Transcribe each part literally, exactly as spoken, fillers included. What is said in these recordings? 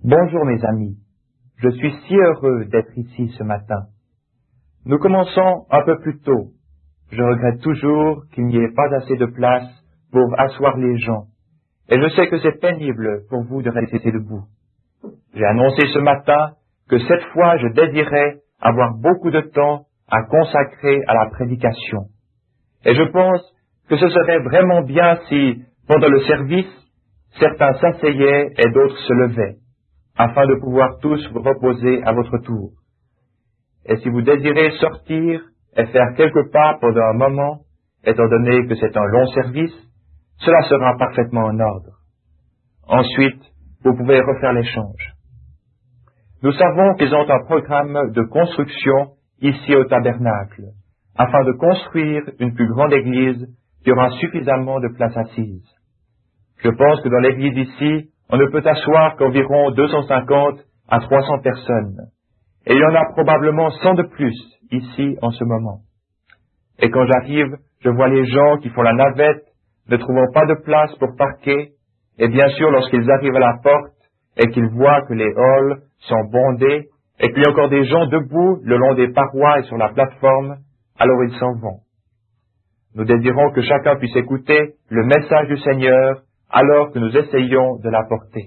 Bonjour mes amis, je suis si heureux d'être ici ce matin. Nous commençons un peu plus tôt. Je regrette toujours qu'il n'y ait pas assez de place pour asseoir les gens, et je sais que c'est pénible pour vous de rester debout. J'ai annoncé ce matin que cette fois je désirais avoir beaucoup de temps à consacrer à la prédication. Et je pense que ce serait vraiment bien si, pendant le service, certains s'asseyaient et d'autres se levaient, afin de pouvoir tous vous reposer à votre tour. Et si vous désirez sortir et faire quelques pas pendant un moment, étant donné que c'est un long service, cela sera parfaitement en ordre. Ensuite, vous pouvez refaire l'échange. Nous savons qu'ils ont un programme de construction ici au tabernacle, afin de construire une plus grande église qui aura suffisamment de place assise. Je pense que dans l'église ici, on ne peut asseoir qu'environ deux cent cinquante à trois cents personnes. Et il y en a probablement cent de plus ici en ce moment. Et quand j'arrive, je vois les gens qui font la navette, ne trouvant pas de place pour parquer, et bien sûr lorsqu'ils arrivent à la porte et qu'ils voient que les halls sont bondés, et qu'il y a encore des gens debout le long des parois et sur la plateforme, alors ils s'en vont. Nous désirons que chacun puisse écouter le message du Seigneur alors que nous essayons de l'apporter.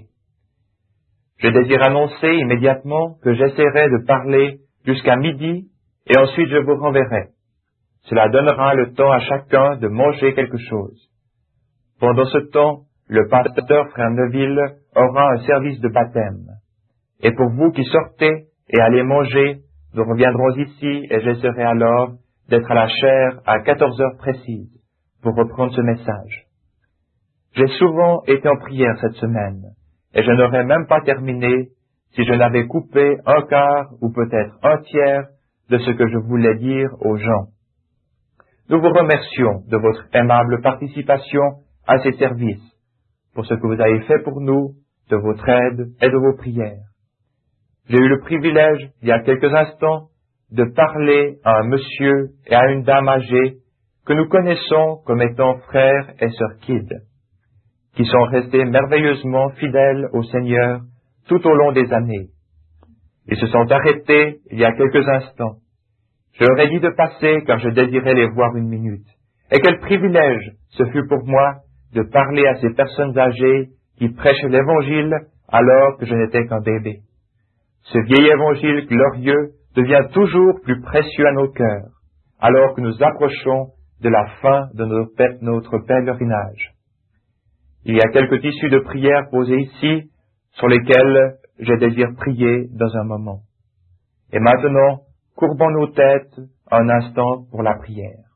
Je désire annoncer immédiatement que j'essaierai de parler jusqu'à midi et ensuite je vous renverrai. Cela donnera le temps à chacun de manger quelque chose. Pendant ce temps, le pasteur Frère Neville aura un service de baptême. Et pour vous qui sortez et allez manger, nous reviendrons ici et j'essaierai alors d'être à la chaire à quatorze heures précises pour reprendre ce message. J'ai souvent été en prière cette semaine, et je n'aurais même pas terminé si je n'avais coupé un quart ou peut-être un tiers de ce que je voulais dire aux gens. Nous vous remercions de votre aimable participation à ces services, pour ce que vous avez fait pour nous, de votre aide et de vos prières. J'ai eu le privilège, il y a quelques instants, de parler à un monsieur et à une dame âgée que nous connaissons comme étant frère et sœur Kidd, qui sont restés merveilleusement fidèles au Seigneur tout au long des années. Ils se sont arrêtés il y a quelques instants. Je leur ai dit de passer car je désirais les voir une minute. Et quel privilège ce fut pour moi de parler à ces personnes âgées qui prêchent l'Évangile alors que je n'étais qu'un bébé. Ce vieil Évangile glorieux devient toujours plus précieux à nos cœurs alors que nous approchons de la fin de notre pèlerinage. Il y a quelques tissus de prière posés ici, sur lesquels je désire prier dans un moment. Et maintenant, courbons nos têtes un instant pour la prière.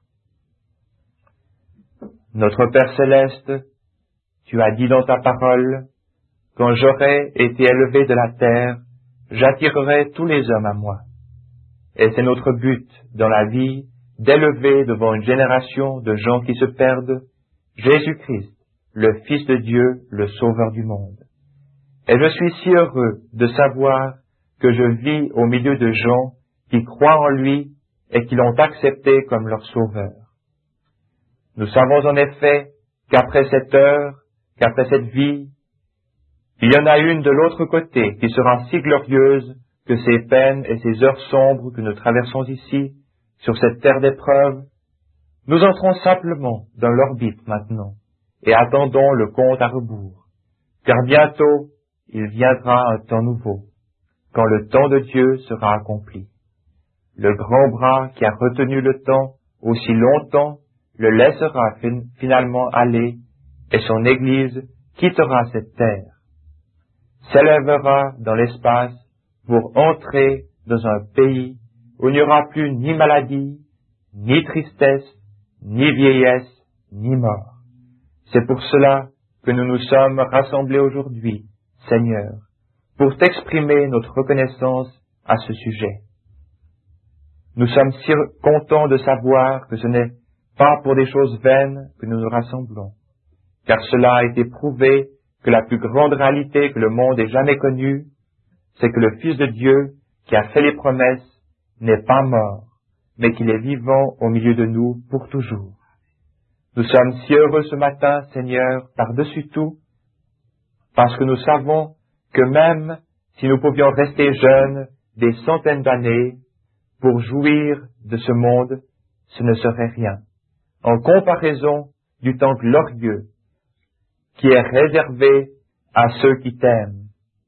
Notre Père Céleste, tu as dit dans ta parole, « Quand j'aurai été élevé de la terre, j'attirerai tous les hommes à moi. » Et c'est notre but dans la vie d'élever devant une génération de gens qui se perdent Jésus-Christ, le Fils de Dieu, le Sauveur du monde. Et je suis si heureux de savoir que je vis au milieu de gens qui croient en lui et qui l'ont accepté comme leur Sauveur. Nous savons en effet qu'après cette heure, qu'après cette vie, il y en a une de l'autre côté qui sera si glorieuse que ces peines et ces heures sombres que nous traversons ici, sur cette terre d'épreuve, nous entrons simplement dans l'orbite maintenant, et attendons le compte à rebours, car bientôt il viendra un temps nouveau, quand le temps de Dieu sera accompli. Le grand bras qui a retenu le temps aussi longtemps le laissera fin- finalement aller, et son Église quittera cette terre, s'élèvera dans l'espace pour entrer dans un pays où il n'y aura plus ni maladie, ni tristesse, ni vieillesse, ni mort. C'est pour cela que nous nous sommes rassemblés aujourd'hui, Seigneur, pour t'exprimer notre reconnaissance à ce sujet. Nous sommes si contents de savoir que ce n'est pas pour des choses vaines que nous nous rassemblons, car cela a été prouvé que la plus grande réalité que le monde ait jamais connue, c'est que le Fils de Dieu, qui a fait les promesses, n'est pas mort, mais qu'il est vivant au milieu de nous pour toujours. Nous sommes si heureux ce matin, Seigneur, par-dessus tout, parce que nous savons que même si nous pouvions rester jeunes des centaines d'années pour jouir de ce monde, ce ne serait rien, en comparaison du temps glorieux qui est réservé à ceux qui t'aiment.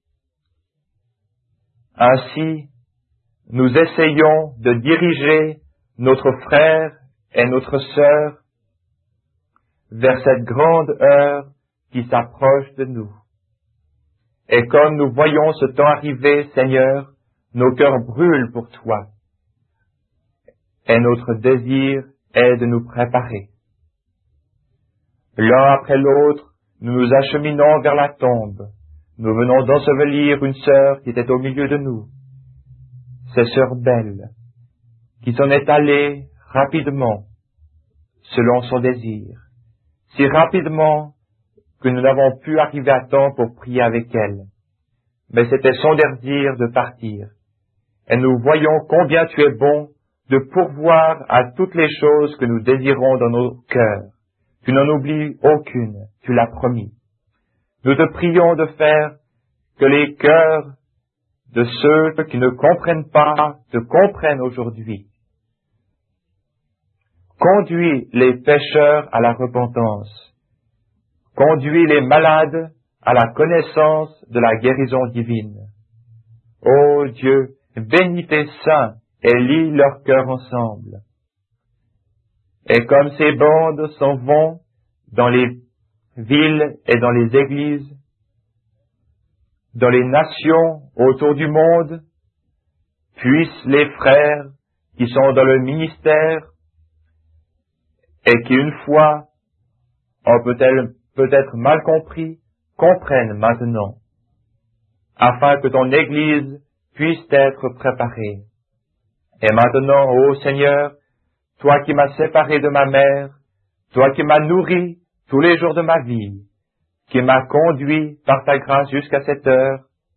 Ainsi, nous essayons de diriger notre frère et notre sœur vers cette grande heure qui s'approche de nous. Et comme nous voyons ce temps arriver, Seigneur, nos cœurs brûlent pour toi. Et notre désir est de nous préparer. L'un après l'autre, nous nous acheminons vers la tombe. Nous venons d'ensevelir une sœur qui était au milieu de nous. C'est sœur Belle, qui s'en est allée rapidement, selon son désir, si rapidement que nous n'avons pu arriver à temps pour prier avec elle. Mais c'était son désir de partir. Et nous voyons combien tu es bon de pourvoir à toutes les choses que nous désirons dans nos cœurs. Tu n'en oublies aucune, tu l'as promis. Nous te prions de faire que les cœurs de ceux qui ne comprennent pas te comprennent aujourd'hui. Conduis les pécheurs à la repentance. Conduis les malades à la connaissance de la guérison divine. Ô Dieu, bénis tes saints et lie leurs cœurs ensemble. Et comme ces bandes s'en vont dans les villes et dans les églises, dans les nations autour du monde, puissent les frères qui sont dans le ministère et qui une fois ont peut-être, peut-être mal compris, comprennent maintenant, afin que ton Église puisse être préparée. Et maintenant, ô Seigneur, toi qui m'as séparé de ma mère, toi qui m'as nourri tous les jours de ma vie, qui m'as conduit par ta grâce jusqu'à cette heure,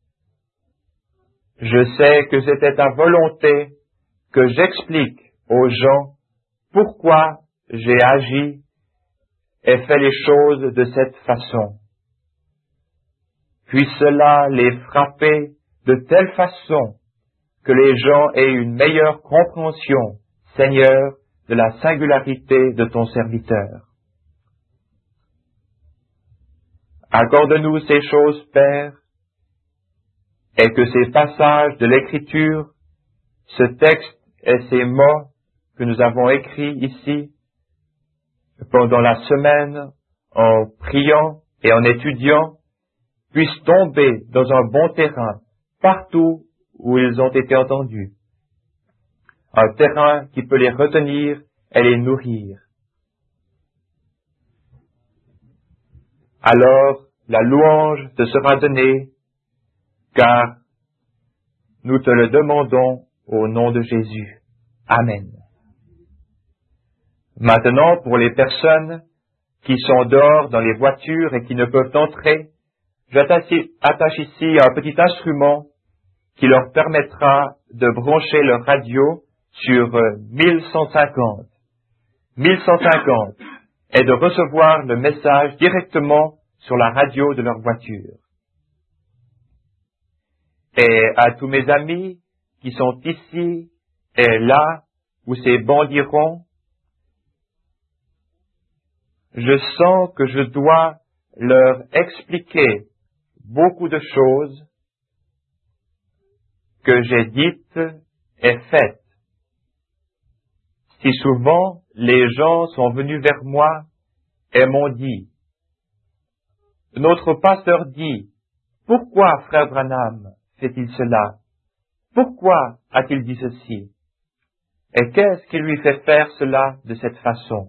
je sais que c'était ta volonté que j'explique aux gens pourquoi j'ai agi et fait les choses de cette façon. Puisse cela les frapper de telle façon que les gens aient une meilleure compréhension, Seigneur, de la singularité de ton serviteur. Accorde-nous ces choses, Père, et que ces passages de l'Écriture, ce texte et ces mots que nous avons écrits ici, pendant la semaine, en priant et en étudiant, puissent tomber dans un bon terrain, partout où ils ont été entendus. Un terrain qui peut les retenir et les nourrir. Alors la louange te sera donnée, car nous te le demandons au nom de Jésus. Amen. Maintenant, pour les personnes qui sont dehors dans les voitures et qui ne peuvent entrer, j'attache ici un petit instrument qui leur permettra de brancher leur radio sur mille cent cinquante. mille cent cinquante et de recevoir le message directement sur la radio de leur voiture. Et à tous mes amis qui sont ici et là où ces bancs diront, je sens que je dois leur expliquer beaucoup de choses que j'ai dites et faites. Si souvent les gens sont venus vers moi et m'ont dit, notre pasteur dit, pourquoi frère Branham fait-il cela? Pourquoi a-t-il dit ceci? Et qu'est-ce qui lui fait faire cela de cette façon?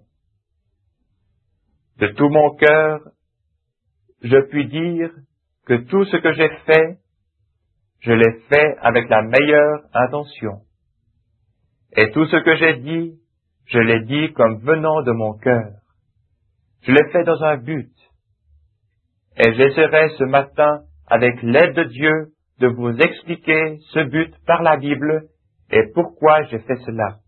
De tout mon cœur, je puis dire que tout ce que j'ai fait, je l'ai fait avec la meilleure intention. Et tout ce que j'ai dit, je l'ai dit comme venant de mon cœur. Je l'ai fait dans un but. Et j'essaierai ce matin, avec l'aide de Dieu, de vous expliquer ce but par la Bible et pourquoi j'ai fait cela.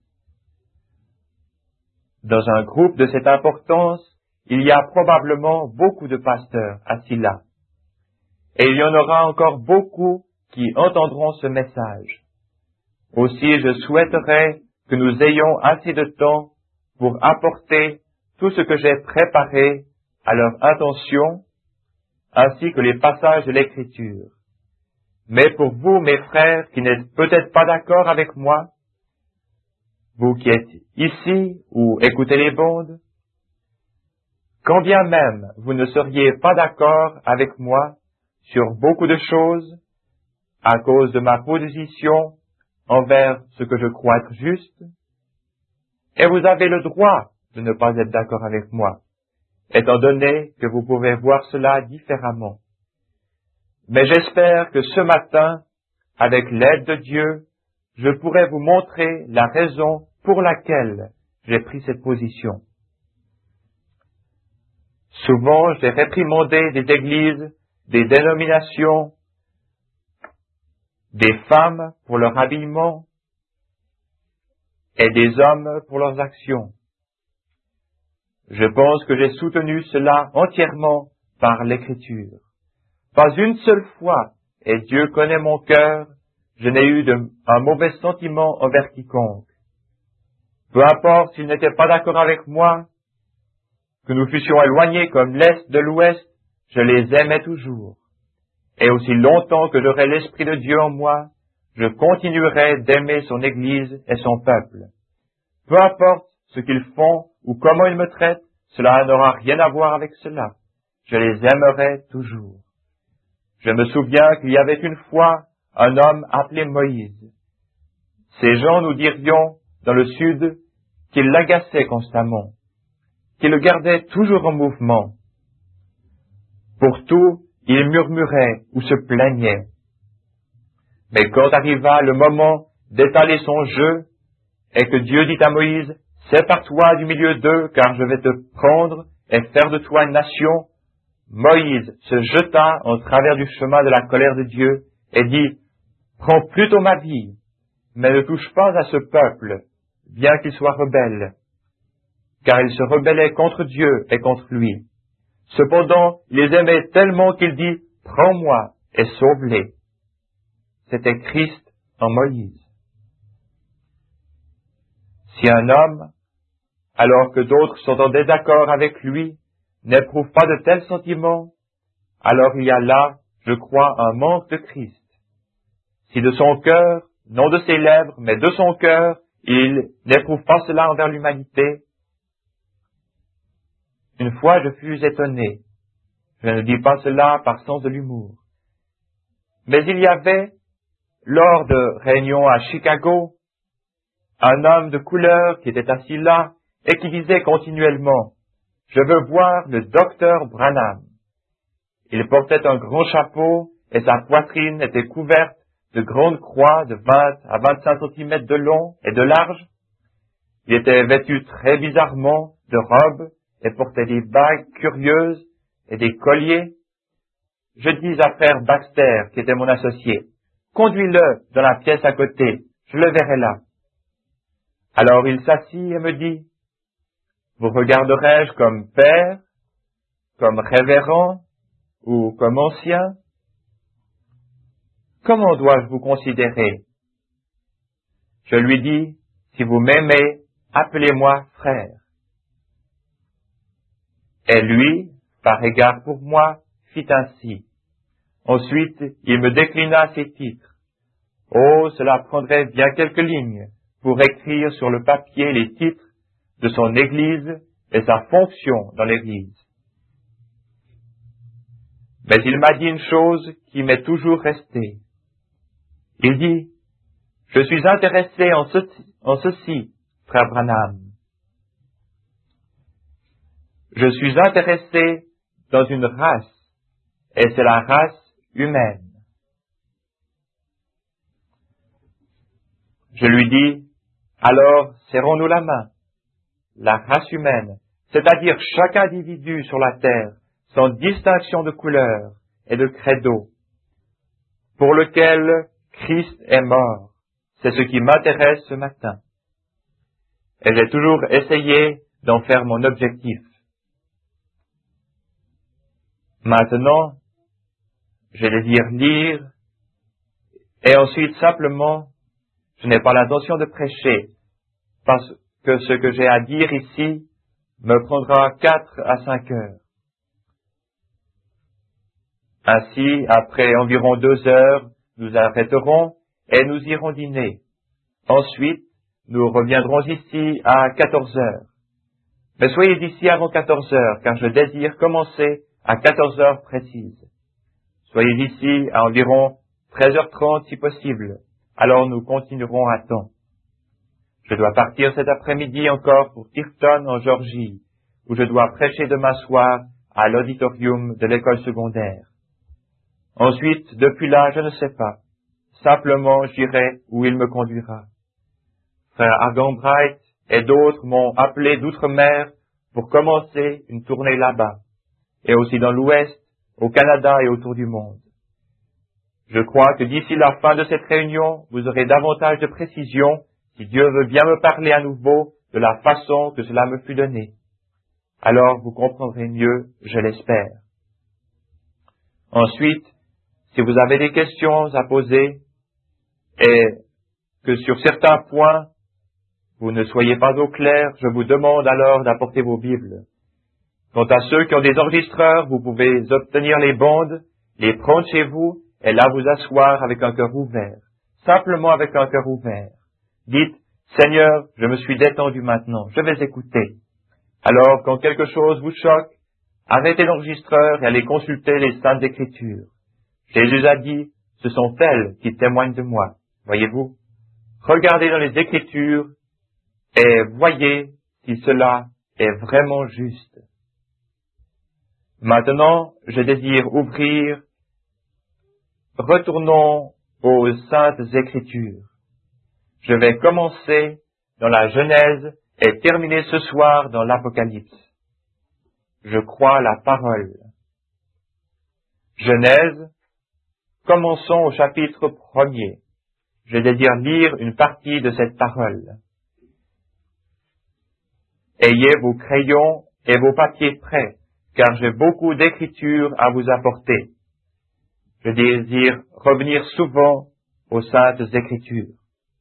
Dans un groupe de cette importance, il y a probablement beaucoup de pasteurs assis là. Et il y en aura encore beaucoup qui entendront ce message. Aussi, je souhaiterais que nous ayons assez de temps pour apporter tout ce que j'ai préparé à leur attention, ainsi que les passages de l'Écriture. Mais pour vous, mes frères, qui n'êtes peut-être pas d'accord avec moi, vous qui êtes ici ou écoutez les bandes, quand bien même vous ne seriez pas d'accord avec moi sur beaucoup de choses, à cause de ma position envers ce que je crois être juste, et vous avez le droit de ne pas être d'accord avec moi, étant donné que vous pouvez voir cela différemment. Mais j'espère que ce matin, avec l'aide de Dieu, je pourrai vous montrer la raison pour laquelle j'ai pris cette position. Souvent, j'ai réprimandé des églises, des dénominations, des femmes pour leur habillement et des hommes pour leurs actions. Je pense que j'ai soutenu cela entièrement par l'Écriture. Pas une seule fois, et Dieu connaît mon cœur, je n'ai eu de, un mauvais sentiment envers quiconque. Peu importe s'ils n'étaient pas d'accord avec moi, que nous fussions éloignés comme l'Est de l'Ouest, je les aimais toujours. Et aussi longtemps que j'aurai l'Esprit de Dieu en moi, je continuerai d'aimer son Église et son peuple. Peu importe ce qu'ils font ou comment ils me traitent, cela n'aura rien à voir avec cela. Je les aimerai toujours. Je me souviens qu'il y avait une fois un homme appelé Moïse. Ces gens, nous dirions, dans le sud, qu'il l'agaçait constamment, qu'il le gardait toujours en mouvement. Pour tout, il murmurait ou se plaignait. Mais quand arriva le moment d'étaler son jeu, et que Dieu dit à Moïse, « Sépare-toi du milieu d'eux, car je vais te prendre et faire de toi une nation », Moïse se jeta en travers du chemin de la colère de Dieu et dit, « Prends plutôt ma vie, mais ne touche pas à ce peuple, bien qu'il soit rebelle. » Car il se rebellait contre Dieu et contre lui. Cependant, il les aimait tellement qu'il dit, « Prends-moi et sauve-les. » C'était Christ en Moïse. Si un homme, alors que d'autres sont en désaccord avec lui, n'éprouve pas de tels sentiments, alors il y a là, je crois, un manque de Christ. Si de son cœur, non de ses lèvres, mais de son cœur, il n'éprouve pas cela envers l'humanité, une fois je fus étonné. Je ne dis pas cela par sens de l'humour. Mais il y avait, lors de réunions à Chicago, un homme de couleur qui était assis là et qui disait continuellement, « Je veux voir le docteur Branham. » Il portait un grand chapeau et sa poitrine était couverte de grandes croix de vingt à vingt-cinq centimètres de long et de large. Il était vêtu très bizarrement de robes et portait des bagues curieuses et des colliers. Je dis à frère Baxter, qui était mon associé, « Conduis-le dans la pièce à côté, je le verrai là. » Alors il s'assit et me dit, « Vous regarderai-je comme père, comme révérend ou comme ancien? Comment dois-je vous considérer? » Je lui dis, « Si vous m'aimez, appelez-moi frère. » Et lui, par égard pour moi, fit ainsi. Ensuite, il me déclina ses titres. Oh, cela prendrait bien quelques lignes pour écrire sur le papier les titres de son Église et sa fonction dans l'Église. Mais il m'a dit une chose qui m'est toujours restée. Il dit, « Je suis intéressé en ceci, en ceci, frère Branham. Je suis intéressé dans une race, et c'est la race humaine. » Je lui dis, « Alors, serrons-nous la main. La race humaine, c'est-à-dire chaque individu sur la terre, sans distinction de couleur et de credo, pour lequel Christ est mort, c'est ce qui m'intéresse ce matin. Et j'ai toujours essayé d'en faire mon objectif. Maintenant, je désire lire Et ensuite, simplement, je n'ai pas l'intention de prêcher, parce que ce que j'ai à dire ici me prendra quatre à cinq heures. Ainsi, après environ deux heures, nous arrêterons et nous irons dîner. Ensuite, nous reviendrons ici à quatorze heures. Mais soyez d'ici avant quatorze heures, car je désire commencer à quatorze heures précises. Soyez d'ici à environ treize heures trente si possible. Alors nous continuerons à temps. Je dois partir cet après-midi encore pour Tirton en Géorgie, où je dois prêcher demain soir à l'auditorium de l'école secondaire. Ensuite, depuis là, je ne sais pas. Simplement, j'irai où il me conduira. Frère Argambright et d'autres m'ont appelé d'outre-mer pour commencer une tournée là-bas, et aussi dans l'Ouest, au Canada et autour du monde. Je crois que d'ici la fin de cette réunion, vous aurez davantage de précision si Dieu veut bien me parler à nouveau de la façon que cela me fut donné. Alors vous comprendrez mieux, je l'espère. Ensuite, si vous avez des questions à poser et que sur certains points vous ne soyez pas au clair, je vous demande alors d'apporter vos Bibles. Quant à ceux qui ont des enregistreurs, vous pouvez obtenir les bandes, les prendre chez vous et là vous asseoir avec un cœur ouvert, simplement avec un cœur ouvert. Dites, Seigneur, je me suis détendu maintenant, je vais écouter. Alors, quand quelque chose vous choque, arrêtez l'enregistreur et allez consulter les Saintes Écritures. Jésus a dit, ce sont elles qui témoignent de moi. Voyez-vous? Regardez dans les Écritures et voyez si cela est vraiment juste. Maintenant, je désire ouvrir. Retournons aux Saintes Écritures. Je vais commencer dans la Genèse et terminer ce soir dans l'Apocalypse. Je crois la parole. Genèse, commençons au chapitre premier. Je désire lire une partie de cette parole. Ayez vos crayons et vos papiers prêts, car j'ai beaucoup d'écritures à vous apporter. Je désire revenir souvent aux Saintes Écritures.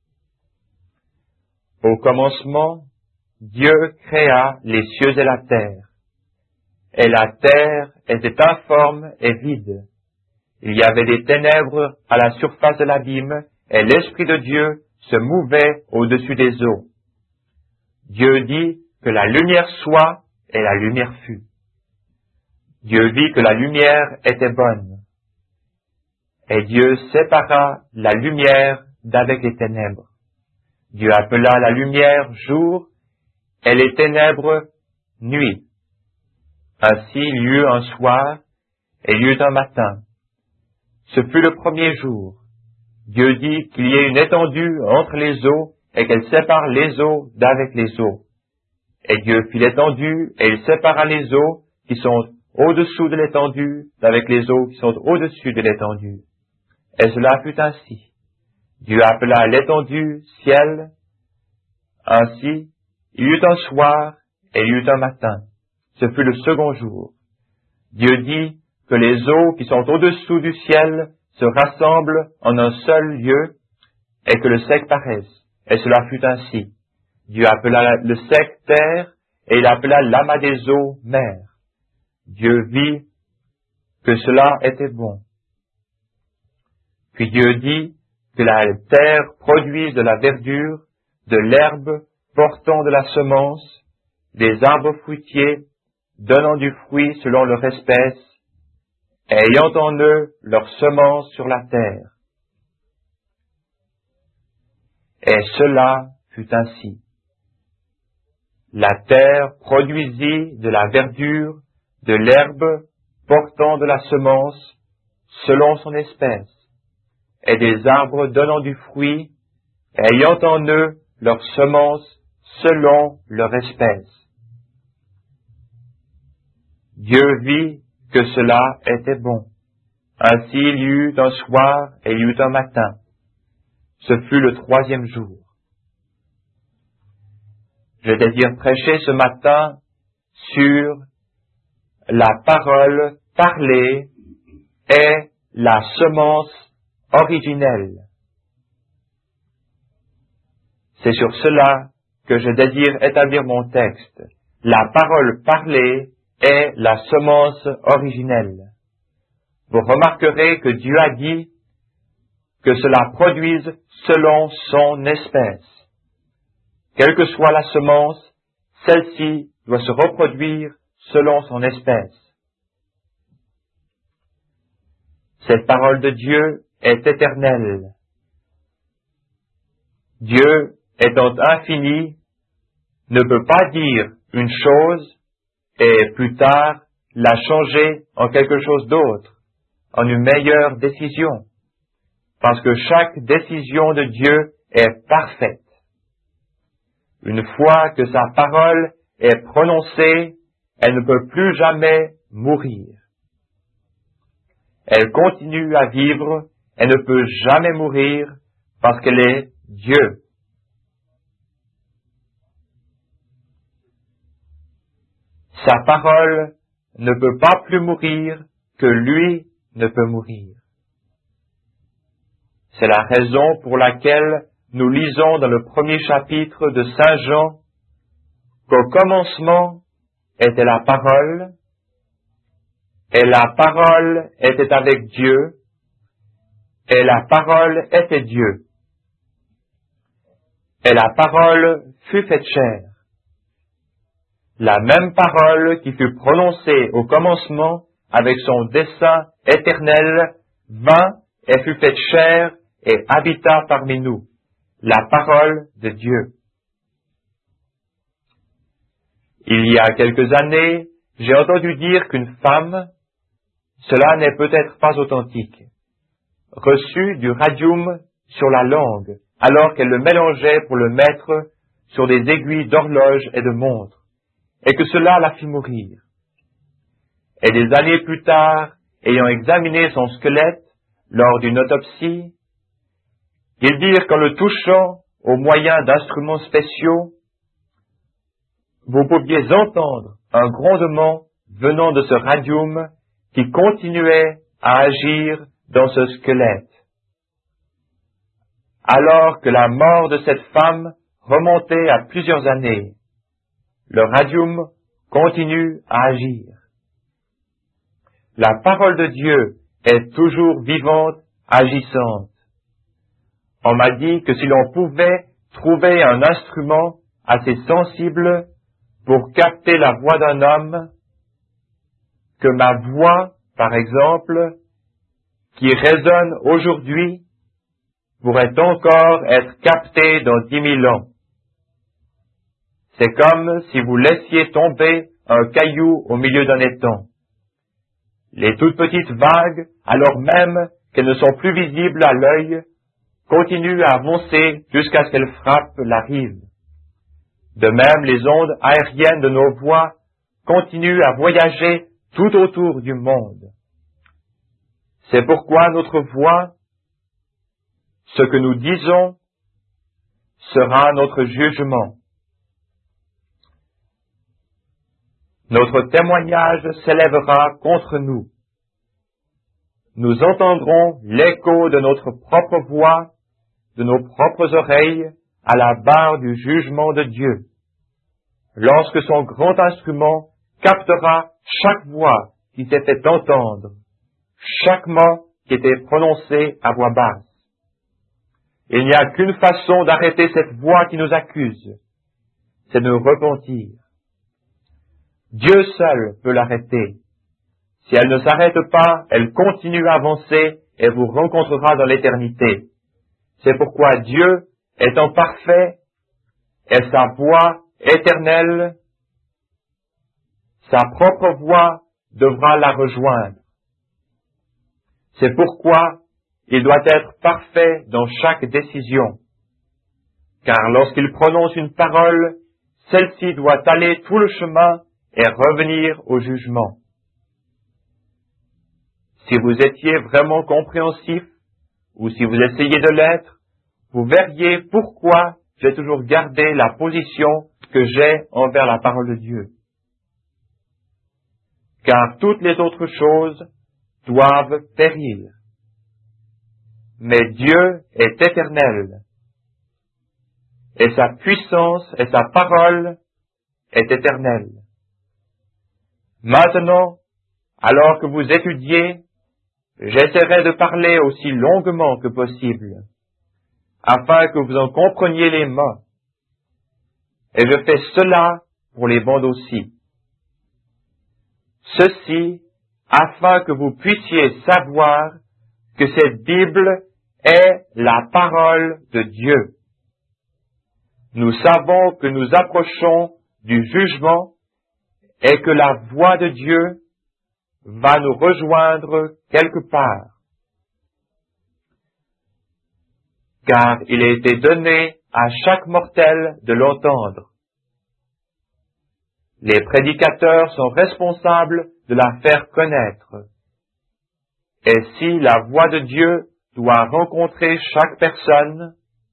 Au commencement, Dieu créa les cieux et la terre. Et la terre était informe et vide. Il y avait des ténèbres à la surface de l'abîme, et l'Esprit de Dieu se mouvait au-dessus des eaux. Dieu dit que la lumière soit, et la lumière fut. Dieu vit que la lumière était bonne. Et Dieu sépara la lumière d'avec les ténèbres. Dieu appela la lumière jour, et les ténèbres nuit. Ainsi il y eut un soir, et il y eut un matin. Ce fut le premier jour. Dieu dit qu'il y ait une étendue entre les eaux, et qu'elle sépare les eaux d'avec les eaux. Et Dieu fit l'étendue, et il sépara les eaux qui sont au-dessous de l'étendue d'avec les eaux qui sont au-dessus de l'étendue. Et cela fut ainsi. Dieu appela l'étendue ciel. Ainsi, il y eut un soir et il y eut un matin. Ce fut le second jour. Dieu dit que les eaux qui sont au-dessous du ciel se rassemblent en un seul lieu et que le sec paraisse. Et cela fut ainsi. Dieu appela le sec terre et il appela l'amas des eaux mer. Dieu vit que cela était bon. Puis Dieu dit que la terre produise de la verdure, de l'herbe portant de la semence, des arbres fruitiers, donnant du fruit selon leur espèce, et ayant en eux leur semence sur la terre. Et cela fut ainsi. La terre produisit de la verdure, de l'herbe portant de la semence, selon son espèce, et des arbres donnant du fruit, et ayant en eux leur semence selon leur espèce. Dieu vit que cela était bon. Ainsi il y eut un soir et il y eut un matin. Ce fut le troisième jour. Je désire prêcher ce matin sur la parole parlée et la semence originelle. C'est sur cela que je désire établir mon texte. La parole parlée est la semence originelle. Vous remarquerez que Dieu a dit que cela produise selon son espèce. Quelle que soit la semence, celle-ci doit se reproduire selon son espèce. Cette parole de Dieu est éternelle. Dieu, étant infini, ne peut pas dire une chose et plus tard la changer en quelque chose d'autre, en une meilleure décision, parce que chaque décision de Dieu est parfaite. Une fois que sa parole est prononcée, elle ne peut plus jamais mourir. Elle continue à vivre, elle ne peut jamais mourir, parce qu'elle est Dieu. Sa parole ne peut pas plus mourir que lui ne peut mourir. C'est la raison pour laquelle nous lisons dans le premier chapitre de Saint Jean qu'au commencement était la parole, et la parole était avec Dieu, et la parole était Dieu. Et la parole fut faite chair. La même parole qui fut prononcée au commencement avec son dessein éternel vint et fut faite chair et habita parmi nous. La parole de Dieu. Il y a quelques années, j'ai entendu dire qu'une femme, cela n'est peut-être pas authentique, reçut du radium sur la langue, alors qu'elle le mélangeait pour le mettre sur des aiguilles d'horloge et de montre, et que cela la fit mourir. Et des années plus tard, ayant examiné son squelette lors d'une autopsie, ils dirent qu'en le touchant au moyen d'instruments spéciaux, vous pouviez entendre un grondement venant de ce radium qui continuait à agir dans ce squelette. Alors que la mort de cette femme remontait à plusieurs années, le radium continue à agir. La parole de Dieu est toujours vivante, agissante. On m'a dit que si l'on pouvait trouver un instrument assez sensible pour capter la voix d'un homme, que ma voix, par exemple, qui résonne aujourd'hui, pourrait encore être captée dans dix mille ans. C'est comme si vous laissiez tomber un caillou au milieu d'un étang. Les toutes petites vagues, alors même qu'elles ne sont plus visibles à l'œil, continuent à avancer jusqu'à ce qu'elles frappent la rive. De même, les ondes aériennes de nos voix continuent à voyager tout autour du monde. C'est pourquoi notre voix, ce que nous disons, sera notre jugement. Notre témoignage s'élèvera contre nous. Nous entendrons l'écho de notre propre voix, de nos propres oreilles, à la barre du jugement de Dieu, lorsque son grand instrument captera chaque voix qui s'est fait entendre, chaque mot qui était prononcé à voix basse. Il n'y a qu'une façon d'arrêter cette voix qui nous accuse, c'est de nous repentir. Dieu seul peut l'arrêter. Si elle ne s'arrête pas, elle continue à avancer et vous rencontrera dans l'éternité. C'est pourquoi Dieu, étant parfait, et sa voix éternelle, sa propre voix devra la rejoindre. C'est pourquoi il doit être parfait dans chaque décision. Car lorsqu'il prononce une parole, celle-ci doit aller tout le chemin et revenir au jugement. Si vous étiez vraiment compréhensif, ou si vous essayez de l'être, vous verriez pourquoi j'ai toujours gardé la position que j'ai envers la parole de Dieu. Car toutes les autres choses doivent périr. mais Dieu est éternel, et sa puissance et sa parole est éternelle. Maintenant, alors que vous étudiez, j'essaierai de parler aussi longuement que possible, afin que vous en compreniez les mots, et je fais cela pour les bandes aussi. Ceci, afin que vous puissiez savoir que cette Bible est la parole de Dieu. Nous savons que nous approchons du jugement et que la voix de Dieu va nous rejoindre quelque part. Car il a été donné à chaque mortel de l'entendre. Les prédicateurs sont responsables de la faire connaître. Et si la voix de Dieu doit rencontrer chaque personne,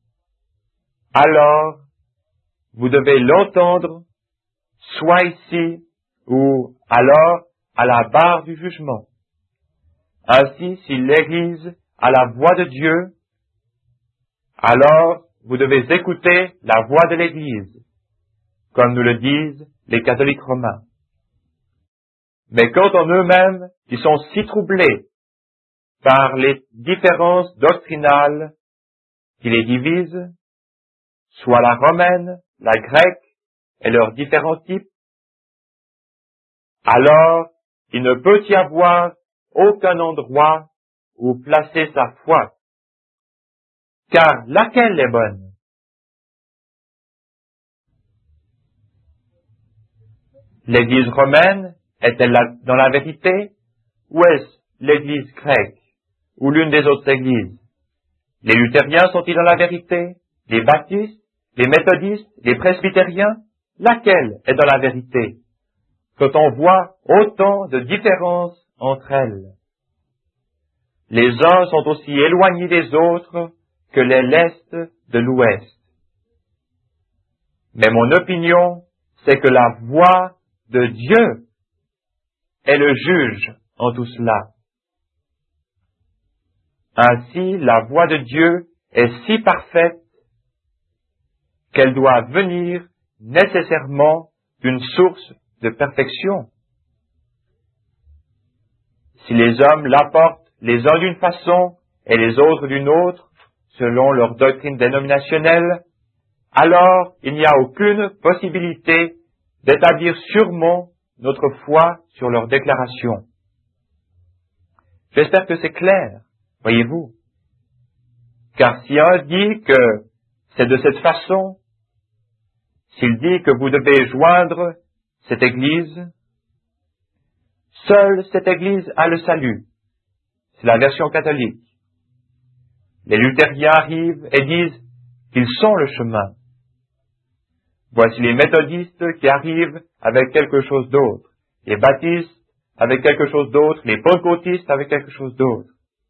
alors vous devez l'entendre, soit ici ou alors à la barre du jugement. Ainsi, si l'Église a la voix de Dieu, alors vous devez écouter la voix de l'Église, comme nous le disent les catholiques romains. Mais quant en eux-mêmes, ils sont si troublés par les différences doctrinales qui les divisent, soit la romaine, la grecque et leurs différents types, alors il ne peut y avoir aucun endroit où placer sa foi. Car laquelle est bonne? L'Église romaine est-elle dans la vérité, ou est-ce l'Église grecque, ou l'une des autres églises? Les luthériens sont-ils dans la vérité? Les baptistes? Les méthodistes? Les presbytériens? Laquelle est dans la vérité? Quand on voit autant de différences entre elles. Les uns sont aussi éloignés des autres que les l'Est de l'Ouest. Mais mon opinion, c'est que la voix de Dieu est le juge en tout cela. Ainsi, la voix de Dieu est si parfaite qu'elle doit venir nécessairement d'une source de perfection. Si les hommes l'apportent les uns d'une façon et les autres d'une autre, selon leur doctrine dénominationnelle, alors il n'y a aucune possibilité d'établir sûrement notre foi sur leurs déclarations. J'espère que c'est clair, voyez-vous. Car si un dit que c'est de cette façon, s'il dit que vous devez joindre cette Église, seule cette Église a le salut. C'est la version catholique. Les luthériens arrivent et disent qu'ils sont le chemin. Voici les méthodistes qui arrivent avec quelque chose d'autre, les baptistes avec quelque chose d'autre, les pentecôtistes avec quelque chose d'autre.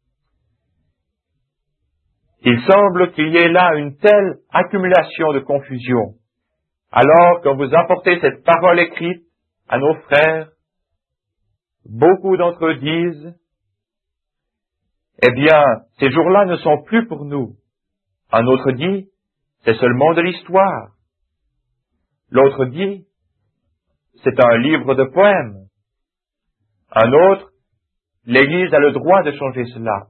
Il semble qu'il y ait là une telle accumulation de confusion. Alors, quand vous apportez cette parole écrite à nos frères, beaucoup d'entre eux disent, eh bien, ces jours-là ne sont plus pour nous. Un autre dit, c'est seulement de l'histoire. L'autre dit, c'est un livre de poèmes. Un autre, l'Église a le droit de changer cela.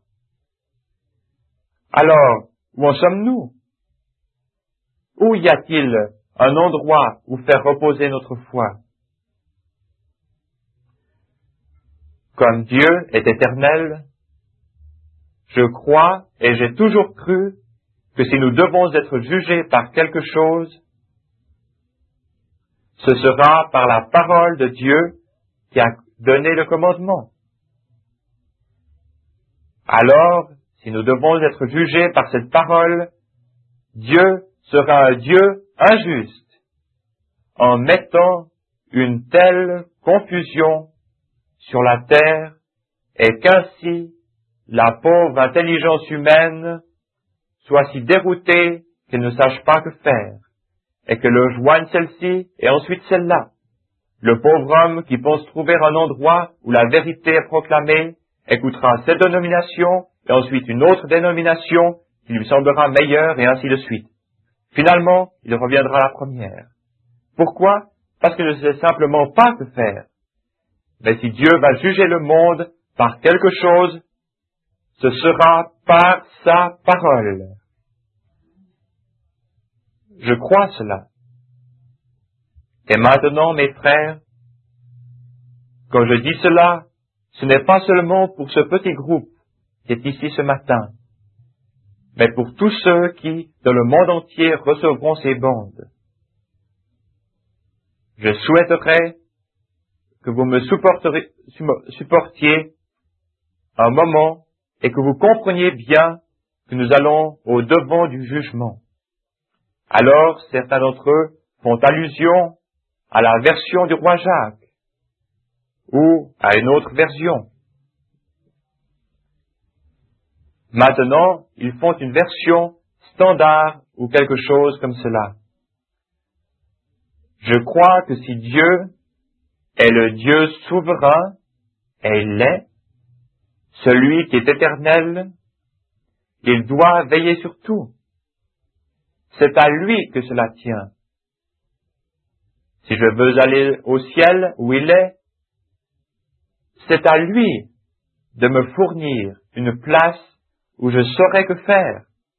Alors, où en sommes-nous? Où y a-t-il un endroit où faire reposer notre foi? Comme Dieu est éternel, je crois et j'ai toujours cru que si nous devons être jugés par quelque chose, ce sera par la parole de Dieu qui a donné le commandement. Alors, si nous devons être jugés par cette parole, Dieu sera un Dieu injuste en mettant une telle confusion sur la terre et qu'ainsi la pauvre intelligence humaine soit si déroutée qu'elle ne sache pas que faire et que le joigne celle-ci et ensuite celle-là. Le pauvre homme qui pense trouver un endroit où la vérité est proclamée écoutera cette dénomination et ensuite une autre dénomination qui lui semblera meilleure, et ainsi de suite. Finalement, il reviendra à la première. Pourquoi? Parce qu'il ne sait simplement pas que faire. Mais si Dieu va juger le monde par quelque chose, ce sera par sa parole. Je crois cela. Et maintenant, mes frères, quand je dis cela, ce n'est pas seulement pour ce petit groupe qui est ici ce matin, mais pour tous ceux qui, dans le monde entier, recevront ces bandes. Je souhaiterais que vous me supportiez un moment et que vous compreniez bien que nous allons au devant du jugement. Alors, certains d'entre eux font allusion à la version du roi Jacques ou à une autre version. Maintenant, ils font une version standard ou quelque chose comme cela. Je crois que si Dieu est le Dieu souverain, et il l'est, celui qui est éternel, il doit veiller sur tout. C'est à lui que cela tient. Si je veux aller au ciel où il est, c'est à lui de me fournir une place où je saurai que faire.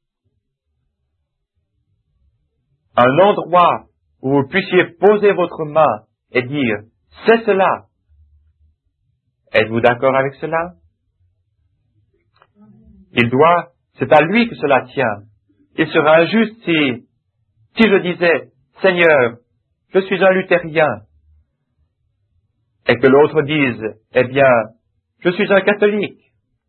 Un endroit où vous puissiez poser votre main et dire « c'est cela ». Êtes-vous d'accord avec cela? Il doit, c'est à lui que cela tient. Il serait injuste si, si je disais « Seigneur, je suis un luthérien » et que l'autre dise « Eh bien, je suis un catholique ».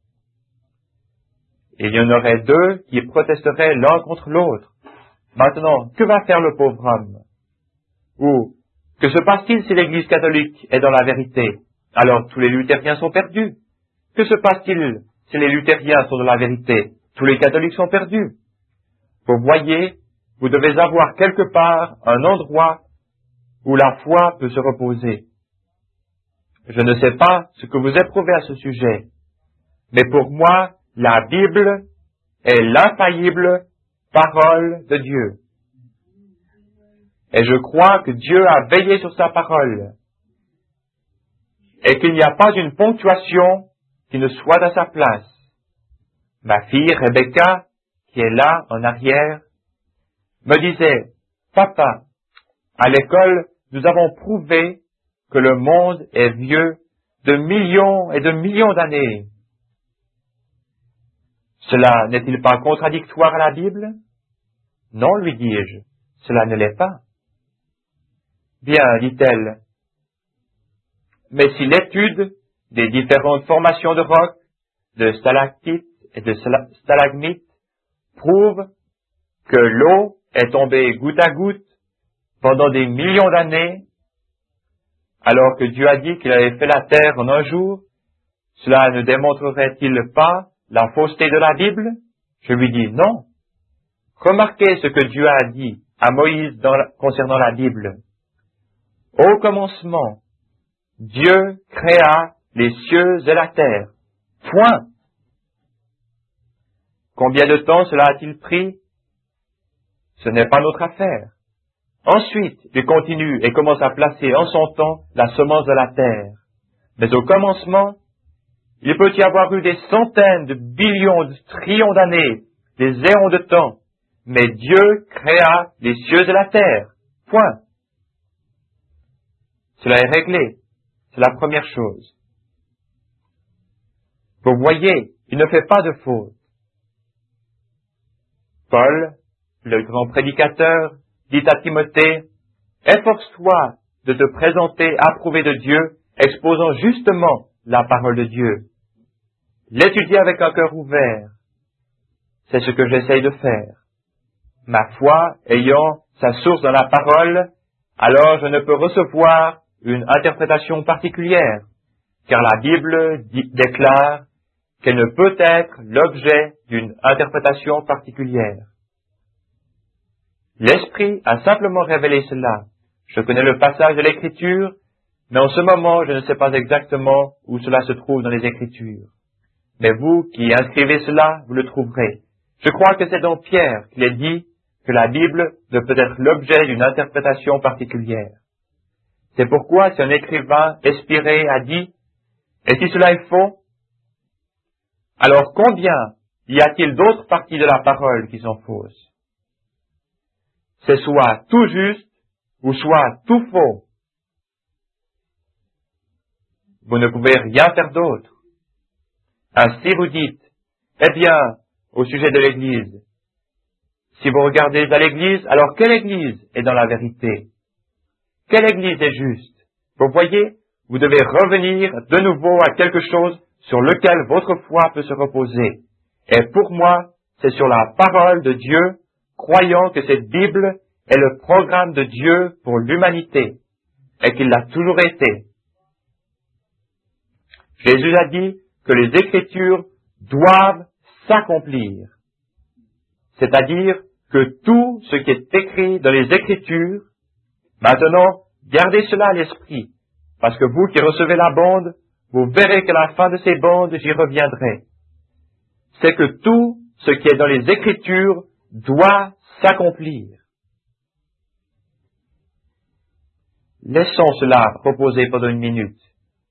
Il y en aurait deux qui protesteraient l'un contre l'autre. Maintenant, que va faire le pauvre homme? Ou, que se passe-t-il si l'Église catholique est dans la vérité? Alors tous les luthériens sont perdus. Que se passe-t-il si les luthériens sont dans la vérité? Tous les catholiques sont perdus. Vous voyez, vous devez avoir quelque part un endroit où la foi peut se reposer. Je ne sais pas ce que vous éprouvez à ce sujet, mais pour moi, la Bible est l'infaillible parole de Dieu. Et je crois que Dieu a veillé sur sa parole, et qu'il n'y a pas une ponctuation qui ne soit à sa place. Ma fille Rebecca, qui est là en arrière, me disait, « Papa, à l'école, nous avons prouvé que le monde est vieux de millions et de millions d'années. Cela n'est-il pas contradictoire à la Bible? » Non, lui dis-je, cela ne l'est pas. Bien, dit-elle, mais si l'étude des différentes formations de roc, de stalactites et de stalagmites prouve que l'eau est tombée goutte à goutte pendant des millions d'années, alors que Dieu a dit qu'il avait fait la terre en un jour, cela ne démontrerait-il pas la fausseté de la Bible? Je lui dis non. Remarquez ce que Dieu a dit à Moïse dans la, concernant la Bible. Au commencement, Dieu créa les cieux et la terre. Point. Combien de temps cela a-t-il pris? Ce n'est pas notre affaire. Ensuite, il continue et commence à placer en son temps la semence de la terre. Mais au commencement, il peut y avoir eu des centaines de billions, de trillions d'années, des éons de temps, mais Dieu créa les cieux et la terre. Point. Cela est réglé. C'est la première chose. Vous voyez, il ne fait pas de faute. Paul, le grand prédicateur, dit à Timothée, « Efforce-toi de te présenter approuvé de Dieu, exposant justement la parole de Dieu. L'étudier avec un cœur ouvert. C'est ce que j'essaye de faire. Ma foi ayant sa source dans la parole, alors je ne peux recevoir une interprétation particulière, car la Bible dit, déclare qu'elle ne peut être l'objet d'une interprétation particulière. L'Esprit a simplement révélé cela. Je connais le passage de l'Écriture, mais en ce moment, je ne sais pas exactement où cela se trouve dans les Écritures. Mais vous qui inscrivez cela, vous le trouverez. Je crois que c'est dans Pierre qu'il est dit que la Bible ne peut être l'objet d'une interprétation particulière. C'est pourquoi si un écrivain inspiré a dit « Et si cela est faux ?» alors combien y a-t-il d'autres parties de la parole qui sont fausses? C'est soit tout juste ou soit tout faux. Vous ne pouvez rien faire d'autre. Ainsi vous dites, eh bien, au sujet de l'Église, si vous regardez à l'Église, alors quelle Église est dans la vérité? Quelle Église est juste? Vous voyez, vous devez revenir de nouveau à quelque chose sur lequel votre foi peut se reposer. Et pour moi, c'est sur la parole de Dieu, croyant que cette Bible est le programme de Dieu pour l'humanité, et qu'il l'a toujours été. Jésus a dit que les Écritures doivent s'accomplir. C'est-à-dire que tout ce qui est écrit dans les Écritures, maintenant, gardez cela à l'esprit, parce que vous qui recevez la bande, vous verrez qu'à la fin de ces bandes, j'y reviendrai. C'est que tout ce qui est dans les Écritures doit s'accomplir. Laissons cela reposer pendant une minute.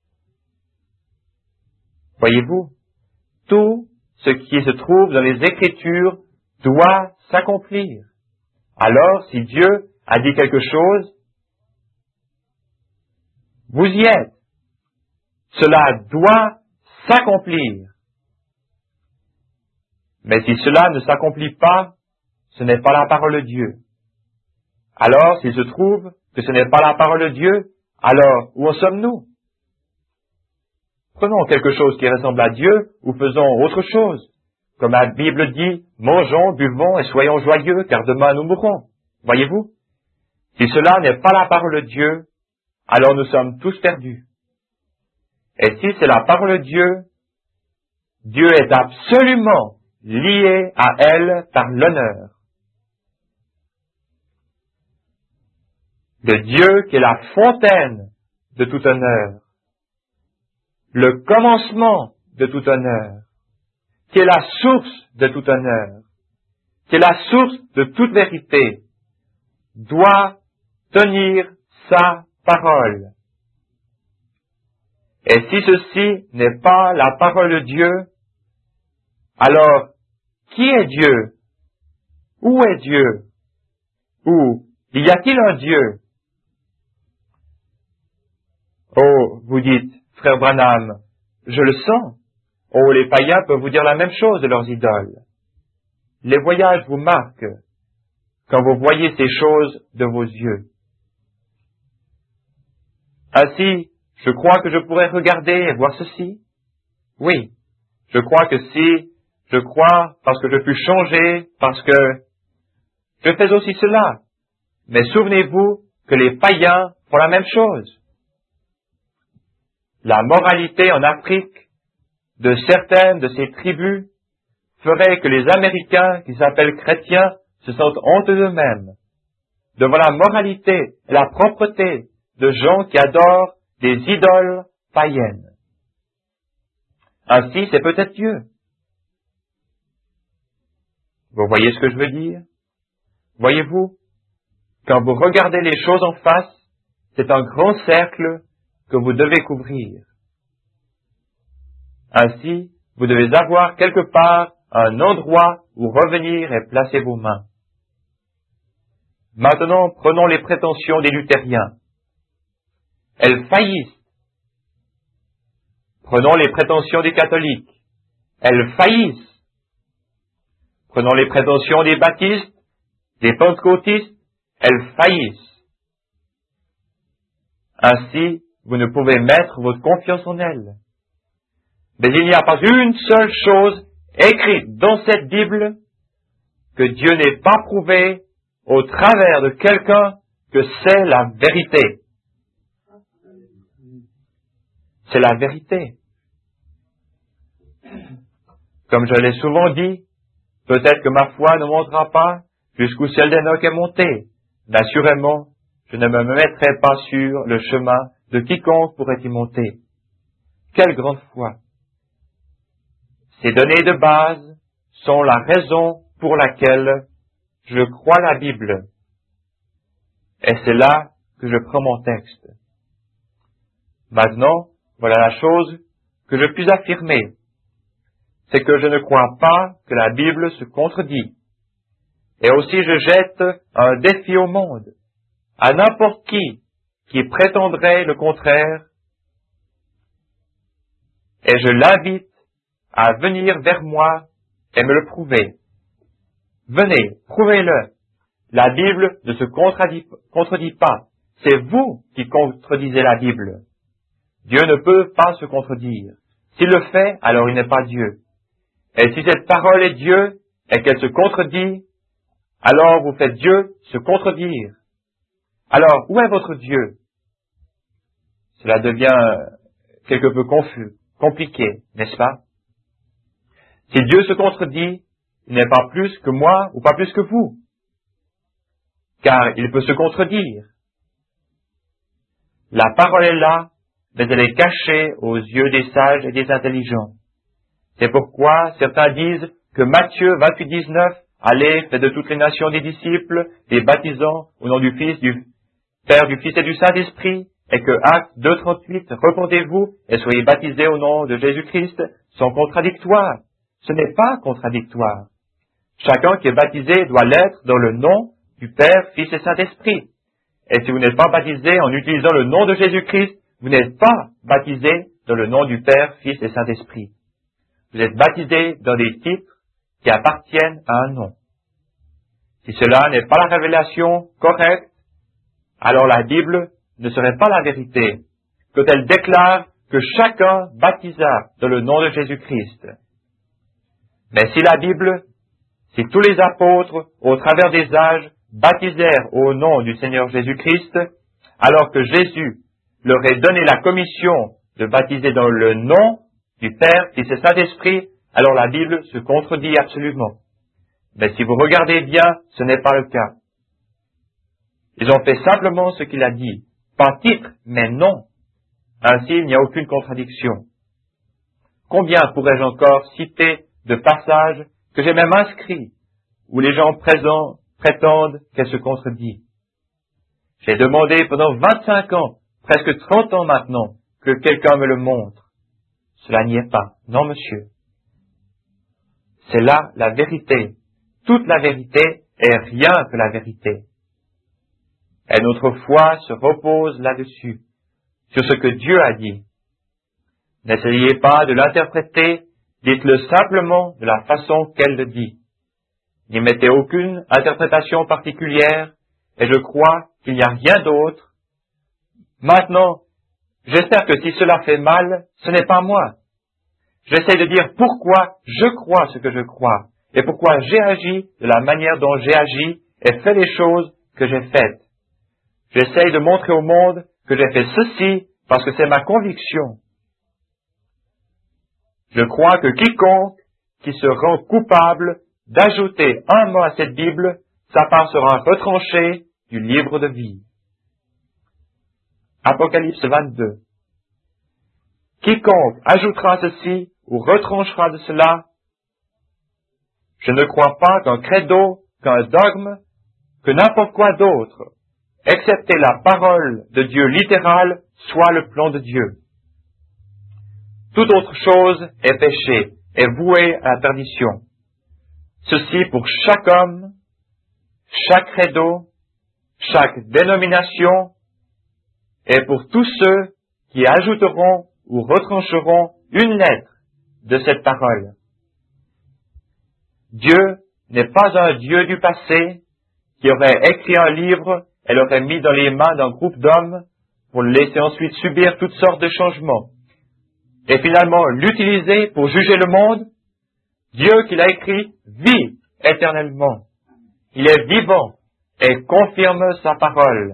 Voyez-vous, tout ce qui se trouve dans les Écritures doit s'accomplir. Alors, si Dieu a dit quelque chose, vous y êtes. Cela doit s'accomplir. Mais si cela ne s'accomplit pas, ce n'est pas la parole de Dieu. Alors, s'il se trouve que ce n'est pas la parole de Dieu, alors où en sommes-nous? Prenons quelque chose qui ressemble à Dieu ou faisons autre chose. Comme la Bible dit, mangeons, buvons et soyons joyeux, car demain nous mourrons. Voyez-vous? Si cela n'est pas la parole de Dieu, alors nous sommes tous perdus. Et si c'est la parole de Dieu, Dieu est absolument lié à elle par l'honneur. Le Dieu qui est la fontaine de tout honneur, le commencement de tout honneur, qui est la source de tout honneur, qui est la source de toute vérité, doit tenir sa parole. Et si ceci n'est pas la parole de Dieu, alors qui est Dieu? Où est Dieu? Ou y a-t-il un Dieu? Oh, vous dites, frère Branham, je le sens. Oh, les païens peuvent vous dire la même chose de leurs idoles. Les voyages vous marquent quand vous voyez ces choses de vos yeux. Ainsi, je crois que je pourrais regarder et voir ceci. Oui, je crois que si, je crois parce que je puis changer, parce que je fais aussi cela. Mais souvenez-vous que les païens font la même chose. La moralité en Afrique de certaines de ces tribus ferait que les Américains qui s'appellent chrétiens se sentent honte d'eux-mêmes devant la moralité et la propreté de gens qui adorent des idoles païennes. Ainsi, c'est peut-être Dieu. Vous voyez ce que je veux dire? Voyez-vous, quand vous regardez les choses en face, c'est un grand cercle que vous devez couvrir. Ainsi, vous devez avoir quelque part un endroit où revenir et placer vos mains. Maintenant, prenons les prétentions des luthériens. Elles faillissent. Prenons les prétentions des catholiques. Elles faillissent. Prenons les prétentions des baptistes, des pentecôtistes. Elles faillissent. Ainsi, vous ne pouvez mettre votre confiance en elles. Mais il n'y a pas une seule chose écrite dans cette Bible que Dieu n'ait pas prouvé au travers de quelqu'un que c'est la vérité. C'est la vérité. Comme je l'ai souvent dit, peut-être que ma foi ne montera pas jusqu'où celle d'Enoch est montée. Assurément, je ne me mettrai pas sur le chemin de quiconque pourrait y monter. Quelle grande foi! Ces données de base sont la raison pour laquelle je crois la Bible. Et c'est là que je prends mon texte. Maintenant, voilà la chose que je puis affirmer. C'est que je ne crois pas que la Bible se contredit. Et aussi je jette un défi au monde, à n'importe qui, qui prétendrait le contraire, et je l'invite à venir vers moi et me le prouver. Venez, prouvez-le. La Bible ne se contredit, contredit pas. C'est vous qui contredisez la Bible. Dieu ne peut pas se contredire. S'il le fait, alors il n'est pas Dieu. Et si cette parole est Dieu et qu'elle se contredit, alors vous faites Dieu se contredire. Alors, où est votre Dieu? Cela devient quelque peu confus, compliqué, n'est-ce pas? Si Dieu se contredit, il n'est pas plus que moi ou pas plus que vous, car il peut se contredire. La parole est là, mais elle est cachée aux yeux des sages et des intelligents. C'est pourquoi certains disent que Matthieu vingt-huit dix-neuf, allez, faites de toutes les nations des disciples, les baptisant au nom du Fils, du Père, du Fils et du Saint-Esprit, et que Actes deux trente-huit, repentez-vous et soyez baptisés au nom de Jésus-Christ, sont contradictoires. Ce n'est pas contradictoire. Chacun qui est baptisé doit l'être dans le nom du Père, Fils et Saint-Esprit. Et si vous n'êtes pas baptisé en utilisant le nom de Jésus-Christ, vous n'êtes pas baptisé dans le nom du Père, Fils et Saint-Esprit. Vous êtes baptisé dans des titres qui appartiennent à un nom. Si cela n'est pas la révélation correcte, alors la Bible ne serait pas la vérité, quand elle déclare que chacun baptisa dans le nom de Jésus-Christ. Mais si la Bible, si tous les apôtres, au travers des âges, baptisèrent au nom du Seigneur Jésus-Christ, alors que Jésus leur ait donné la commission de baptiser dans le nom du Père, Fils et Saint-Esprit, alors la Bible se contredit absolument. Mais si vous regardez bien, ce n'est pas le cas. Ils ont fait simplement ce qu'il a dit, pas titre, mais nom. Ainsi, il n'y a aucune contradiction. Combien pourrais-je encore citer de passages que j'ai même inscrits, où les gens présents prétendent qu'elle se contredit? J'ai demandé pendant vingt-cinq ans, presque trente ans maintenant, que quelqu'un me le montre. Cela n'y est pas. Non, monsieur. C'est là la vérité. Toute la vérité est rien que la vérité. Et notre foi se repose là-dessus, sur ce que Dieu a dit. N'essayez pas de l'interpréter, dites-le simplement de la façon qu'elle le dit. N'y mettez aucune interprétation particulière, et je crois qu'il n'y a rien d'autre. Maintenant, j'espère que si cela fait mal, ce n'est pas moi. J'essaie de dire pourquoi je crois ce que je crois, et pourquoi j'ai agi de la manière dont j'ai agi, et fait les choses que j'ai faites. J'essaie de montrer au monde que j'ai fait ceci parce que c'est ma conviction. Je crois que quiconque qui se rend coupable d'ajouter un mot à cette Bible, sa part sera retranchée du livre de vie. Apocalypse vingt-deux. Quiconque ajoutera ceci ou retranchera de cela, je ne crois pas qu'un credo, qu'un dogme, que n'importe quoi d'autre, excepté la parole de Dieu littérale, soit le plan de Dieu. Toute autre chose est péché, est vouée à la perdition. Ceci pour chaque homme, chaque credo, chaque dénomination, et pour tous ceux qui ajouteront ou retrancheront une lettre de cette parole. Dieu n'est pas un Dieu du passé qui aurait écrit un livre et l'aurait mis dans les mains d'un groupe d'hommes pour le laisser ensuite subir toutes sortes de changements, et finalement l'utiliser pour juger le monde. Dieu qui l'a écrit vit éternellement. Il est vivant et confirme sa parole.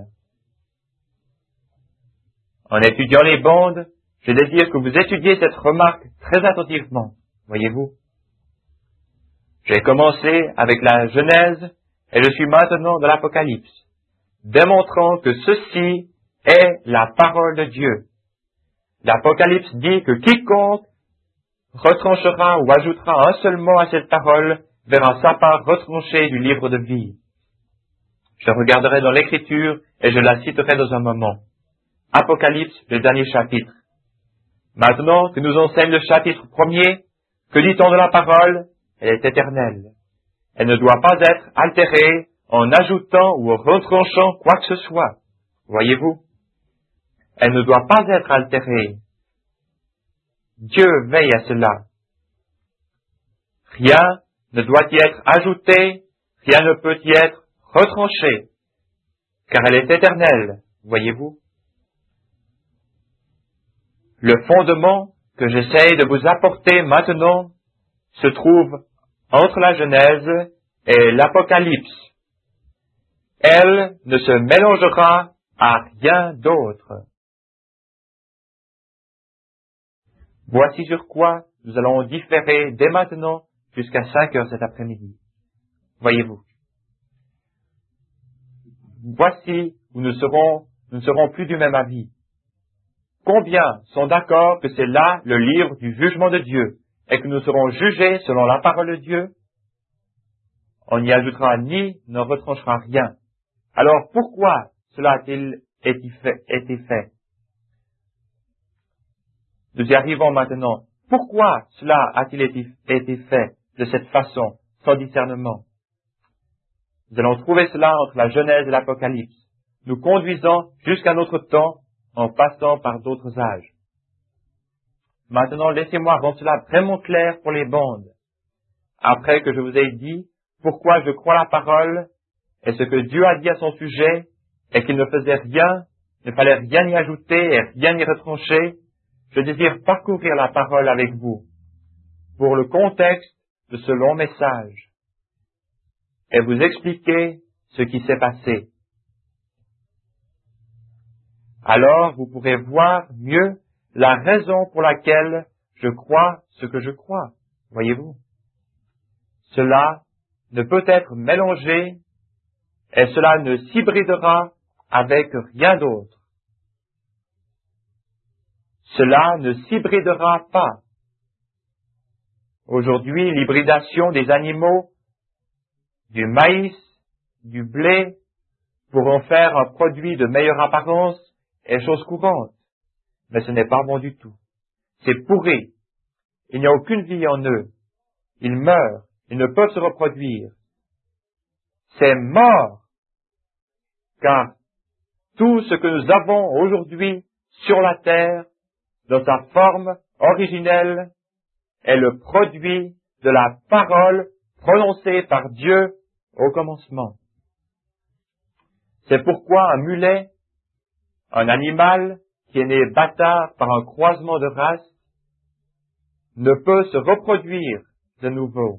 En étudiant les bandes, je désire que vous étudiez cette remarque très attentivement, voyez-vous. J'ai commencé avec la Genèse et je suis maintenant dans l'Apocalypse, démontrant que ceci est la parole de Dieu. L'Apocalypse dit que quiconque retranchera ou ajoutera un seul mot à cette parole verra sa part retranchée du livre de vie. Je regarderai dans l'Écriture et je la citerai dans un moment. Apocalypse, le dernier chapitre. Maintenant que nous enseigne le chapitre premier, que dit-on de la parole? Elle est éternelle. Elle ne doit pas être altérée en ajoutant ou en retranchant quoi que ce soit. Voyez-vous? Elle ne doit pas être altérée. Dieu veille à cela. Rien ne doit y être ajouté, rien ne peut y être retranché, car elle est éternelle, voyez-vous. Le fondement que j'essaye de vous apporter maintenant se trouve entre la Genèse et l'Apocalypse. Elle ne se mélangera à rien d'autre. Voici sur quoi nous allons différer dès maintenant jusqu'à cinq heures cet après-midi. Voyez-vous. Voici où nous serons, nous ne serons plus du même avis. Combien sont d'accord que c'est là le livre du jugement de Dieu et que nous serons jugés selon la parole de Dieu? On n'y ajoutera ni ne retranchera rien. Alors pourquoi cela a-t-il été fait, été fait? Nous y arrivons maintenant. Pourquoi cela a-t-il été, été fait de cette façon, sans discernement? Nous allons trouver cela entre la Genèse et l'Apocalypse, nous conduisant jusqu'à notre temps en passant par d'autres âges. Maintenant, laissez-moi rendre cela vraiment clair pour les bandes. Après que je vous ai dit pourquoi je crois la parole et ce que Dieu a dit à son sujet et qu'il ne faisait rien, ne fallait rien y ajouter et rien y retrancher, je désire parcourir la parole avec vous pour le contexte de ce long message et vous expliquer ce qui s'est passé. Alors vous pourrez voir mieux la raison pour laquelle je crois ce que je crois, voyez-vous. Cela ne peut être mélangé et cela ne s'hybridera avec rien d'autre. Cela ne s'hybridera pas. Aujourd'hui, l'hybridation des animaux, du maïs, du blé, pour en faire un produit de meilleure apparence, est chose courante. Mais ce n'est pas bon du tout. C'est pourri. Il n'y a aucune vie en eux. Ils meurent. Ils ne peuvent se reproduire. C'est mort. Car tout ce que nous avons aujourd'hui sur la terre, dans sa forme originelle, est le produit de la parole prononcée par Dieu au commencement. C'est pourquoi un mulet, un animal qui est né bâtard par un croisement de race, ne peut se reproduire de nouveau.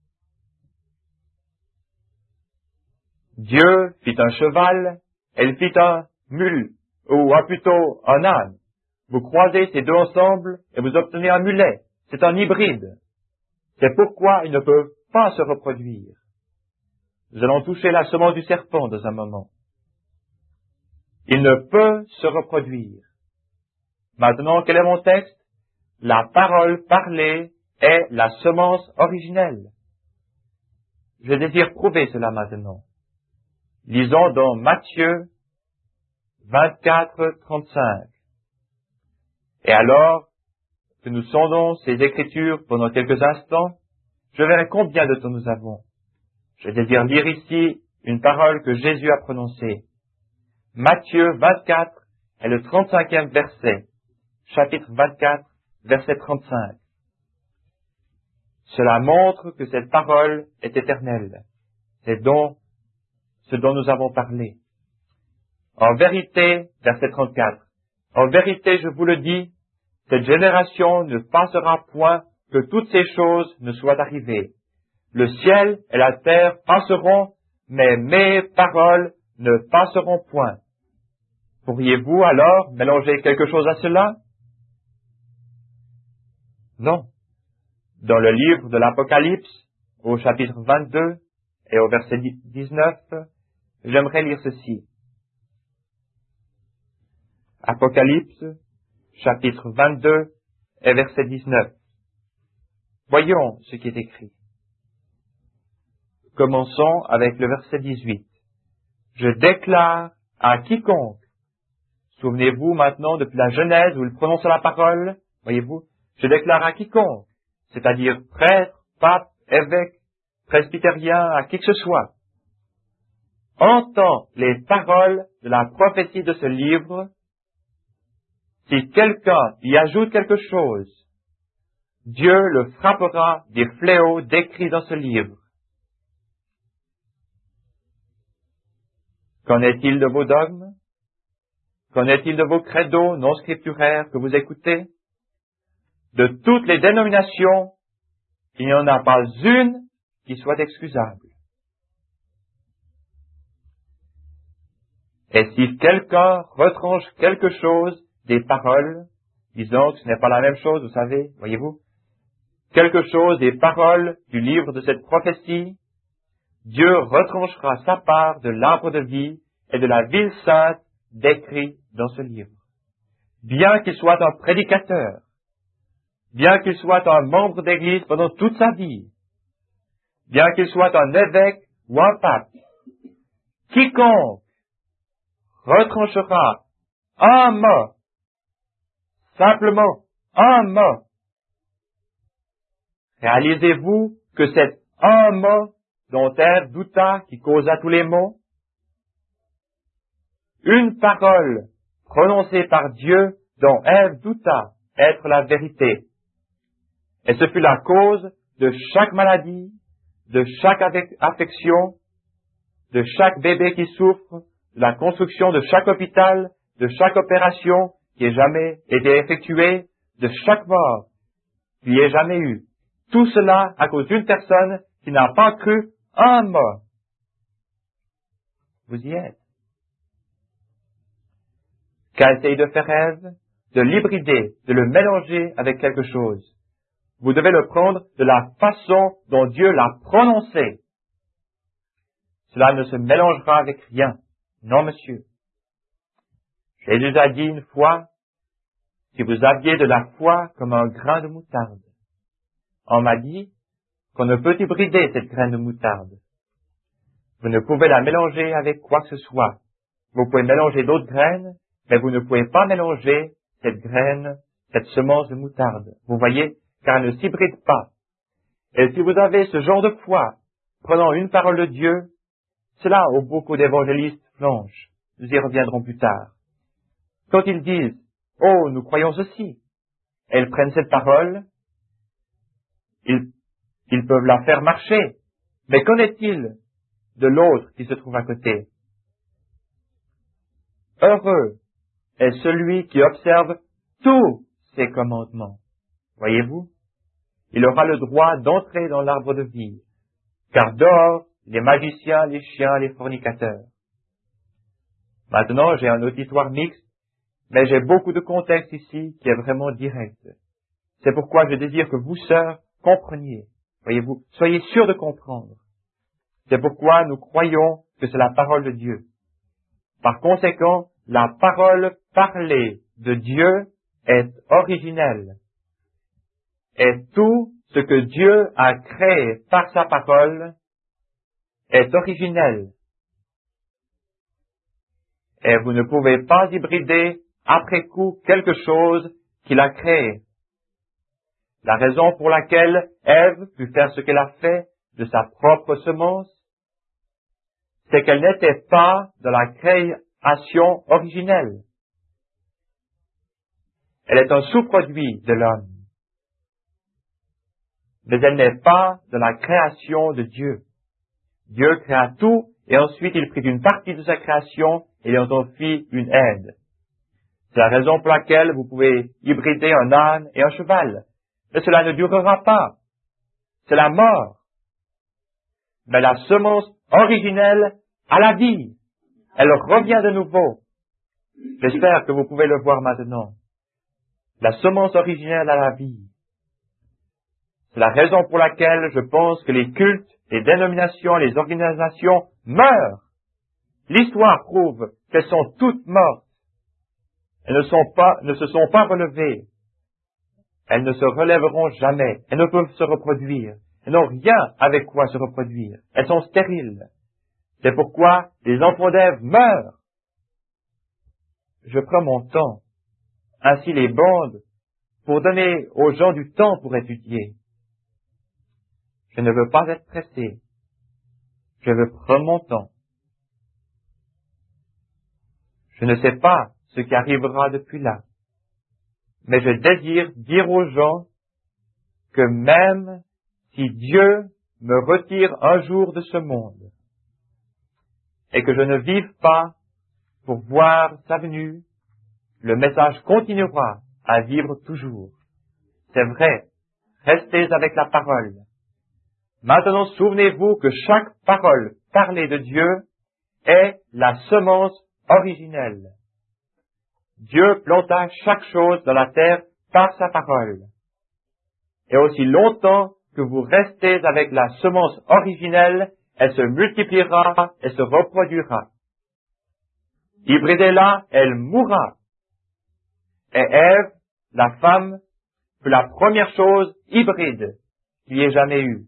Dieu fit un cheval, elle fit un mule, ou un, plutôt un âne. Vous croisez ces deux ensemble et vous obtenez un mulet. C'est un hybride. C'est pourquoi il ne peut pas se reproduire. Nous allons toucher la semence du serpent dans un moment. Il ne peut se reproduire. Maintenant, quel est mon texte? La parole parlée est la semence originelle. Je désire prouver cela maintenant. Lisons dans Matthieu vingt-quatre, trente-cinq. Et alors que nous sondons ces Écritures pendant quelques instants, je verrai combien de temps nous avons. Je désire lire ici une parole que Jésus a prononcée. Matthieu vingt-quatre est le trente-cinquième verset. Chapitre vingt-quatre, verset trente-cinq. Cela montre que cette parole est éternelle. C'est donc ce dont nous avons parlé. En vérité, verset trente-quatre, en vérité, je vous le dis, cette génération ne passera point que toutes ces choses ne soient arrivées. Le ciel et la terre passeront, mais mes paroles ne passeront point. Pourriez-vous alors mélanger quelque chose à cela? Non. Dans le livre de l'Apocalypse, au chapitre vingt-deux et au verset dix-neuf, j'aimerais lire ceci. Apocalypse, chapitre vingt-deux et verset dix-neuf. Voyons ce qui est écrit. Commençons avec le verset dix-huit. Je déclare à quiconque. Souvenez-vous maintenant depuis la Genèse où il prononce la parole, voyez-vous, je déclare à quiconque, c'est-à-dire prêtre, pape, évêque, presbytérien, à qui que ce soit, entend les paroles de la prophétie de ce livre. Si quelqu'un y ajoute quelque chose, Dieu le frappera des fléaux décrits dans ce livre. Qu'en est-il de vos dogmes? Qu'en est-il de vos credos non scripturaires que vous écoutez? De toutes les dénominations, il n'y en a pas une qui soit excusable. Et si quelqu'un retranche quelque chose des paroles, disons que ce n'est pas la même chose, vous savez, voyez-vous, quelque chose des paroles du livre de cette prophétie, Dieu retranchera sa part de l'arbre de vie et de la ville sainte décrit dans ce livre. Bien qu'il soit un prédicateur, bien qu'il soit un membre d'église pendant toute sa vie, bien qu'il soit un évêque ou un pape, quiconque retranchera un mot, simplement un mot, réalisez-vous que c'est un mot dont Ève douta qui causa tous les maux? Une parole prononcée par Dieu dont Ève douta être la vérité. Et ce fut la cause de chaque maladie, de chaque affection, de chaque bébé qui souffre, de la construction de chaque hôpital, de chaque opération qui ait jamais été effectuée, de chaque mort qui ait jamais eu. Tout cela à cause d'une personne qui n'a pas cru un mot. Vous y êtes. Qu'essaye de faire Ève? De l'hybrider, de le mélanger avec quelque chose. Vous devez le prendre de la façon dont Dieu l'a prononcé. Cela ne se mélangera avec rien. Non, monsieur. Jésus a dit une fois, si vous aviez de la foi comme un grain de moutarde. On m'a dit qu'on ne peut hybrider cette graine de moutarde. Vous ne pouvez la mélanger avec quoi que ce soit. Vous pouvez mélanger d'autres graines, mais vous ne pouvez pas mélanger cette graine, cette semence de moutarde. Vous voyez, car elle ne s'hybride pas. Et si vous avez ce genre de foi, prenant une parole de Dieu, c'est là où beaucoup d'évangélistes plongent. Nous y reviendrons plus tard. Quand ils disent, oh, nous croyons ceci, et ils prennent cette parole, ils, ils peuvent la faire marcher. Mais qu'en est-il de l'autre qui se trouve à côté? Heureux est celui qui observe tous ses commandements. Voyez-vous? Il aura le droit d'entrer dans l'arbre de vie, car dehors, les magiciens, les chiens, les fornicateurs. Maintenant, j'ai un auditoire mixte, mais j'ai beaucoup de contexte ici qui est vraiment direct. C'est pourquoi je désire que vous, sœurs, compreniez. Voyez-vous, soyez sûrs de comprendre. C'est pourquoi nous croyons que c'est la parole de Dieu. Par conséquent, la parole parlée de Dieu est originelle. Et tout ce que Dieu a créé par sa parole est originel. Et vous ne pouvez pas hybrider après coup quelque chose qu'il a créé. La raison pour laquelle Ève put faire ce qu'elle a fait de sa propre semence, c'est qu'elle n'était pas de la création originelle. Elle est un sous-produit de l'homme. Mais elle n'est pas de la création de Dieu. Dieu créa tout, et ensuite il prit une partie de sa création et il en fit une aide. C'est la raison pour laquelle vous pouvez hybrider un âne et un cheval. Mais cela ne durera pas. C'est la mort. Mais la semence originelle a la vie. Elle revient de nouveau. J'espère que vous pouvez le voir maintenant. La semence originelle a la vie. C'est la raison pour laquelle je pense que les cultes, les dénominations, les organisations meurent. L'histoire prouve qu'elles sont toutes mortes. Elles ne sont pas, ne se sont pas relevées. Elles ne se relèveront jamais. Elles ne peuvent se reproduire. Elles n'ont rien avec quoi se reproduire. Elles sont stériles. C'est pourquoi les enfants d'Ève meurent. Je prends mon temps, ainsi les bandes, pour donner aux gens du temps pour étudier. Je ne veux pas être pressé. Je veux prendre mon temps. Je ne sais pas ce qui arrivera depuis là, mais je désire dire aux gens que même si Dieu me retire un jour de ce monde, et que je ne vive pas pour voir sa venue, le message continuera à vivre toujours. C'est vrai, restez avec la parole. Maintenant, souvenez-vous que chaque parole parlée de Dieu est la semence originelle. Dieu planta chaque chose dans la terre par sa parole. Et aussi longtemps que vous restez avec la semence originelle, elle se multipliera et se reproduira. Hybridée-là, elle mourra. Et Ève, la femme, fut la première chose hybride qu'il y ait jamais eu.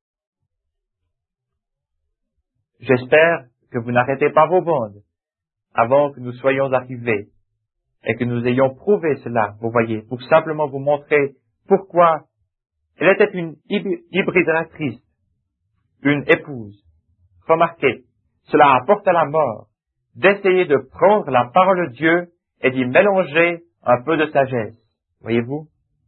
J'espère que vous n'arrêtez pas vos bandes avant que nous soyons arrivés et que nous ayons prouvé cela, vous voyez, pour simplement vous montrer pourquoi elle était une hybridatrice, une épouse. Remarquez, cela apporte à la mort d'essayer de prendre la parole de Dieu et d'y mélanger un peu de sagesse. Voyez-vous?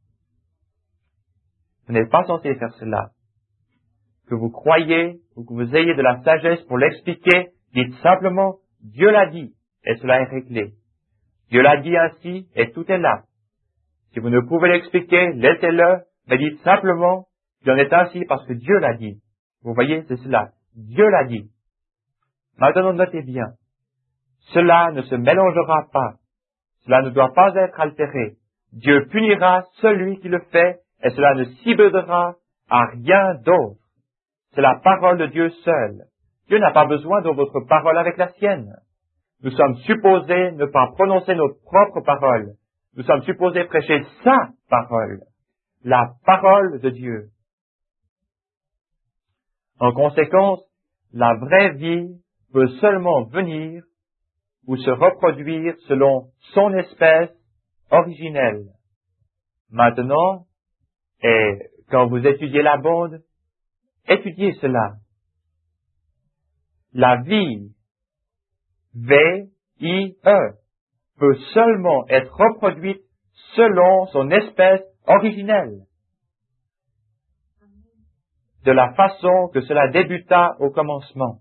Vous n'êtes pas censé faire cela. Que vous croyez ou que vous ayez de la sagesse pour l'expliquer, dites simplement, Dieu l'a dit, et cela est réglé. Dieu l'a dit ainsi, et tout est là. Si vous ne pouvez l'expliquer, laissez-le, mais dites simplement, il en est ainsi parce que Dieu l'a dit. Vous voyez, c'est cela. Dieu l'a dit. Maintenant, notez bien. Cela ne se mélangera pas. Cela ne doit pas être altéré. Dieu punira celui qui le fait, et cela ne s'hybridera à rien d'autre. C'est la parole de Dieu seule. Dieu n'a pas besoin de votre parole avec la sienne. Nous sommes supposés ne pas prononcer nos propres paroles. Nous sommes supposés prêcher sa parole, la parole de Dieu. En conséquence, la vraie vie peut seulement venir ou se reproduire selon son espèce originelle. Maintenant, et quand vous étudiez la bande, étudiez cela. La vie, V I E, peut seulement être reproduite selon son espèce originelle, de la façon que cela débuta au commencement.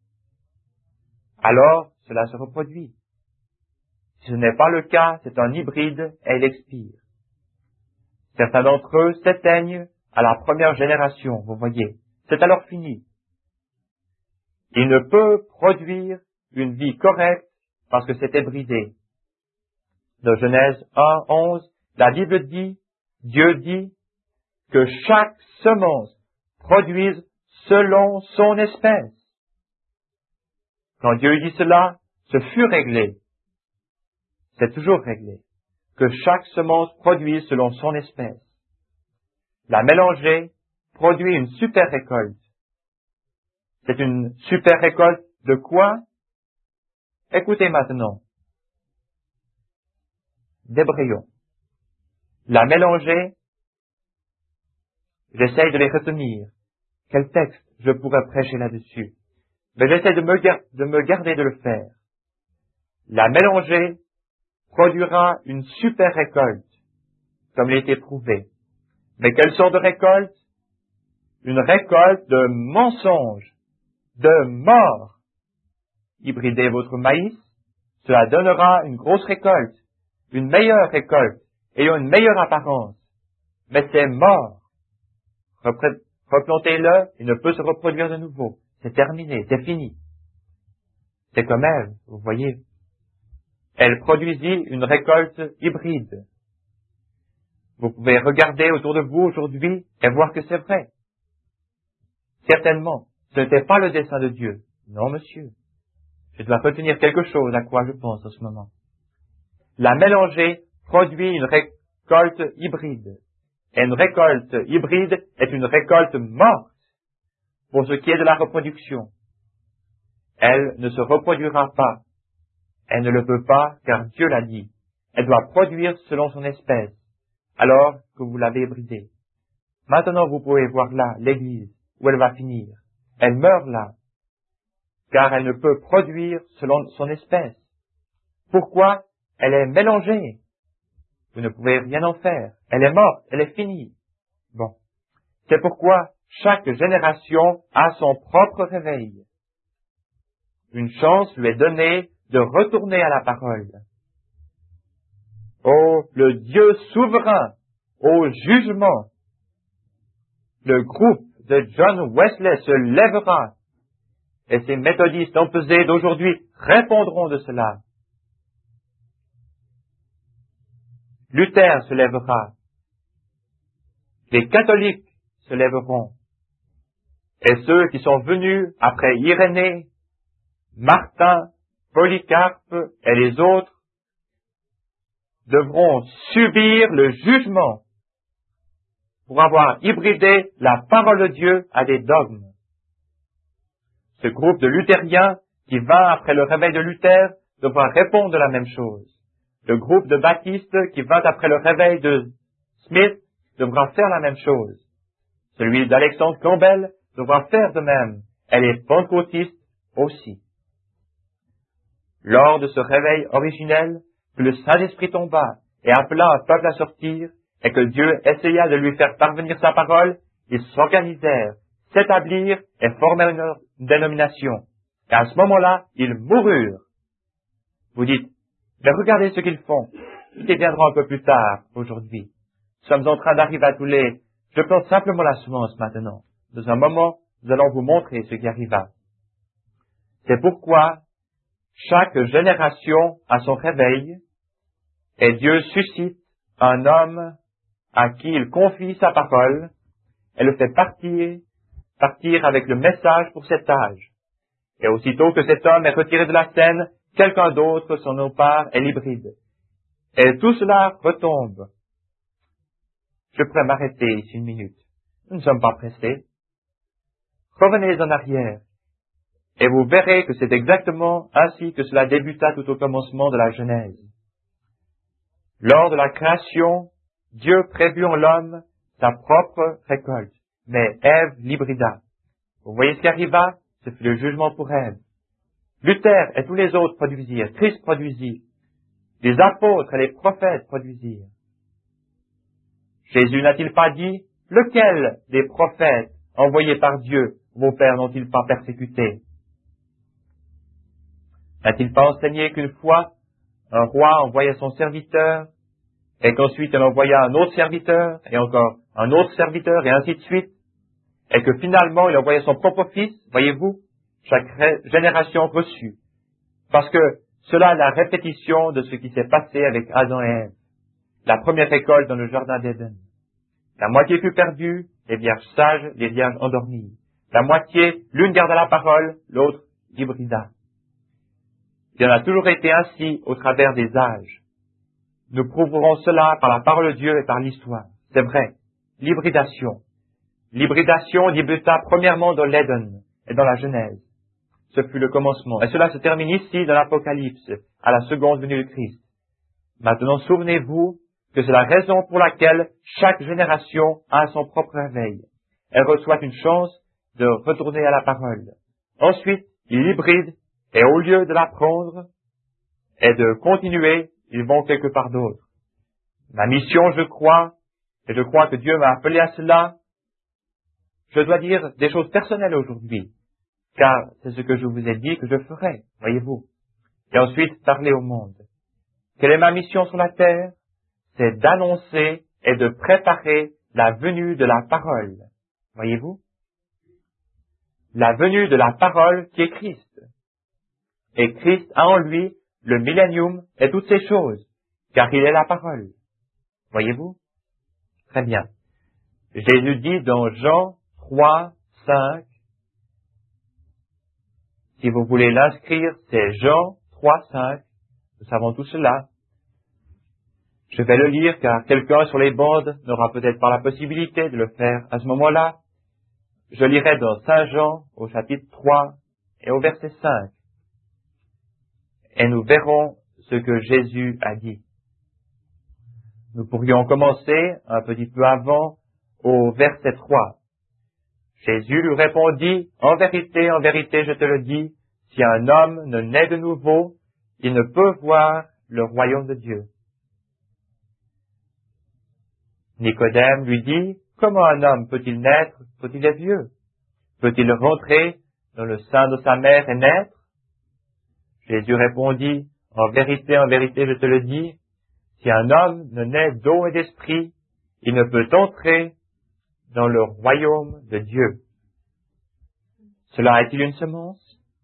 Alors, cela se reproduit. Si ce n'est pas le cas, c'est un hybride et il expire. Certains d'entre eux s'éteignent à la première génération, vous voyez. C'est alors fini. Il ne peut produire une vie correcte parce que c'était brisé. Dans Genèse un, onze, la Bible dit, Dieu dit, que chaque semence produise selon son espèce. Quand Dieu dit cela, ce fut réglé. C'est toujours réglé. Que chaque semence produise selon son espèce. La mélanger produit une super récolte. C'est une super récolte de quoi? Écoutez maintenant. D'embryons. La mélanger, j'essaye de les retenir. Quel texte je pourrais prêcher là-dessus? Mais j'essaie de me, gar- de me garder de le faire. La mélanger produira une super récolte, comme il a été prouvé. Mais quelle sorte de récolte? Une récolte de mensonges, de mort. Hybridez votre maïs, cela donnera une grosse récolte, une meilleure récolte, ayant une meilleure apparence. Mais c'est mort. Repré- Replantez-le, il ne peut se reproduire de nouveau. C'est terminé, c'est fini. C'est comme elle, vous voyez. Elle produisit une récolte hybride. Vous pouvez regarder autour de vous aujourd'hui et voir que c'est vrai. Certainement, ce n'était pas le dessein de Dieu. Non, monsieur. Je dois retenir quelque chose à quoi je pense en ce moment. La mélanger produit une récolte hybride. Et une récolte hybride est une récolte morte pour ce qui est de la reproduction. Elle ne se reproduira pas. Elle ne le peut pas, car Dieu l'a dit. Elle doit produire selon son espèce, alors que vous l'avez hybridée. Maintenant, vous pouvez voir là l'Église, où elle va finir. Elle meurt là, car elle ne peut produire selon son espèce. Pourquoi? Elle est mélangée. Vous ne pouvez rien en faire. Elle est morte, elle est finie. Bon. C'est pourquoi chaque génération a son propre réveil. Une chance lui est donnée de retourner à la parole. Oh, le Dieu souverain, au jugement. Le groupe de John Wesley se lèvera, et ces méthodistes empesés d'aujourd'hui répondront de cela. Luther se lèvera. Les catholiques se lèveront. Et ceux qui sont venus après Irénée, Martin, Polycarpe et les autres devront subir le jugement pour avoir hybridé la parole de Dieu à des dogmes. Ce groupe de luthériens qui vint après le réveil de Luther devra répondre de la même chose. Le groupe de baptistes qui vint après le réveil de Smith devra faire la même chose. Celui d'Alexandre Campbell devra faire de même. Et les pentecôtistes aussi. Lors de ce réveil originel, que le Saint-Esprit tomba et appela un peuple à sortir, et que Dieu essaya de lui faire parvenir sa parole, ils s'organisèrent, s'établirent et formèrent une dénomination. Et à ce moment-là, ils moururent. Vous dites, mais regardez ce qu'ils font. Ils viendront un peu plus tard, aujourd'hui. Nous sommes en train d'arriver à tous les... Je plante simplement la semence maintenant. Dans un moment, nous allons vous montrer ce qui arriva. C'est pourquoi chaque génération a son réveil, et Dieu suscite un homme à qui il confie sa parole, et le fait partir, partir avec le message pour cet âge. Et aussitôt que cet homme est retiré de la scène, quelqu'un d'autre s'en empare et l'hybride. Et tout cela retombe. Je pourrais m'arrêter ici une minute. Nous ne sommes pas pressés. Revenez en arrière, et vous verrez que c'est exactement ainsi que cela débuta tout au commencement de la Genèse. Lors de la création, Dieu prévut en l'homme sa propre récolte, mais Ève l'hybrida. Vous voyez ce qui arriva? Ce fut le jugement pour Ève. Luther et tous les autres produisirent, Christ produisit, les apôtres et les prophètes produisirent. Jésus n'a-t-il pas dit, lequel des prophètes envoyés par Dieu vos pères n'ont-ils pas persécuté? N'a-t-il pas enseigné qu'une fois, un roi envoya son serviteur, et qu'ensuite il envoya un autre serviteur, et encore un autre serviteur, et ainsi de suite, et que finalement il envoya son propre fils, voyez-vous, chaque génération reçue. Parce que cela est la répétition de ce qui s'est passé avec Adam et Ève, la première récolte dans le jardin d'Éden. La moitié fut perdue, les vierges sages, les vierges endormies. La moitié, l'une garda la parole, l'autre hybrida. Il en a toujours été ainsi au travers des âges. Nous prouverons cela par la parole de Dieu et par l'histoire. C'est vrai. L'hybridation. L'hybridation débuta premièrement dans l'Éden et dans la Genèse. Ce fut le commencement. Et cela se termine ici dans l'Apocalypse, à la seconde venue de Christ. Maintenant, souvenez-vous que c'est la raison pour laquelle chaque génération a son propre réveil. Elle reçoit une chance de retourner à la parole. Ensuite, ils l'hybrident, et au lieu de l'apprendre et de continuer, ils vont quelque part d'autre. Ma mission, je crois, et je crois que Dieu m'a appelé à cela, je dois dire des choses personnelles aujourd'hui, car c'est ce que je vous ai dit que je ferai, voyez-vous. Et ensuite, parler au monde. Quelle est ma mission sur la terre? C'est d'annoncer et de préparer la venue de la parole, voyez-vous. La venue de la parole qui est Christ. Et Christ a en lui le millénium et toutes ces choses, car il est la parole. Voyez-vous? Très bien. Jésus dit dans Jean trois, cinq, si vous voulez l'inscrire, c'est Jean trois, cinq, nous savons tout cela. Je vais le lire car quelqu'un sur les bandes n'aura peut-être pas la possibilité de le faire à ce moment-là. Je lirai dans Saint Jean au chapitre trois et au verset cinq. Et nous verrons ce que Jésus a dit. Nous pourrions commencer un petit peu avant au verset trois. Jésus lui répondit, « En vérité, en vérité, je te le dis, si un homme ne naît de nouveau, il ne peut voir le royaume de Dieu. » Nicodème lui dit, « Comment un homme peut-il naître quand il est vieux? Peut-il rentrer dans le sein de sa mère et naître? » Jésus répondit, « En vérité, en vérité, je te le dis, si un homme ne naît d'eau et d'esprit, il ne peut entrer dans le royaume de Dieu. » Cela est-il une semence?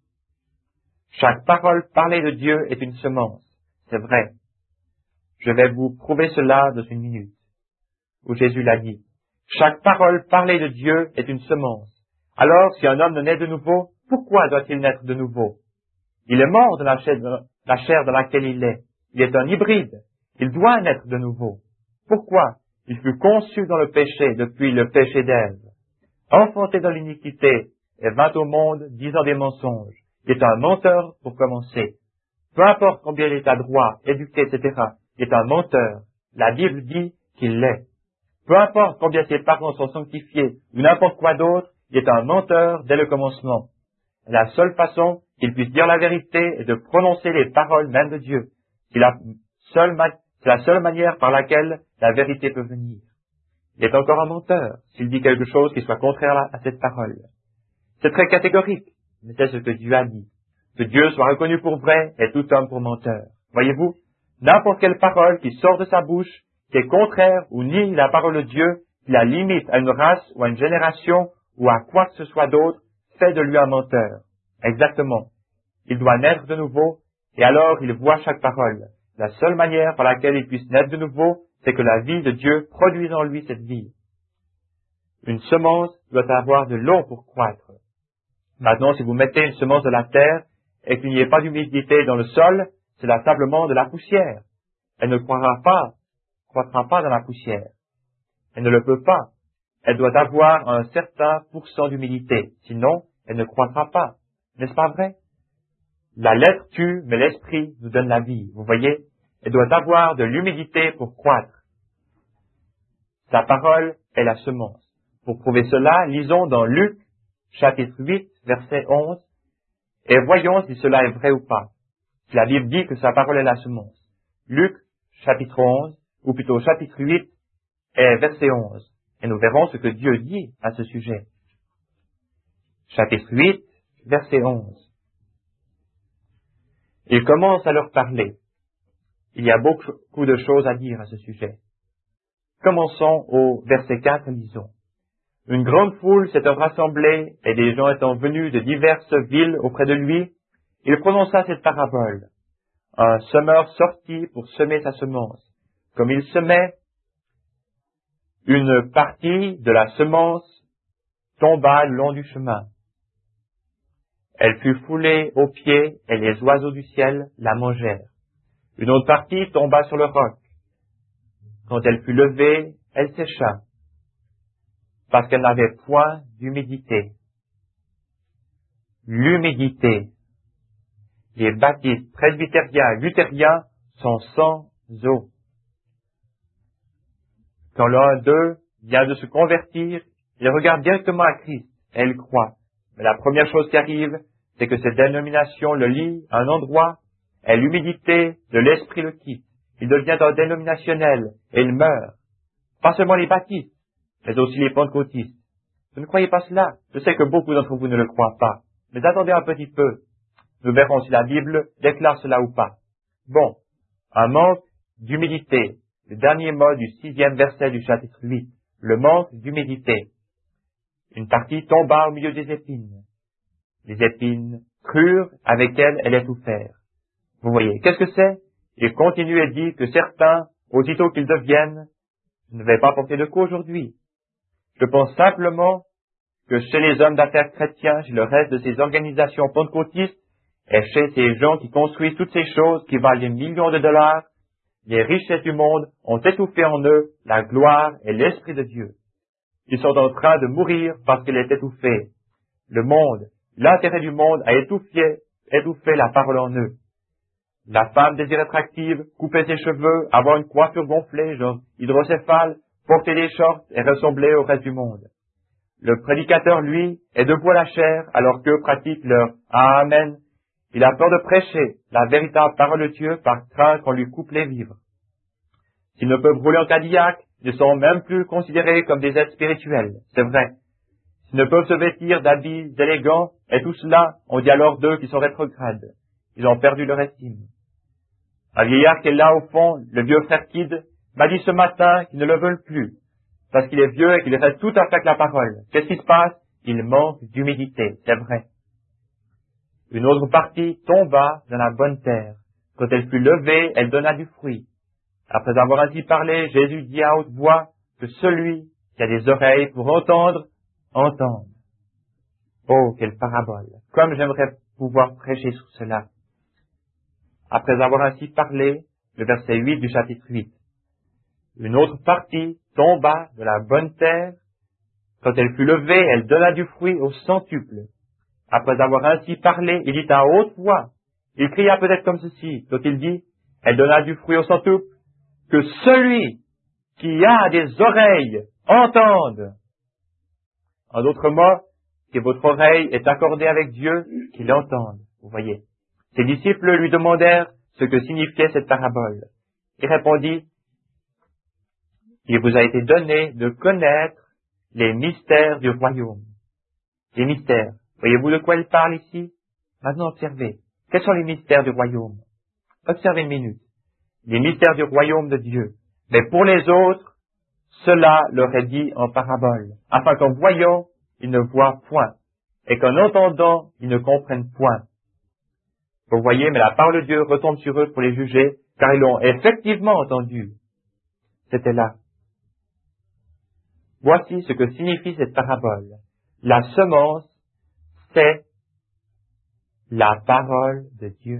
Chaque parole parlée de Dieu est une semence, c'est vrai. Je vais vous prouver cela dans une minute, où Jésus l'a dit. Chaque parole parlée de Dieu est une semence. Alors, si un homme ne naît de nouveau, pourquoi doit-il naître de nouveau? Il est mort de la chair, de la chair dans laquelle il est. Il est un hybride. Il doit naître de nouveau. Pourquoi? Il fut conçu dans le péché depuis le péché d'Ève. Enfanté dans l'iniquité et vint au monde disant des mensonges. Il est un menteur pour commencer. Peu importe combien il est adroit, éduqué, et cetera, il est un menteur. La Bible dit qu'il l'est. Peu importe combien ses parents sont sanctifiés ou n'importe quoi d'autre, il est un menteur dès le commencement. La seule façon qu'il puisse dire la vérité est de prononcer les paroles même de Dieu. C'est la seule, ma- c'est la seule manière par laquelle la vérité peut venir. Il est encore un menteur s'il dit quelque chose qui soit contraire à, à cette parole. C'est très catégorique, mais c'est ce que Dieu a dit. Que Dieu soit reconnu pour vrai et tout homme pour menteur. Voyez-vous, n'importe quelle parole qui sort de sa bouche, qui est contraire ou nie la parole de Dieu, qui la limite à une race ou à une génération ou à quoi que ce soit d'autre, fait de lui un menteur. Exactement. Il doit naître de nouveau, et alors il voit chaque parole. La seule manière par laquelle il puisse naître de nouveau, c'est que la vie de Dieu produise en lui cette vie. Une semence doit avoir de l'eau pour croître. Maintenant, si vous mettez une semence de la terre et qu'il n'y ait pas d'humidité dans le sol, c'est là simplement de la poussière. Elle ne croîtra pas, croîtra pas dans la poussière. Elle ne le peut pas. Elle doit avoir un certain pourcent d'humidité, sinon elle ne croîtra pas. N'est-ce pas vrai? La lettre tue, mais l'esprit nous donne la vie. Vous voyez? Elle doit avoir de l'humidité pour croître. Sa parole est la semence. Pour prouver cela, lisons dans Luc, chapitre huit, verset onze, et voyons si cela est vrai ou pas. Si la Bible dit que sa parole est la semence. Luc, chapitre onze, ou plutôt chapitre huit, et verset onze. Et nous verrons ce que Dieu dit à ce sujet. Chapitre huit, verset onze. Il commence à leur parler. Il y a beaucoup de choses à dire à ce sujet. Commençons au verset quatre, lisons. Une grande foule s'étant rassemblée, et des gens étant venus de diverses villes auprès de lui, il prononça cette parabole. Un semeur sortit pour semer sa semence. Comme il semait, une partie de la semence tomba le long du chemin. Elle fut foulée aux pieds, et les oiseaux du ciel la mangèrent. Une autre partie tomba sur le roc. Quand elle fut levée, elle sécha, parce qu'elle n'avait point d'humidité. L'humidité. Les baptistes presbytériens et luthériens sont sans eau. Quand l'un d'eux vient de se convertir, il regarde directement à Christ et il croit. Mais la première chose qui arrive, c'est que cette dénomination le lie à un endroit et l'humidité de l'esprit le quitte. Il devient un dénominationnel et il meurt. Pas seulement les baptistes, mais aussi les pentecôtistes. Vous ne croyez pas cela? Je sais que beaucoup d'entre vous ne le croient pas. Mais attendez un petit peu. Nous verrons si la Bible déclare cela ou pas. Bon, un manque d'humidité. Le dernier mot du sixième verset du chapitre huit. Le manque d'humidité. Une partie tomba au milieu des épines. Les épines crurent, avec elles, elle est tout faire. Vous voyez, qu'est-ce que c'est? Il continue et dit que certains, aussitôt qu'ils deviennent, ne vais pas porter de coup aujourd'hui. Je pense simplement que chez les hommes d'affaires chrétiens, chez le reste de ces organisations pentecôtistes, et chez ces gens qui construisent toutes ces choses qui valent des millions de dollars, les richesses du monde ont étouffé en eux la gloire et l'Esprit de Dieu. Ils sont en train de mourir parce qu'il est étouffé. Le monde, l'intérêt du monde a étouffé, étouffé la parole en eux. La femme désire être active, couper ses cheveux, avoir une coiffure gonflée, genre hydrocéphale, porter des shorts et ressembler au reste du monde. Le prédicateur, lui, est debout à la chair, alors qu'eux pratiquent leur Amen. Il a peur de prêcher la véritable parole de Dieu par crainte qu'on lui coupe les vivres. S'ils ne peuvent rouler en Cadillac, ils ne sont même plus considérés comme des êtres spirituels, c'est vrai. S'ils ne peuvent se vêtir d'habits élégants, et tout cela, on dit alors d'eux qu'ils sont rétrogrades. Ils ont perdu leur estime. Un vieillard qui est là au fond, le vieux frère Kid, m'a dit ce matin qu'ils ne le veulent plus, parce qu'il est vieux et qu'il reste tout à fait avec la parole. Qu'est-ce qui se passe? Il manque d'humilité, c'est vrai. Une autre partie tomba dans la bonne terre. Quand elle fut levée, elle donna du fruit. Après avoir ainsi parlé, Jésus dit à haute voix que celui qui a des oreilles pour entendre, entende. Oh, quelle parabole! Comme j'aimerais pouvoir prêcher sur cela. Après avoir ainsi parlé, le verset huit du chapitre huit. Une autre partie tomba de la bonne terre. Quand elle fut levée, elle donna du fruit au centuple. Après avoir ainsi parlé, il dit à haute voix. Il cria peut-être comme ceci, quand il dit, elle donna du fruit au centuple, que celui qui a des oreilles entende. En d'autres mots, que votre oreille est accordée avec Dieu, qu'il entende. Vous voyez. Ses disciples lui demandèrent ce que signifiait cette parabole. Il répondit, il vous a été donné de connaître les mystères du royaume. Les mystères. Voyez-vous de quoi il parle ici? Maintenant observez. Quels sont les mystères du royaume? Observez une minute. Les mystères du royaume de Dieu. Mais pour les autres, cela leur est dit en parabole, afin qu'en voyant, ils ne voient point, et qu'en entendant, ils ne comprennent point. Vous voyez, mais la parole de Dieu retombe sur eux pour les juger, car ils l'ont effectivement entendu. C'était là. Voici ce que signifie cette parabole. La semence, c'est la parole de Dieu.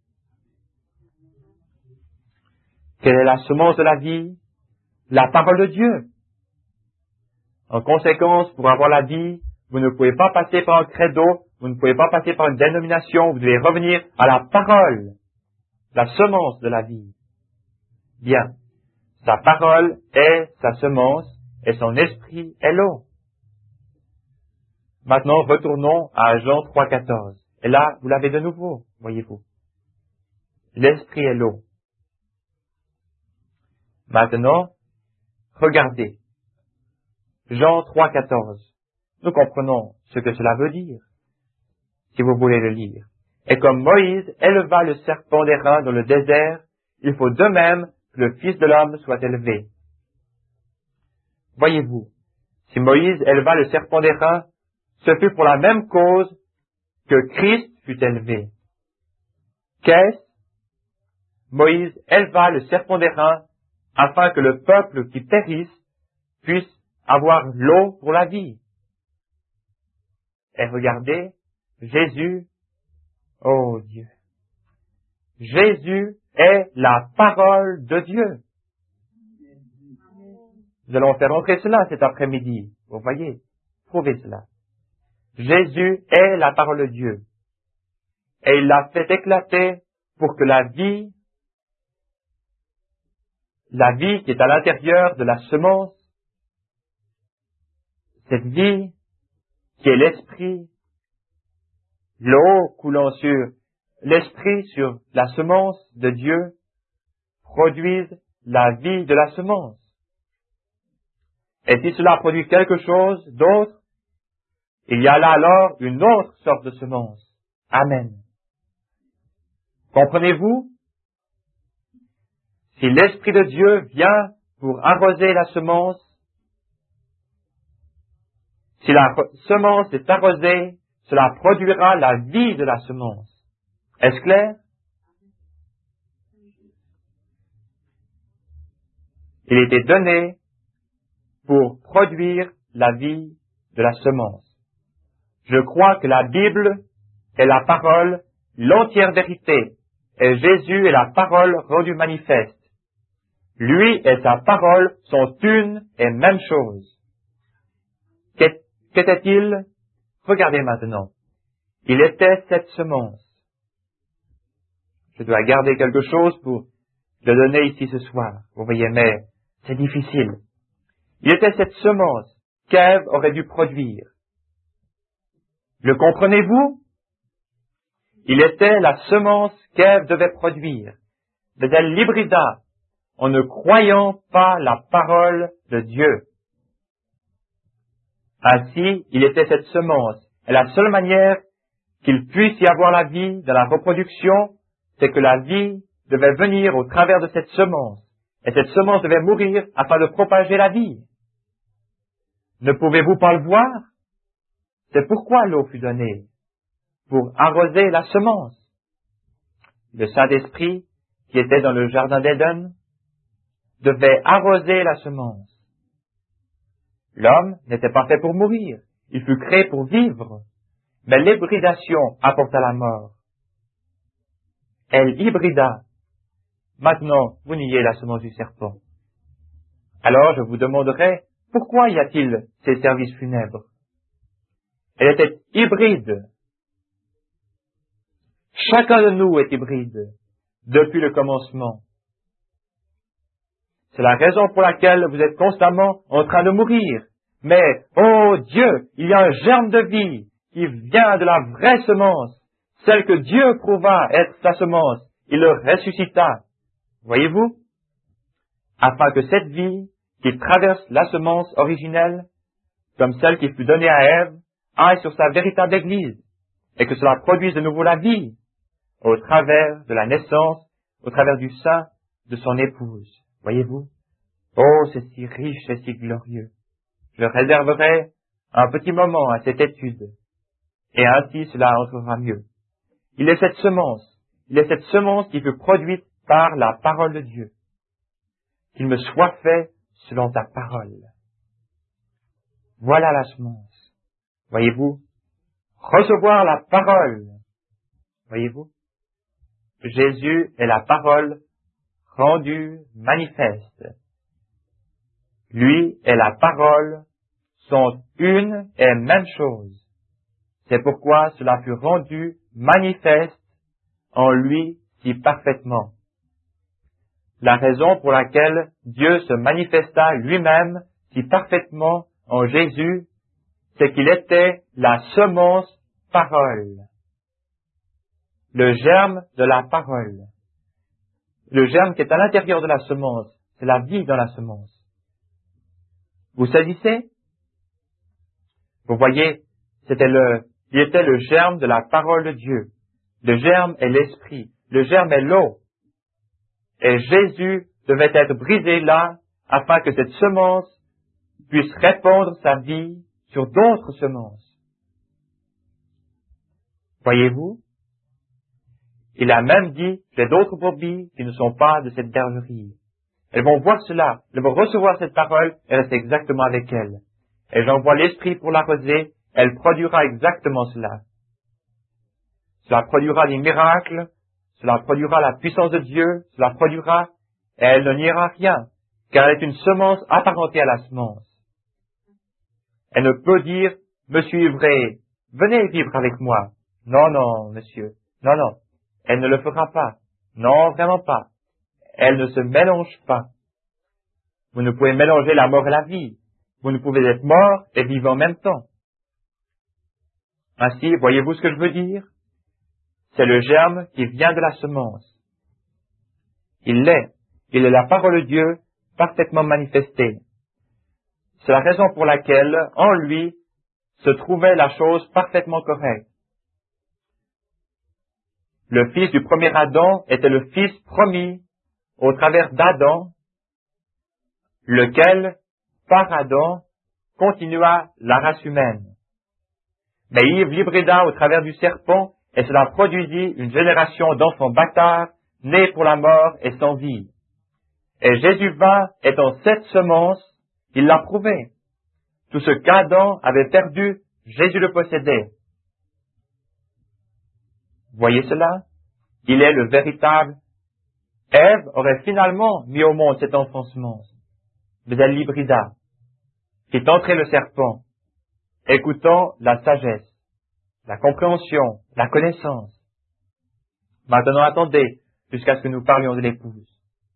Quelle est la semence de la vie? La parole de Dieu. En conséquence, pour avoir la vie, vous ne pouvez pas passer par un credo, vous ne pouvez pas passer par une dénomination, vous devez revenir à la parole, la semence de la vie. Bien, sa parole est sa semence et son esprit est l'eau. Maintenant, retournons à Jean trois quatorze. Et là, vous l'avez de nouveau, voyez-vous. L'esprit est l'eau. Maintenant, regardez. Jean trois quatorze. Nous comprenons ce que cela veut dire, si vous voulez le lire. Et comme Moïse éleva le serpent d'airain dans le désert, il faut de même que le Fils de l'homme soit élevé. Voyez-vous, si Moïse éleva le serpent d'airain, ce fut pour la même cause que Christ fut élevé. Qu'est-ce? Moïse éleva le serpent d'airain afin que le peuple qui périsse puisse avoir l'eau pour la vie. Et regardez, Jésus, oh Dieu, Jésus est la parole de Dieu. Nous allons faire entrer cela cet après-midi. Vous voyez, trouvez cela. Jésus est la parole de Dieu. Et il l'a fait éclater pour que la vie, la vie qui est à l'intérieur de la semence, cette vie qui est l'esprit, l'eau coulant sur l'esprit, sur la semence de Dieu, produise la vie de la semence. Et si cela produit quelque chose d'autre, il y a là alors une autre sorte de semence. Amen. Comprenez-vous? Si l'Esprit de Dieu vient pour arroser la semence, si la semence est arrosée, cela produira la vie de la semence. Est-ce clair? Il était donné pour produire la vie de la semence. Je crois que la Bible est la parole, l'entière vérité, et Jésus est la parole rendue manifeste. Lui et sa parole sont une et même chose. Qu'était-il? Regardez maintenant. Il était cette semence. Je dois garder quelque chose pour le donner ici ce soir. Vous voyez, mais c'est difficile. Il était cette semence qu'Ève aurait dû produire. Le comprenez-vous? Il était la semence qu'Ève devait produire, mais elle l'hybrida en ne croyant pas la parole de Dieu. Ainsi, il était cette semence, et la seule manière qu'il puisse y avoir la vie dans la reproduction, c'est que la vie devait venir au travers de cette semence, et cette semence devait mourir afin de propager la vie. Ne pouvez-vous pas le voir? C'est pourquoi l'eau fut donnée, pour arroser la semence. Le Saint-Esprit, qui était dans le jardin d'Éden, devait arroser la semence. L'homme n'était pas fait pour mourir, il fut créé pour vivre, mais l'hybridation apporta la mort. Elle hybrida. Maintenant, vous niez la semence du serpent. Alors je vous demanderai, pourquoi y a-t-il ces services funèbres? Elle était hybride. Chacun de nous est hybride, depuis le commencement. C'est la raison pour laquelle vous êtes constamment en train de mourir. Mais, oh Dieu, il y a un germe de vie qui vient de la vraie semence, celle que Dieu prouva être sa semence. Il le ressuscita. Voyez-vous? Afin que cette vie qui traverse la semence originelle, comme celle qui fut donnée à Ève, aille sur sa véritable Église, et que cela produise de nouveau la vie, au travers de la naissance, au travers du sein de son épouse. Voyez-vous? Oh, c'est si riche et si glorieux. Je réserverai un petit moment à cette étude, et ainsi cela entrera mieux. Il est cette semence, il est cette semence qui fut produite par la parole de Dieu. Qu'il me soit fait selon ta parole. Voilà la semence. Voyez-vous? Recevoir la parole. Voyez-vous? Jésus est la parole rendue manifeste. Lui et la parole sont une et même chose. C'est pourquoi cela fut rendu manifeste en lui si parfaitement. La raison pour laquelle Dieu se manifesta lui-même si parfaitement en Jésus, c'est qu'il était la semence parole. Le germe de la parole. Le germe qui est à l'intérieur de la semence, c'est la vie dans la semence. Vous saisissez? Vous voyez, c'était le, il était le germe de la parole de Dieu. Le germe est l'esprit. Le germe est l'eau. Et Jésus devait être brisé là, afin que cette semence puisse répandre sa vie sur d'autres semences. Voyez-vous? Il a même dit, j'ai d'autres brebis qui ne sont pas de cette bergerie. Elles vont voir cela, elles vont recevoir cette parole et rester exactement avec elle. Et j'envoie l'Esprit pour l'arroser, elle produira exactement cela. Cela produira des miracles, cela produira la puissance de Dieu, cela produira, et elle ne niera rien, car elle est une semence apparentée à la semence. Elle ne peut dire, me suivrez, venez vivre avec moi. Non, non, monsieur, non, non, elle ne le fera pas. Non, vraiment pas. Elle ne se mélange pas. Vous ne pouvez mélanger la mort et la vie. Vous ne pouvez être mort et vivre en même temps. Ainsi, voyez-vous ce que je veux dire? C'est le germe qui vient de la semence. Il l'est. Il est la parole de Dieu parfaitement manifestée. C'est la raison pour laquelle, en lui, se trouvait la chose parfaitement correcte. Le fils du premier Adam était le fils promis au travers d'Adam, lequel, par Adam, continua la race humaine. Mais Yves l'hybrida au travers du serpent, et cela produisit une génération d'enfants bâtards, nés pour la mort et sans vie. Et Jésus vint, étant cette semence, il l'a prouvé. Tout ce qu'Adam avait perdu, Jésus le possédait. Voyez cela? Il est le véritable Ève aurait finalement mis au monde cet enfant semence, mais elle l'hybrida, fit entrer le serpent, écoutant la sagesse, la compréhension, la connaissance. Maintenant, attendez jusqu'à ce que nous parlions de l'épouse.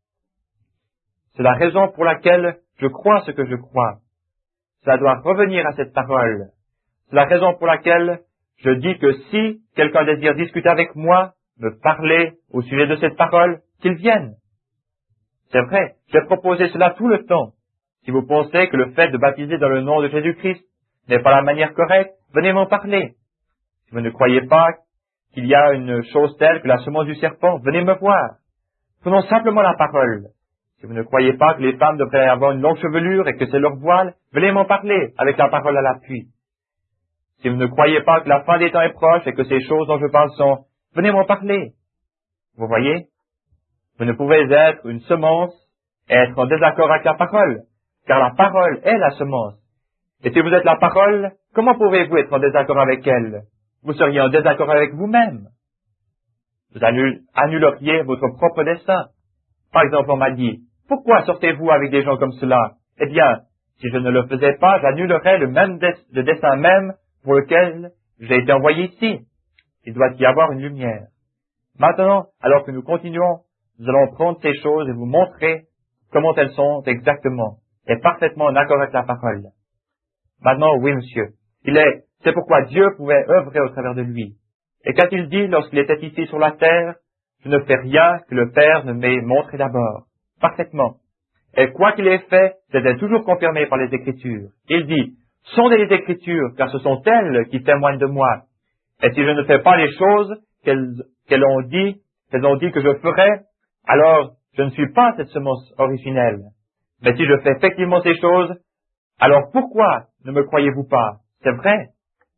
C'est la raison pour laquelle je crois ce que je crois. Cela doit revenir à cette parole. C'est la raison pour laquelle je dis que si quelqu'un désire discuter avec moi, me parler au sujet de cette parole, qu'il vienne. C'est vrai, j'ai proposé cela tout le temps. Si vous pensez que le fait de baptiser dans le nom de Jésus-Christ n'est pas la manière correcte, venez m'en parler. Si vous ne croyez pas qu'il y a une chose telle que la semence du serpent, venez me voir. Prenons simplement la parole. Si vous ne croyez pas que les femmes devraient avoir une longue chevelure et que c'est leur voile, venez m'en parler avec la parole à l'appui. Si vous ne croyez pas que la fin des temps est proche et que ces choses dont je parle sont, venez m'en parler. Vous voyez? Vous ne pouvez être une semence et être en désaccord avec la parole, car la parole est la semence. Et si vous êtes la parole, comment pouvez-vous être en désaccord avec elle? Vous seriez en désaccord avec vous-même. Vous annuleriez votre propre dessein. Par exemple, on m'a dit, pourquoi sortez-vous avec des gens comme cela? Eh bien, si je ne le faisais pas, j'annulerais le même des le dessein même pour lequel j'ai été envoyé ici. Il doit y avoir une lumière. Maintenant, alors que nous continuons, nous allons prendre ces choses et vous montrer comment elles sont exactement et parfaitement en accord avec la parole. Maintenant, oui, monsieur, il est, c'est pourquoi Dieu pouvait œuvrer au travers de lui. Et qu'a-t-il dit lorsqu'il était ici sur la terre? Je ne fais rien que le Père ne m'ait montré d'abord. Parfaitement. Et quoi qu'il ait fait, c'était toujours confirmé par les Écritures. Il dit, sondez les Écritures, car ce sont elles qui témoignent de moi. Et si je ne fais pas les choses qu'elles, qu'elles ont dit, qu'elles ont dit que je ferais, alors je ne suis pas cette semence originelle. Mais si je fais effectivement ces choses, alors pourquoi ne me croyez-vous pas? C'est vrai.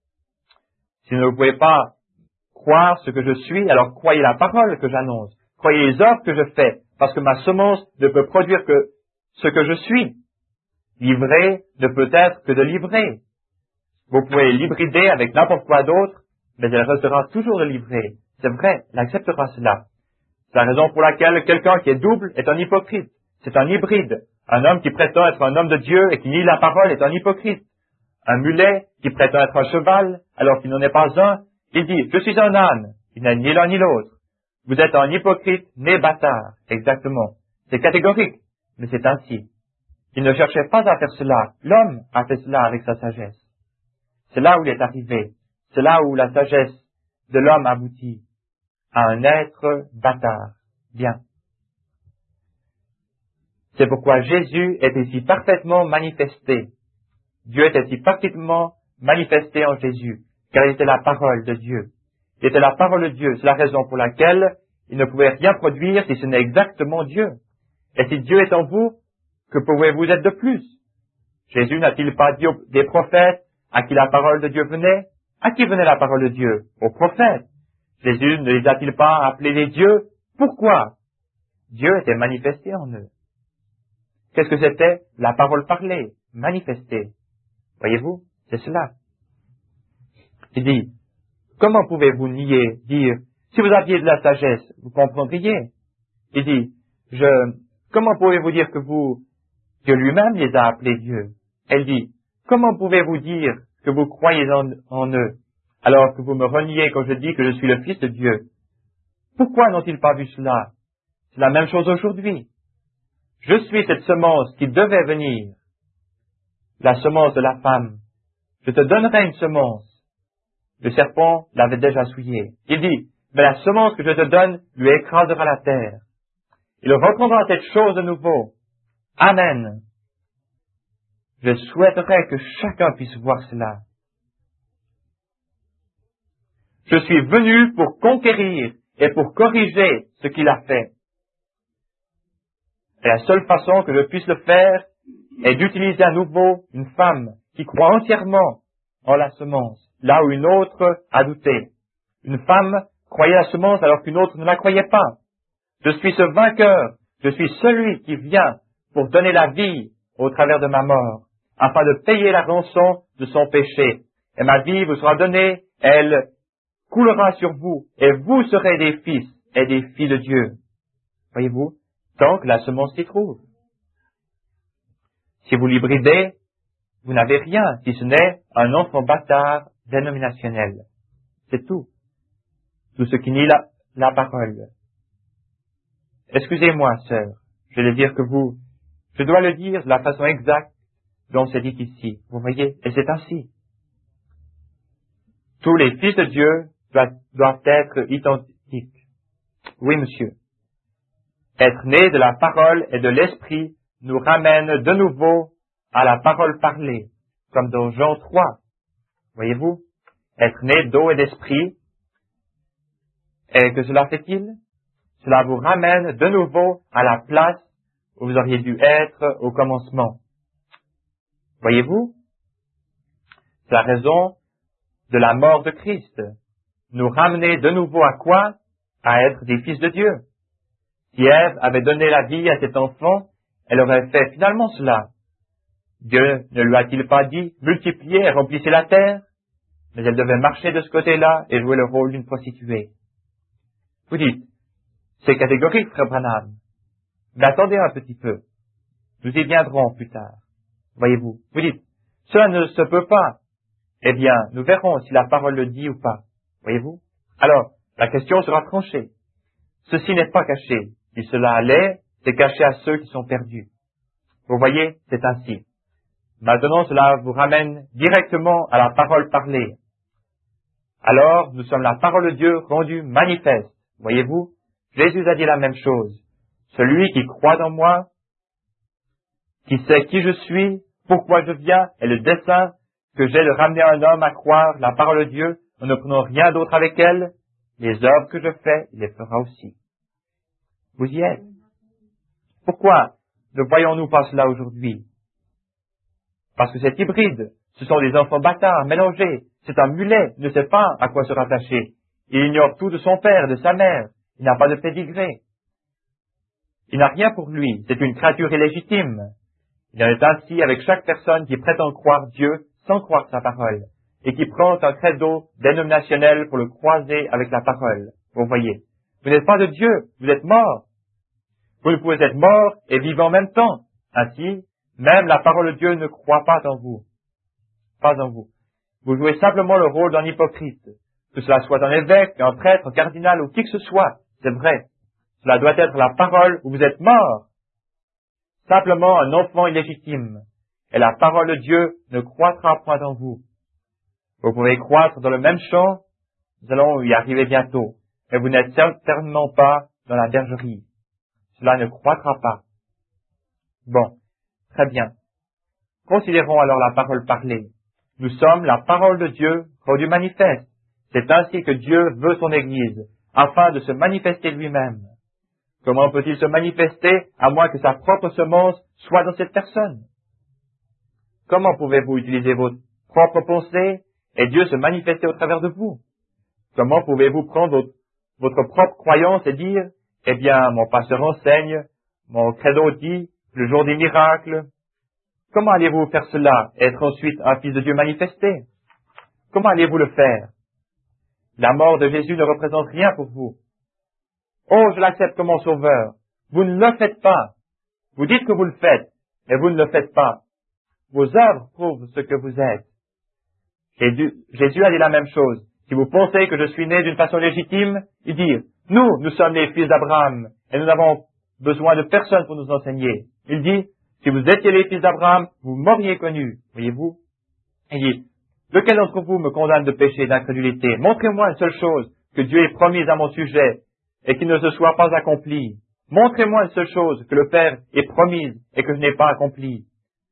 Si vous ne pouvez pas croire ce que je suis, alors croyez la parole que j'annonce. Croyez les œuvres que je fais, parce que ma semence ne peut produire que ce que je suis. Livrer ne peut être que de livrer. Vous pouvez l'hybrider avec n'importe quoi d'autre, mais elle restera toujours de livrer. C'est vrai, elle acceptera cela. C'est la raison pour laquelle quelqu'un qui est double est un hypocrite. C'est un hybride. Un homme qui prétend être un homme de Dieu et qui nie la parole est un hypocrite. Un mulet qui prétend être un cheval alors qu'il n'en est pas un, il dit, je suis un âne. Il n'est ni l'un ni l'autre. Vous êtes un hypocrite né bâtard. Exactement. C'est catégorique, mais c'est ainsi. Il ne cherchait pas à faire cela. L'homme a fait cela avec sa sagesse. C'est là où il est arrivé. C'est là où la sagesse de l'homme aboutit à un être bâtard. Bien. C'est pourquoi Jésus est ici parfaitement manifesté. Dieu était ici parfaitement manifesté en Jésus, car il était la parole de Dieu. Il était la parole de Dieu. C'est la raison pour laquelle il ne pouvait rien produire si ce n'est exactement Dieu. Et si Dieu est en vous, que pouvez-vous être de plus? Jésus n'a-t-il pas dit aux, des prophètes à qui la parole de Dieu venait? À qui venait la parole de Dieu? Aux prophètes. Jésus ne les a-t-il pas appelés les dieux? Pourquoi? Dieu était manifesté en eux. Qu'est-ce que c'était? La parole parlée, manifestée. Voyez-vous? C'est cela. Il dit, comment pouvez-vous nier, dire, si vous aviez de la sagesse, vous comprendriez? Il dit, je, comment pouvez-vous dire que vous, Dieu lui-même les a appelés Dieu? Elle dit, comment pouvez-vous dire que vous croyez en, en eux, alors que vous me reniez quand je dis que je suis le Fils de Dieu? Pourquoi n'ont-ils pas vu cela? C'est la même chose aujourd'hui. Je suis cette semence qui devait venir, la semence de la femme. Je te donnerai une semence. Le serpent l'avait déjà souillé. Il dit, mais la semence que je te donne lui écrasera la terre. Il reprendra cette chose de nouveau. Amen. Je souhaiterais que chacun puisse voir cela. Je suis venu pour conquérir et pour corriger ce qu'il a fait. Et la seule façon que je puisse le faire est d'utiliser à nouveau une femme qui croit entièrement en la semence, là où une autre a douté. Une femme croyait la semence alors qu'une autre ne la croyait pas. Je suis ce vainqueur, je suis celui qui vient pour donner la vie au travers de ma mort, afin de payer la rançon de son péché. Et ma vie vous sera donnée, elle coulera sur vous, et vous serez des fils et des filles de Dieu. voyez-vous, tant que la semence s'y trouve. Si vous l'hybridez, vous n'avez rien, si ce n'est un enfant bâtard dénominationnel. C'est tout. Tout ce qui nie la, la parole. Excusez-moi, sœur, je vais dire que vous, je dois le dire de la façon exacte dont c'est dit ici. Vous voyez, et c'est ainsi. Tous les fils de Dieu doivent, doivent être identiques. Oui, monsieur. Être nés de la parole et de l'esprit nous ramène de nouveau à la parole parlée, comme dans Jean trois. Voyez-vous? Être né d'eau et d'esprit. Et que cela fait-il? Cela vous ramène de nouveau à la place où vous auriez dû être au commencement. Voyez-vous? C'est la raison de la mort de Christ. Nous ramener de nouveau à quoi? À être des fils de Dieu. Si Ève avait donné la vie à cet enfant, elle aurait fait finalement cela. Dieu ne lui a-t-il pas dit, multipliez et remplissez la terre? Mais elle devait marcher de ce côté-là et jouer le rôle d'une prostituée. Vous dites, c'est catégorique, frère Branham. Mais attendez un petit peu. Nous y viendrons plus tard. Voyez-vous, vous dites, cela ne se peut pas. Eh bien, nous verrons si la parole le dit ou pas. Voyez-vous? Alors, la question sera tranchée. Ceci n'est pas caché. Si cela allait, c'est caché à ceux qui sont perdus. Vous voyez, c'est ainsi. Maintenant, cela vous ramène directement à la parole parlée. Alors, nous sommes la parole de Dieu rendue manifeste. Voyez-vous, Jésus a dit la même chose. Celui qui croit en moi, qui sait qui je suis, pourquoi je viens, et le dessein que j'ai de ramener un homme à croire la parole de Dieu, en ne prenant rien d'autre avec elle, les œuvres que je fais, il les fera aussi. Vous y êtes. Pourquoi ne voyons-nous pas cela aujourd'hui? Parce que c'est hybride. Ce sont des enfants bâtards, mélangés. C'est un mulet, il ne sait pas à quoi se rattacher. Il ignore tout de son père, de sa mère. Il n'a pas de pédigré. Il n'a rien pour lui. C'est une créature illégitime. Il en est ainsi avec chaque personne qui prétend croire Dieu sans croire sa parole, et qui prend un credo dénominationnel pour le croiser avec la parole. Vous voyez, vous n'êtes pas de Dieu, vous êtes mort. Vous ne pouvez être mort et vivant en même temps. Ainsi, même la parole de Dieu ne croit pas en vous. Pas en vous. Vous jouez simplement le rôle d'un hypocrite. Que cela soit un évêque, un prêtre, un cardinal ou qui que ce soit, c'est vrai. Cela doit être la parole où vous êtes mort. Simplement un enfant illégitime. Et la parole de Dieu ne croîtra point en vous. Vous pouvez croître dans le même champ, nous allons y arriver bientôt, mais vous n'êtes certainement pas dans la bergerie. Cela ne croîtra pas. Bon, très bien. Considérons alors la parole parlée. Nous sommes la parole de Dieu rendue manifeste. C'est ainsi que Dieu veut son Église, afin de se manifester lui-même. Comment peut-il se manifester à moins que sa propre semence soit dans cette personne? Comment pouvez-vous utiliser vos propres pensées et Dieu se manifester au travers de vous? Comment pouvez-vous prendre votre, votre propre croyance et dire, eh bien, mon pasteur enseigne, mon credo dit, le jour des miracles. Comment allez-vous faire cela et être ensuite un fils de Dieu manifesté? Comment allez-vous le faire? La mort de Jésus ne représente rien pour vous. Oh, je l'accepte comme mon sauveur. Vous ne le faites pas. Vous dites que vous le faites, mais vous ne le faites pas. Vos œuvres prouvent ce que vous êtes. Jésus, Jésus a dit la même chose. Si vous pensez que je suis né d'une façon légitime, il dit, nous, nous sommes les fils d'Abraham, et nous n'avons besoin de personne pour nous enseigner. Il dit, si vous étiez les fils d'Abraham, vous m'auriez connu. Voyez-vous? Il dit, lequel d'entre vous me condamne de péché et d'incrédulité? Montrez-moi une seule chose que Dieu ait promise à mon sujet, et qui ne se soit pas accomplie. Montrez-moi une seule chose que le Père ait promise et que je n'ai pas accomplie.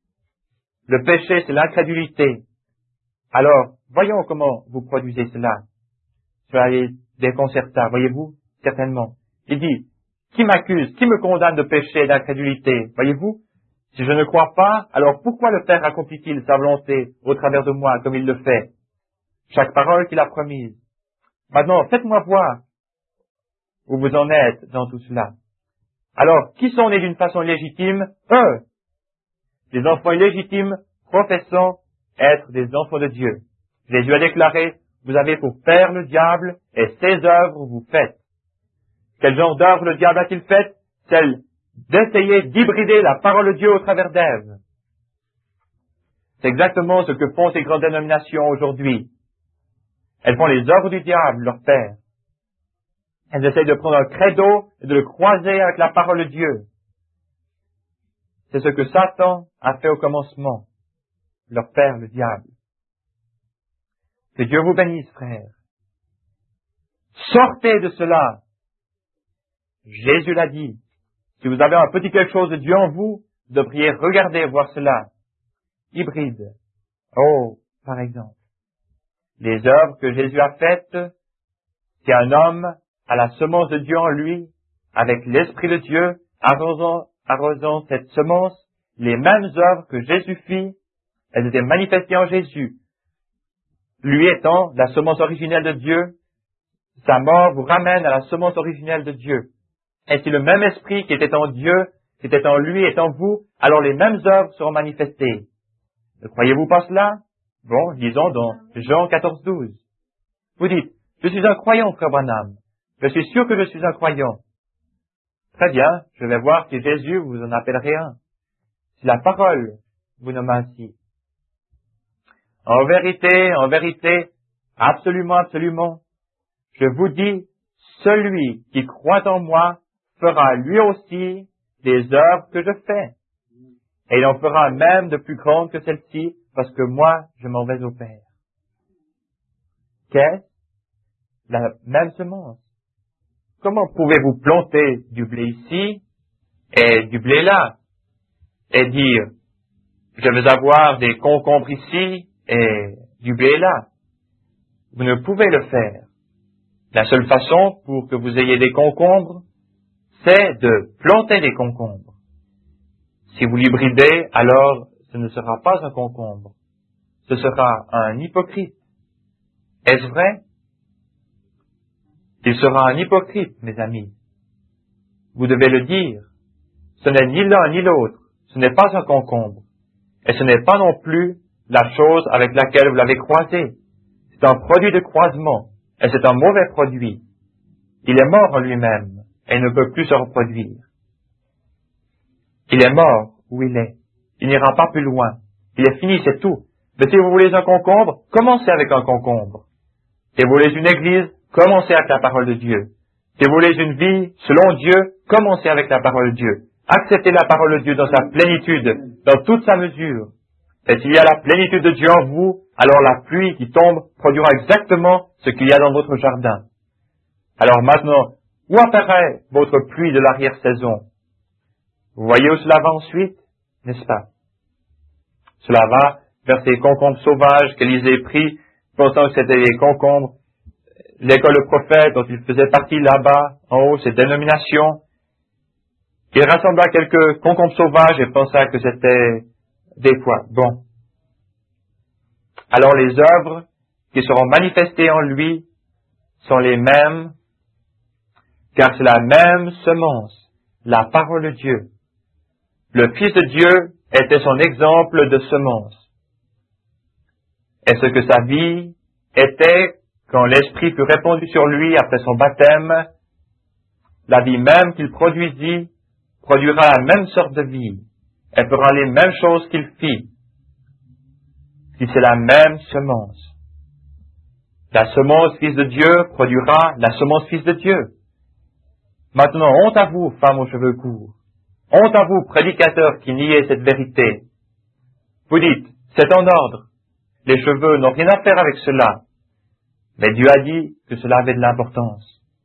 Le péché, c'est l'incrédulité. Alors, voyons comment vous produisez cela. Cela est déconcertant, voyez-vous, certainement. Il dit, qui m'accuse, qui me condamne de péché et d'incrédulité, voyez-vous? Si je ne crois pas, alors pourquoi le Père accomplit-il sa volonté au travers de moi comme il le fait? Chaque parole qu'il a promise. Maintenant, faites-moi voir où vous en êtes dans tout cela. Alors, qui sont nés d'une façon légitime? Eux! Des enfants illégitimes professant être des enfants de Dieu. Jésus a déclaré, vous avez pour père le diable et ses œuvres vous faites. Quel genre d'œuvre le diable a-t-il fait? celle d'essayer d'hybrider la parole de Dieu au travers d'Ève. C'est exactement ce que font ces grandes dénominations aujourd'hui. Elles font les œuvres du diable, leur père. Elles essayent de prendre un credo et de le croiser avec la parole de Dieu. C'est ce que Satan a fait au commencement, leur père, le diable. Que Dieu vous bénisse, frères. Sortez de cela. Jésus l'a dit. Si vous avez un petit quelque chose de Dieu en vous, vous devriez regarder voir cela. Hybride. Oh, par exemple. Les œuvres que Jésus a faites, si un homme a la semence de Dieu en lui, avec l'Esprit de Dieu, arrosant, arrosant cette semence, les mêmes œuvres que Jésus fit, elles étaient manifestées en Jésus. Lui étant la semence originelle de Dieu, sa mort vous ramène à la semence originelle de Dieu. Et si le même esprit qui était en Dieu, qui était en lui, est en vous, alors les mêmes œuvres seront manifestées. Ne croyez-vous pas cela? Bon, lisons dans Jean quatorze, douze. Vous dites, je suis un croyant, frère Branham. Je suis sûr que je suis un croyant. Très bien, je vais voir si Jésus vous en appellerait un. Si la parole vous nomme ainsi. En vérité, en vérité, absolument, absolument, je vous dis, celui qui croit en moi fera lui aussi les œuvres que je fais. Et il en fera même de plus grandes que celles-ci, parce que moi, je m'en vais au Père. Qu'est-ce? La même semence. Comment pouvez-vous planter du blé ici et du blé là, et dire, je vais avoir des concombres ici et du blé là? Vous ne pouvez le faire. La seule façon pour que vous ayez des concombres, c'est de planter des concombres. Si vous l'hybridez, alors ce ne sera pas un concombre. Ce sera un hypocrite. Est-ce vrai? Il sera un hypocrite, mes amis. Vous devez le dire. Ce n'est ni l'un ni l'autre. Ce n'est pas un concombre. Et ce n'est pas non plus la chose avec laquelle vous l'avez croisé. C'est un produit de croisement. Et c'est un mauvais produit. Il est mort en lui-même et ne peut plus se reproduire. Il est mort où il est. Il n'ira pas plus loin. Il est fini, c'est tout. Mais si vous voulez un concombre, commencez avec un concombre. Si vous voulez une église, commencez avec la parole de Dieu. Si vous voulez une vie selon Dieu, commencez avec la parole de Dieu. Acceptez la parole de Dieu dans sa plénitude, dans toute sa mesure. Et s'il y a la plénitude de Dieu en vous, alors la pluie qui tombe produira exactement ce qu'il y a dans votre jardin. Alors maintenant, où apparaît votre pluie de l'arrière-saison? Vous voyez où cela va ensuite, n'est-ce pas? Cela va vers ces concombres sauvages qu'Élisée prit, pensant que c'était des concombres. L'école de prophète dont il faisait partie là-bas, en haut, ces dénominations. Il rassembla quelques concombres sauvages et pensa que c'était des fois bon. Alors les œuvres qui seront manifestées en lui sont les mêmes, car c'est la même semence, la parole de Dieu. Le Fils de Dieu était son exemple de semence. Et ce que sa vie était, quand l'Esprit fut répandu sur lui après son baptême, la vie même qu'il produisit produira la même sorte de vie. Elle fera les mêmes choses qu'il fit. Si c'est la même semence. La semence Fils de Dieu produira la semence Fils de Dieu. Maintenant, honte à vous, femmes aux cheveux courts. Honte à vous, prédicateurs qui niez cette vérité. Vous dites, c'est en ordre. Les cheveux n'ont rien à faire avec cela. Mais Dieu a dit que cela avait de l'importance.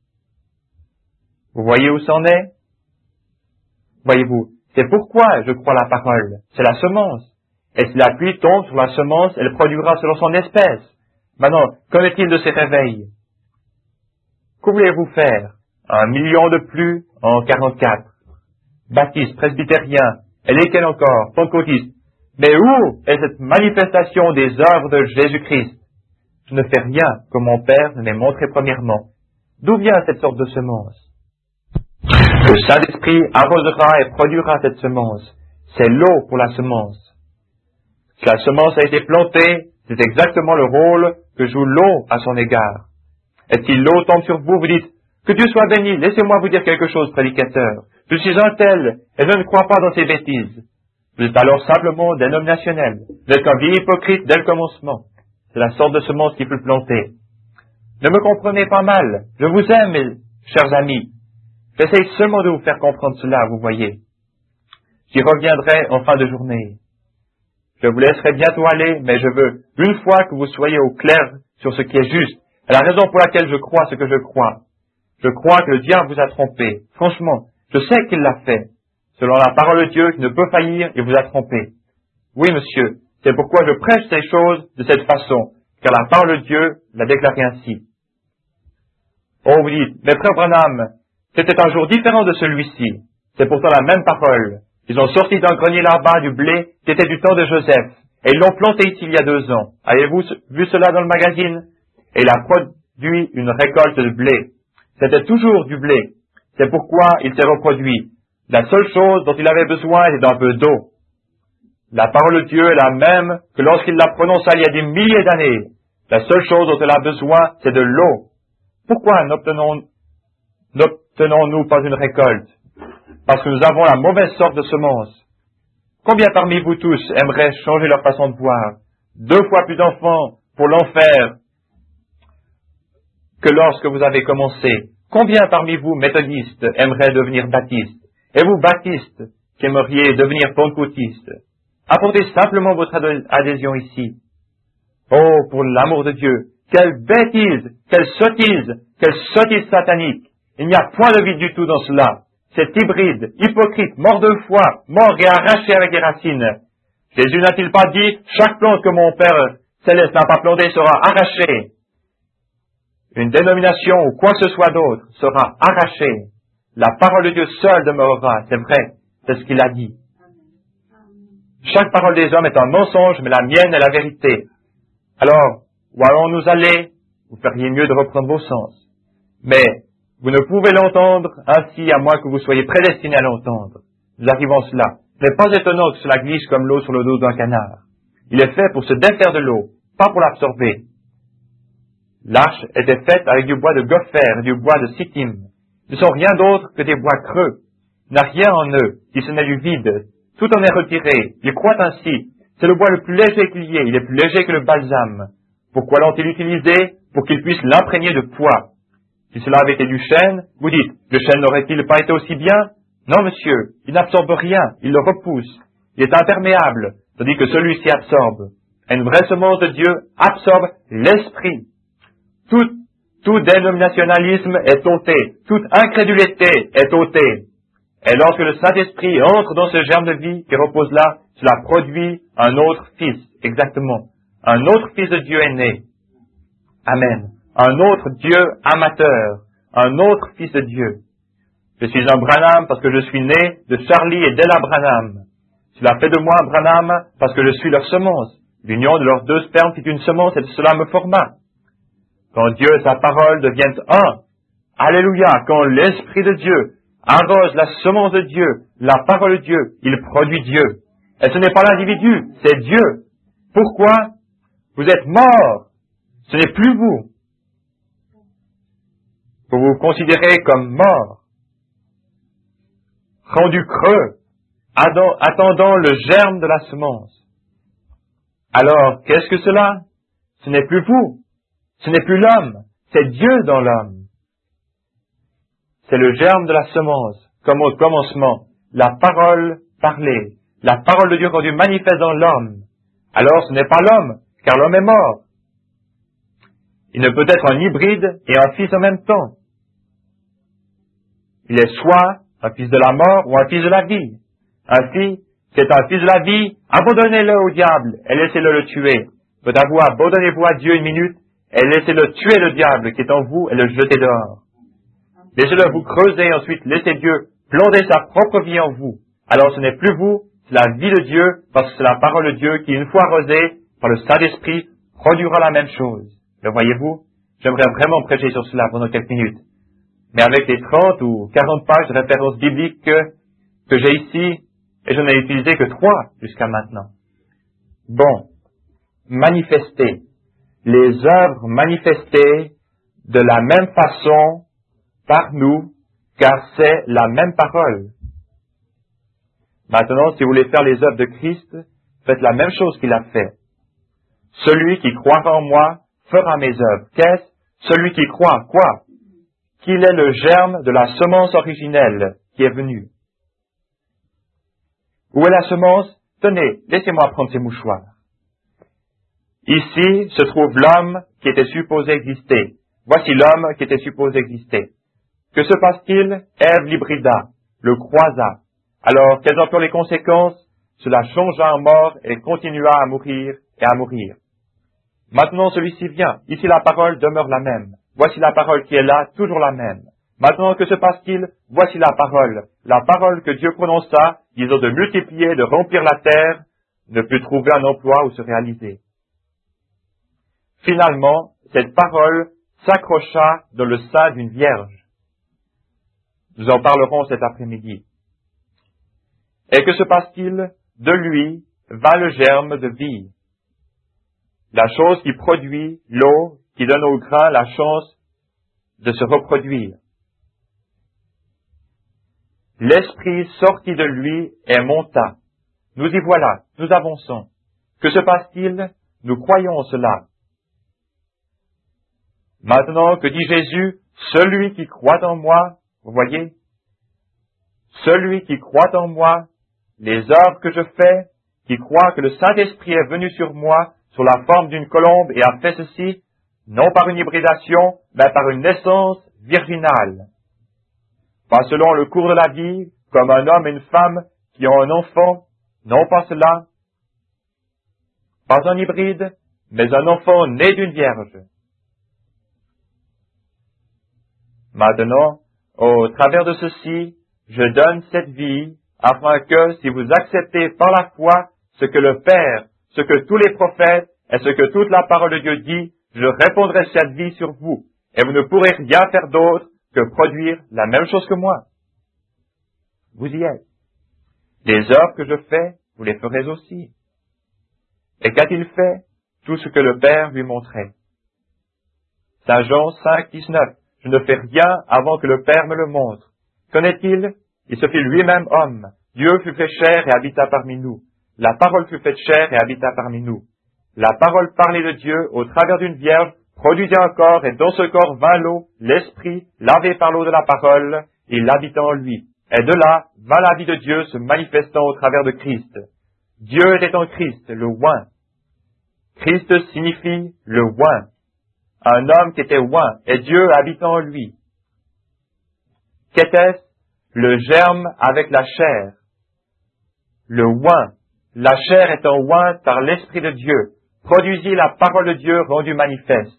Vous voyez où c'en est? Voyez-vous, c'est pourquoi je crois la parole. C'est la semence. Et si la pluie tombe sur la semence, elle produira selon son espèce. Maintenant, qu'en est-il de ces réveils? Que voulez-vous faire? Un million de plus en quarante-quatre. Baptiste, presbytérien, et lesquels encore? Pentecôtiste. Mais où est cette manifestation des œuvres de Jésus-Christ? Je ne fais rien comme mon Père ne m'ait montré premièrement. D'où vient cette sorte de semence? Le Saint-Esprit arrosera et produira cette semence. C'est l'eau pour la semence. Si la semence a été plantée, c'est exactement le rôle que joue l'eau à son égard. Et si l'eau tombe sur vous, vous dites, que Dieu soit béni, laissez-moi vous dire quelque chose, prédicateur. je suis un tel, et je ne crois pas dans ces bêtises. Vous êtes alors simplement dénominationnel. Vous êtes un vieil hypocrite dès le commencement. C'est la sorte de semence qui peut planter. Ne me comprenez pas mal. Je vous aime, mes chers amis. J'essaye seulement de vous faire comprendre cela, vous voyez. J'y reviendrai en fin de journée. Je vous laisserai bientôt aller, mais je veux, une fois que vous soyez au clair sur ce qui est juste, et la raison pour laquelle je crois ce que je crois. Je crois que le diable vous a trompé. Franchement, je sais qu'il l'a fait. Selon la parole de Dieu qui ne peut faillir, il vous a trompé. Oui, monsieur, c'est pourquoi je prêche ces choses de cette façon, car la parole de Dieu l'a déclaré ainsi. Oh, vous dites, mais frère Branham, c'était un jour différent de celui-ci. C'est pourtant la même parole. Ils ont sorti d'un grenier là-bas du blé qui était du temps de Joseph, et ils l'ont planté ici il y a deux ans. Avez-vous vu cela dans le magazine? Et il a produit une récolte de blé. C'était toujours du blé. C'est pourquoi il s'est reproduit. La seule chose dont il avait besoin était d'un peu d'eau. La parole de Dieu est la même que lorsqu'il l'a prononcée il y a des milliers d'années. La seule chose dont elle a besoin, c'est de l'eau. Pourquoi n'obtenons, n'obtenons-nous pas une récolte? Parce que nous avons la mauvaise sorte de semence. Combien parmi vous tous aimeraient changer leur façon de voir? Deux fois plus d'enfants pour l'enfer que lorsque vous avez commencé. Combien parmi vous, méthodistes, aimeraient devenir baptistes? Et vous, baptistes, qui aimeriez devenir pentecôtistes? Apportez simplement votre adhésion ici. Oh, pour l'amour de Dieu, quelle bêtise, quelle sottise, quelle sottise satanique. Il n'y a point de vide du tout dans cela. C'est hybride, hypocrite, mort de foi, mort et arraché avec les racines. Jésus n'a-t-il pas dit, chaque plante que mon Père céleste n'a pas plantée sera arrachée? Une dénomination ou quoi que ce soit d'autre sera arrachée. La parole de Dieu seule demeurera, c'est vrai, c'est ce qu'il a dit. Chaque parole des hommes est un mensonge, mais la mienne est la vérité. Alors, où allons-nous aller? Vous feriez mieux de reprendre vos sens. Mais, vous ne pouvez l'entendre ainsi à moins que vous soyez prédestinés à l'entendre. Nous arrivons à cela. Ce n'est pas étonnant que cela glisse comme l'eau sur le dos d'un canard. Il est fait pour se défaire de l'eau, pas pour l'absorber. L'arche était faite avec du bois de gopher et du bois de sittim. Ils ne sont rien d'autre que des bois creux. Il n'y a rien en eux, si ce n'est du vide. Tout en est retiré. Ils croient ainsi. C'est le bois le plus léger qu'il y ait. Il est plus léger que le balsame. Pourquoi l'ont-ils utilisé? Pour qu'ils puissent l'imprégner de poids. Si cela avait été du chêne, vous dites, le chêne n'aurait-il pas été aussi bien? Non, monsieur, il n'absorbe rien, il le repousse. Il est imperméable, tandis que celui-ci absorbe. Et une vraie semence de Dieu absorbe l'esprit. Tout, tout dénominationnalisme est ôté, toute incrédulité est ôtée. Et lorsque le Saint-Esprit entre dans ce germe de vie qui repose là, cela produit un autre fils, exactement. Un autre fils de Dieu est né. Amen. Un autre Dieu amateur, un autre fils de Dieu. Je suis un Branham parce que je suis né de Charlie et d'Ella Branham. Cela fait de moi un Branham parce que je suis leur semence. L'union de leurs deux spermes fit une semence et cela me forma. Quand Dieu et sa parole deviennent un, alléluia, quand l'Esprit de Dieu arrose la semence de Dieu, la parole de Dieu, il produit Dieu. Et ce n'est pas l'individu, c'est Dieu. Pourquoi? Vous êtes morts. Ce n'est plus vous. Vous vous considérez comme mort, rendu creux, attendant le germe de la semence. Alors, qu'est-ce que cela? Ce n'est plus vous, ce n'est plus l'homme, c'est Dieu dans l'homme. C'est le germe de la semence, comme au commencement, la parole parlée, la parole de Dieu rendue manifeste dans l'homme. Alors, ce n'est pas l'homme, car l'homme est mort. Il ne peut être un hybride et un fils en même temps. Il est soit un fils de la mort ou un fils de la vie. Un fils, c'est un fils de la vie, abandonnez-le au diable et laissez-le le tuer. Peut avoir abandonnez-vous à Dieu une minute et laissez-le tuer le diable qui est en vous et le jeter dehors. Laissez-le vous creuser et ensuite laissez Dieu planter sa propre vie en vous. Alors ce n'est plus vous, c'est la vie de Dieu parce que c'est la parole de Dieu qui, une fois arrosée par le Saint-Esprit, produira la même chose. Le voyez-vous? J'aimerais vraiment prêcher sur cela pendant quelques minutes. Mais avec les trente ou quarante pages de références bibliques que, que j'ai ici, et je n'ai utilisé que trois jusqu'à maintenant. Bon, manifester. Les œuvres manifestées de la même façon par nous car c'est la même parole. Maintenant, si vous voulez faire les œuvres de Christ, faites la même chose qu'il a fait. Celui qui croira en moi fera mes œuvres. Qu'est-ce? Celui qui croit, quoi? Qu'il est le germe de la semence originelle qui est venue. Où est la semence? Tenez, laissez-moi prendre ces mouchoirs. Ici se trouve l'homme qui était supposé exister. Voici l'homme qui était supposé exister. Que se passe-t-il? Ève l'hybrida, le croisa. Alors, quelles en furent les conséquences? Cela changea en mort et continua à mourir et à mourir. Maintenant, celui-ci vient. Ici, la parole demeure la même. Voici la parole qui est là, toujours la même. Maintenant, que se passe-t-il? Voici la parole. La parole que Dieu prononça, disant de multiplier, de remplir la terre, ne put trouver un emploi où se réaliser. Finalement, cette parole s'accrocha dans le sein d'une vierge. Nous en parlerons cet après-midi. Et que se passe-t-il? De lui va le germe de vie. La chose qui produit l'eau, qui donne au grain la chance de se reproduire. L'esprit sortit de lui et monta. Nous y voilà, nous avançons. Que se passe-t-il? Nous croyons cela. Maintenant, que dit Jésus? Celui qui croit en moi, vous voyez? Celui qui croit en moi, les œuvres que je fais, qui croit que le Saint-Esprit est venu sur moi sous la forme d'une colombe et a fait ceci, non par une hybridation, mais par une naissance virginale. Pas selon le cours de la vie, comme un homme et une femme qui ont un enfant, non pas cela. Pas un hybride, mais un enfant né d'une vierge. Maintenant, au travers de ceci, je donne cette vie, afin que, si vous acceptez par la foi ce que le Père, ce que tous les prophètes et ce que toute la parole de Dieu dit, je répondrai cette vie sur vous, et vous ne pourrez rien faire d'autre que produire la même chose que moi. Vous y êtes. Les œuvres que je fais, vous les ferez aussi. Et qu'a-t-il fait? Tout ce que le Père lui montrait. Saint Jean cinq, dix-neuf. Je ne fais rien avant que le Père me le montre. Connaît-il? Il se fit lui-même homme. Dieu fut fait chair et habita parmi nous. La parole fut faite chair et habita parmi nous. La parole parlée de Dieu au travers d'une vierge produisit un corps, et dans ce corps vint l'eau, l'esprit, lavé par l'eau de la parole, et il habita en lui. Et de là vint la vie de Dieu se manifestant au travers de Christ. Dieu était en Christ, le oint. Christ signifie le oint. Un homme qui était oint, et Dieu habitant en lui. Qu'était-ce? Le germe avec la chair. Le oint. La chair étant ointe par l'Esprit de Dieu, produisit la parole de Dieu rendue manifeste.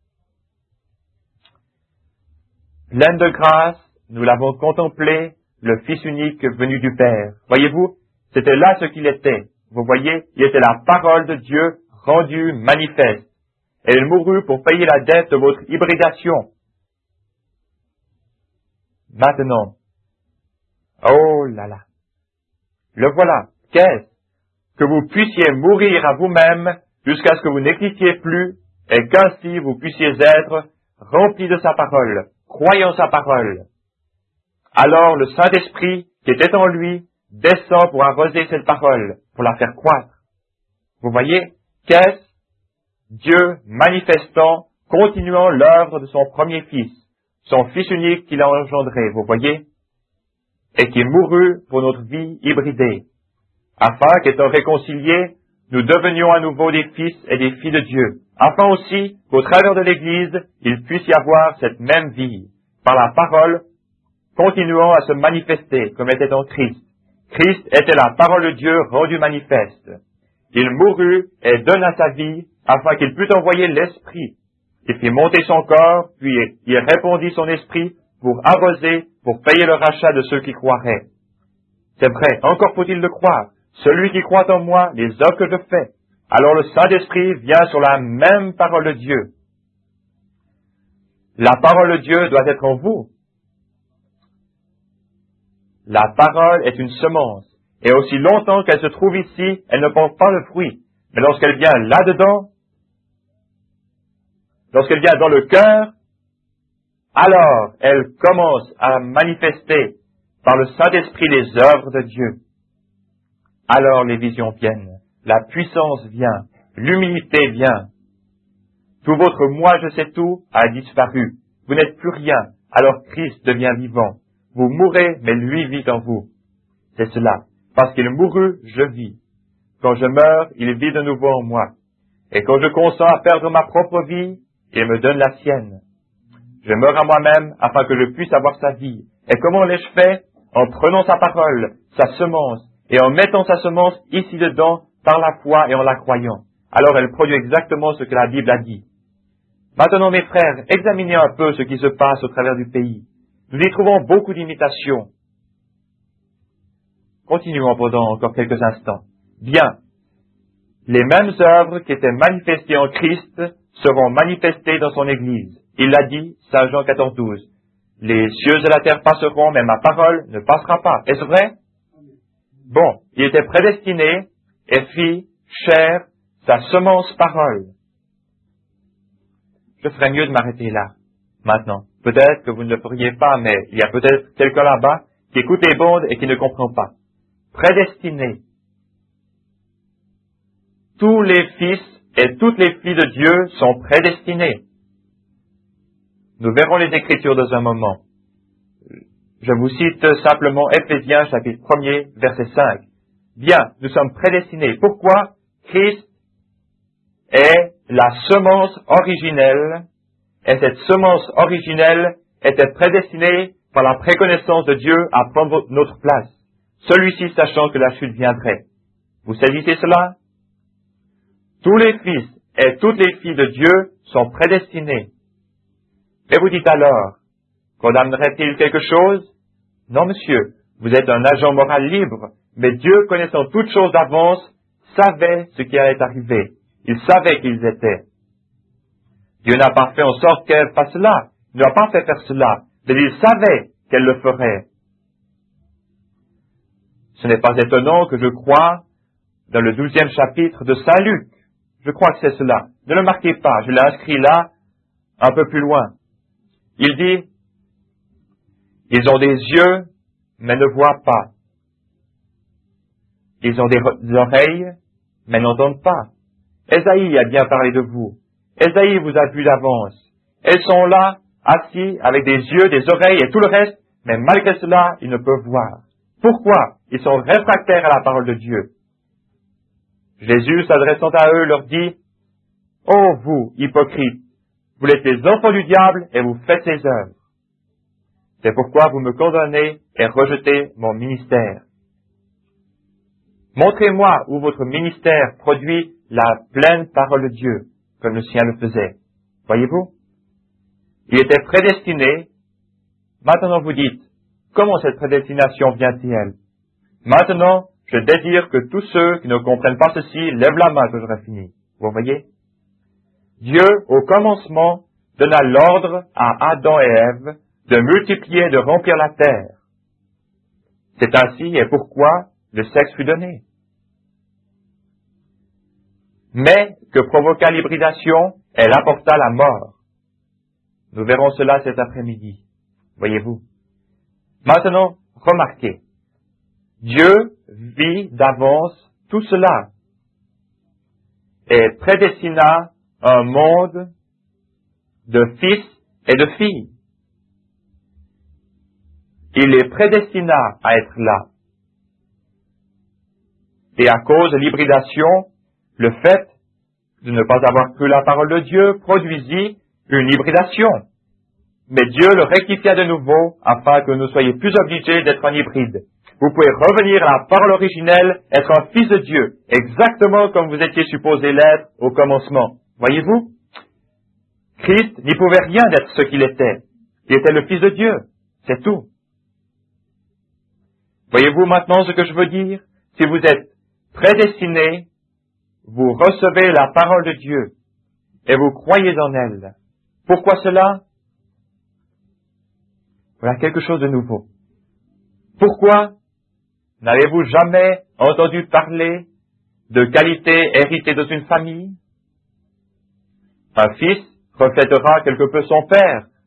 Pleine de grâce, nous l'avons contemplé, le Fils unique venu du Père. Voyez-vous, c'était là ce qu'il était. Vous voyez, il était la parole de Dieu rendue manifeste. Et il mourut pour payer la dette de votre hybridation. Maintenant, oh là là, le voilà, qu'est-ce? Que vous puissiez mourir à vous-même jusqu'à ce que vous n'existiez plus, et qu'ainsi vous puissiez être remplis de sa parole, croyant sa parole. Alors le Saint-Esprit qui était en lui descend pour arroser cette parole, pour la faire croître. Vous voyez, qu'est-ce? Dieu manifestant, continuant l'œuvre de son premier Fils, son Fils unique qu'il a engendré, vous voyez, et qui mourut pour notre vie hybridée, afin qu'étant réconciliés, nous devenions à nouveau des fils et des filles de Dieu, afin aussi qu'au travers de l'Église, il puisse y avoir cette même vie, par la parole, continuant à se manifester comme était en Christ. Christ était la parole de Dieu rendue manifeste. Il mourut et donna sa vie, afin qu'il pût envoyer l'Esprit. Il fit monter son corps, puis il répandit son esprit pour arroser, pour payer le rachat de ceux qui croiraient. C'est vrai, encore faut-il le croire. Celui qui croit en moi, les œuvres que je fais. Alors le Saint-Esprit vient sur la même parole de Dieu. La parole de Dieu doit être en vous. La parole est une semence, et aussi longtemps qu'elle se trouve ici, elle ne porte pas le fruit. Mais lorsqu'elle vient là-dedans, lorsqu'elle vient dans le cœur, alors elle commence à manifester par le Saint-Esprit les œuvres de Dieu. Alors les visions viennent, la puissance vient, l'humilité vient. Tout votre « moi, je sais tout » a disparu. Vous n'êtes plus rien, alors Christ devient vivant. Vous mourrez, mais lui vit en vous. C'est cela. Parce qu'il mourut, je vis. Quand je meurs, il vit de nouveau en moi. Et quand je consens à perdre ma propre vie, il me donne la sienne. Je meurs à moi-même afin que je puisse avoir sa vie. Et comment l'ai-je fait? En prenant sa parole, sa semence, et en mettant sa semence ici dedans par la foi et en la croyant. Alors elle produit exactement ce que la Bible a dit. Maintenant, mes frères, examinez un peu ce qui se passe au travers du pays. Nous y trouvons beaucoup d'imitations. Continuons pendant encore quelques instants. Bien. Les mêmes œuvres qui étaient manifestées en Christ seront manifestées dans son Église. Il l'a dit, Saint Jean quatorze, douze. Les cieux et la terre passeront, mais ma parole ne passera pas. Est-ce vrai? Bon, il était prédestiné et fit chair sa semence parole. Je ferais mieux de m'arrêter là, maintenant. Peut-être que vous ne le feriez pas, mais il y a peut-être quelqu'un là-bas qui écoute les bandes et qui ne comprend pas. Prédestiné. Tous les fils et toutes les filles de Dieu sont prédestinés. Nous verrons les Écritures dans un moment. Je vous cite simplement Éphésiens chapitre premier, verset cinq. Bien, nous sommes prédestinés. Pourquoi? Christ est la semence originelle, et cette semence originelle était prédestinée par la préconnaissance de Dieu à prendre notre place. Celui-ci sachant que la chute viendrait. Vous saisissez cela? Tous les fils et toutes les filles de Dieu sont prédestinés. Et vous dites alors, condamnerait-il quelque chose? Non, monsieur, vous êtes un agent moral libre, mais Dieu, connaissant toutes choses d'avance, savait ce qui allait arriver. Il savait qu'ils étaient. Dieu n'a pas fait en sorte qu'elle fasse cela. Il n'a pas fait faire cela, mais il savait qu'elle le ferait. Ce n'est pas étonnant que je crois dans le douzième chapitre de Saint Luc. Je crois que c'est cela. Ne le marquez pas, je l'ai inscrit là, un peu plus loin. Il dit, ils ont des yeux, mais ne voient pas. Ils ont des oreilles, mais n'entendent pas. Ésaïe a bien parlé de vous. Ésaïe vous a vu d'avance. Elles sont là, assis, avec des yeux, des oreilles et tout le reste, mais malgré cela, ils ne peuvent voir. Pourquoi? Ils sont réfractaires à la parole de Dieu. Jésus, s'adressant à eux, leur dit, « Ô vous, hypocrites, vous êtes les enfants du diable et vous faites ses œuvres. C'est pourquoi vous me condamnez et rejetez mon ministère. Montrez-moi où votre ministère produit la pleine parole de Dieu, comme le sien le faisait. » Voyez-vous? Il était prédestiné. Maintenant vous dites, comment cette prédestination vient-elle? Maintenant, je désire que tous ceux qui ne comprennent pas ceci lèvent la main que j'aurai fini. Vous voyez? Dieu, au commencement, donna l'ordre à Adam et Ève de multiplier et de remplir la terre. C'est ainsi et pourquoi le sexe fut donné. Mais que provoqua l'hybridation, elle apporta la mort. Nous verrons cela cet après-midi. Voyez-vous? Maintenant, remarquez. Dieu vit d'avance tout cela et prédestina un monde de fils et de filles. Il les prédestina à être là. Et à cause de l'hybridation, le fait de ne pas avoir cru la parole de Dieu produisit une hybridation. Mais Dieu le rectifia de nouveau afin que nous soyons plus obligés d'être en hybride. Vous pouvez revenir à la parole originelle, être un fils de Dieu, exactement comme vous étiez supposé l'être au commencement. Voyez-vous? Christ n'y pouvait rien d'être ce qu'il était. Il était le Fils de Dieu. C'est tout. Voyez-vous maintenant ce que je veux dire? Si vous êtes prédestiné, vous recevez la parole de Dieu et vous croyez en elle. Pourquoi cela? Voilà quelque chose de nouveau. Pourquoi n'avez-vous jamais entendu parler de qualité héritée dans une famille? Un fils reflètera quelque peu son père,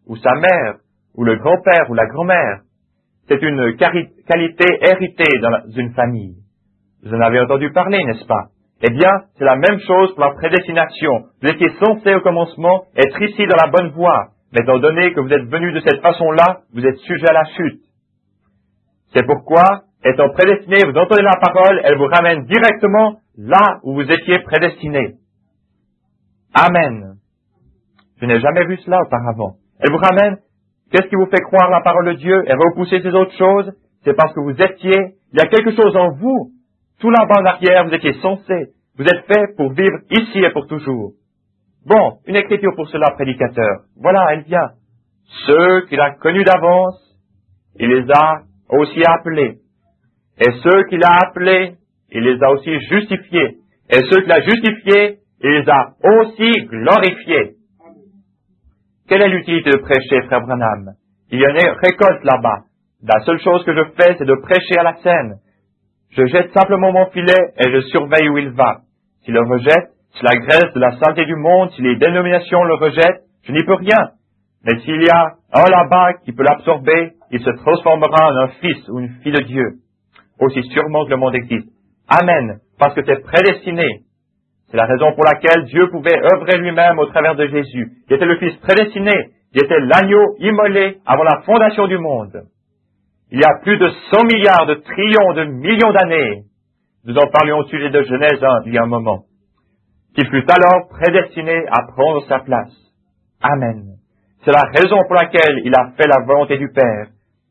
ou sa mère, ou le grand-père, ou la grand-mère. C'est une cari- qualité héritée dans la- une famille. Vous en avez entendu parler, n'est-ce pas? Eh bien, c'est la même chose pour la prédestination. Vous étiez censé au commencement être ici dans la bonne voie, mais étant donné que vous êtes venu de cette façon-là, vous êtes sujet à la chute. C'est pourquoi, étant prédestiné, vous entendez la parole, elle vous ramène directement là où vous étiez prédestiné. Amen. Je n'ai jamais vu cela auparavant. Elle vous ramène, qu'est-ce qui vous fait croire la parole de Dieu et repousser ces autres choses? C'est parce que vous étiez, il y a quelque chose en vous, tout là-bas en arrière, vous étiez censé, vous êtes fait pour vivre ici et pour toujours. Bon, une écriture pour cela, prédicateur. Voilà, elle vient. Ceux qu'il a connus d'avance, il les a aussi appelés. Et ceux qu'il a appelés, il les a aussi justifiés. Et ceux qu'il a justifiés, il les a aussi glorifiés. Quelle est l'utilité de prêcher, frère Branham? Il y a une récolte là-bas. La seule chose que je fais, c'est de prêcher à la scène. Je jette simplement mon filet et je surveille où il va. S'il le rejette, si la graisse de la saleté du monde, si les dénominations le rejettent, je n'y peux rien. Mais s'il y a un là-bas qui peut l'absorber, il se transformera en un fils ou une fille de Dieu. Aussi sûrement que le monde existe. Amen. Parce que c'est prédestiné. C'est la raison pour laquelle Dieu pouvait œuvrer lui-même au travers de Jésus. Il était le fils prédestiné. Il était l'agneau immolé avant la fondation du monde. Il y a plus de cent milliards de trillions de millions d'années. Nous en parlions au sujet de Genèse un il y a un moment. Qu'il fut alors prédestiné à prendre sa place. Amen. C'est la raison pour laquelle il a fait la volonté du Père.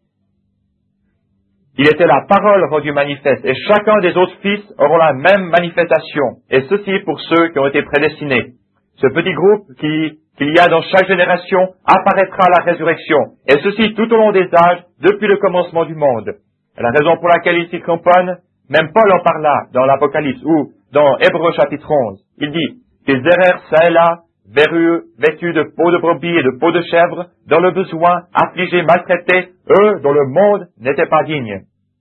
Il était la parole rendue manifeste, et chacun des autres fils auront la même manifestation, et ceci pour ceux qui ont été prédestinés. Ce petit groupe qui, qu'il y a dans chaque génération apparaîtra à la résurrection, et ceci tout au long des âges, depuis le commencement du monde. Et la raison pour laquelle il s'y cramponne, même Paul en parla dans l'Apocalypse, ou dans Hébreux chapitre onze. Il dit, qu'ils errèrent ça et là, verrueux, vêtus de peau de brebis et de peau de chèvre, dans le besoin, affligés, maltraités, eux dont le monde n'était pas digne.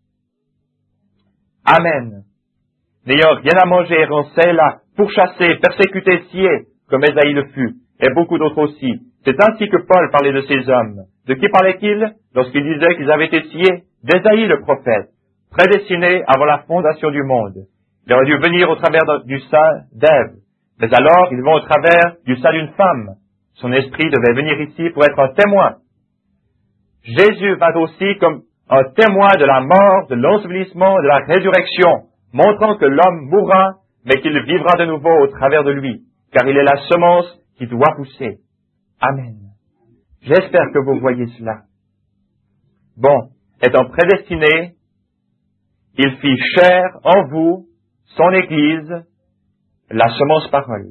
Amen. N'ayant rien à manger, errant ça et là, pourchassés, persécutés, sciés, comme Ésaïe le fut, et beaucoup d'autres aussi. C'est ainsi que Paul parlait de ces hommes. De qui parlait-il lorsqu'il disait qu'ils avaient été sciés? D'Ésaïe le prophète, prédestiné avant la fondation du monde. Il aurait dû venir au travers du sein d'Ève. Mais alors, ils vont au travers du sein d'une femme. Son esprit devait venir ici pour être un témoin. Jésus va aussi comme un témoin de la mort, de l'ensevelissement, de la résurrection, montrant que l'homme mourra, mais qu'il vivra de nouveau au travers de lui, car il est la semence qui doit pousser. Amen. J'espère que vous voyez cela. Bon, étant prédestiné, il fit chair en vous, son Église, la semence parole.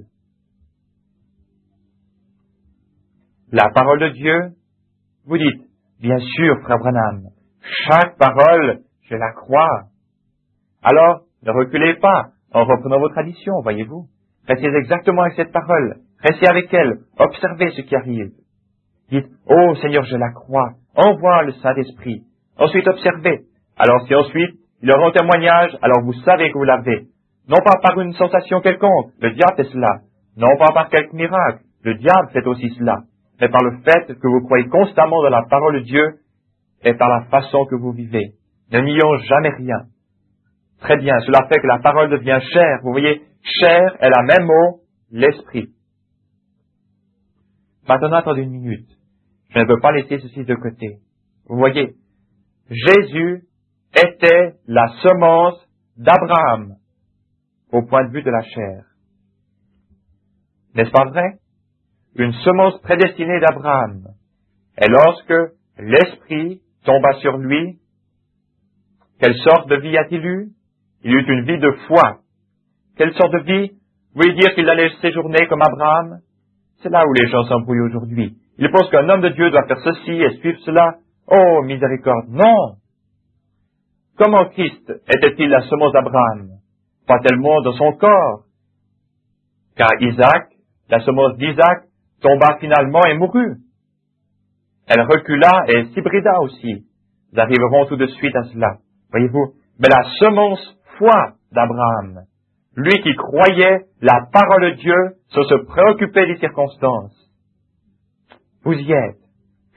La parole de Dieu, vous dites, bien sûr, frère Branham, chaque parole, je la crois. Alors, ne reculez pas en reprenant vos traditions, voyez-vous. Restez exactement avec cette parole. Restez avec elle. Observez ce qui arrive. Dites, oh Seigneur, je la crois. Envoie le Saint-Esprit. Ensuite, observez. Alors, si ensuite, il aura un témoignage, alors vous savez que vous l'avez. Non pas par une sensation quelconque, le diable fait cela. Non pas par quelque miracle, le diable fait aussi cela. Mais par le fait que vous croyez constamment dans la parole de Dieu et par la façon que vous vivez. Ne nions jamais rien. Très bien, cela fait que la parole devient chair. Vous voyez, chair est la même mot, l'esprit. Maintenant, attendez une minute. Je ne veux pas laisser ceci de côté. Vous voyez, Jésus était la semence d'Abraham au point de vue de la chair. N'est-ce pas vrai? Une semence prédestinée d'Abraham. Et lorsque l'esprit tomba sur lui, quelle sorte de vie a-t-il eu? Il eut une vie de foi. Quelle sorte de vie? Vous voulez dire qu'il allait séjourner comme Abraham? C'est là où les gens s'embrouillent aujourd'hui. Ils pensent qu'un homme de Dieu doit faire ceci et suivre cela. Oh, miséricorde, non! Comment Christ était-il la semence d'Abraham? Pas tellement dans son corps. Car Isaac, la semence d'Isaac, tomba finalement et mourut. Elle recula et s'hybrida aussi. Nous arriverons tout de suite à cela. Voyez-vous? Mais la semence foi d'Abraham, lui qui croyait la parole de Dieu sans se préoccuper des circonstances. Vous y êtes.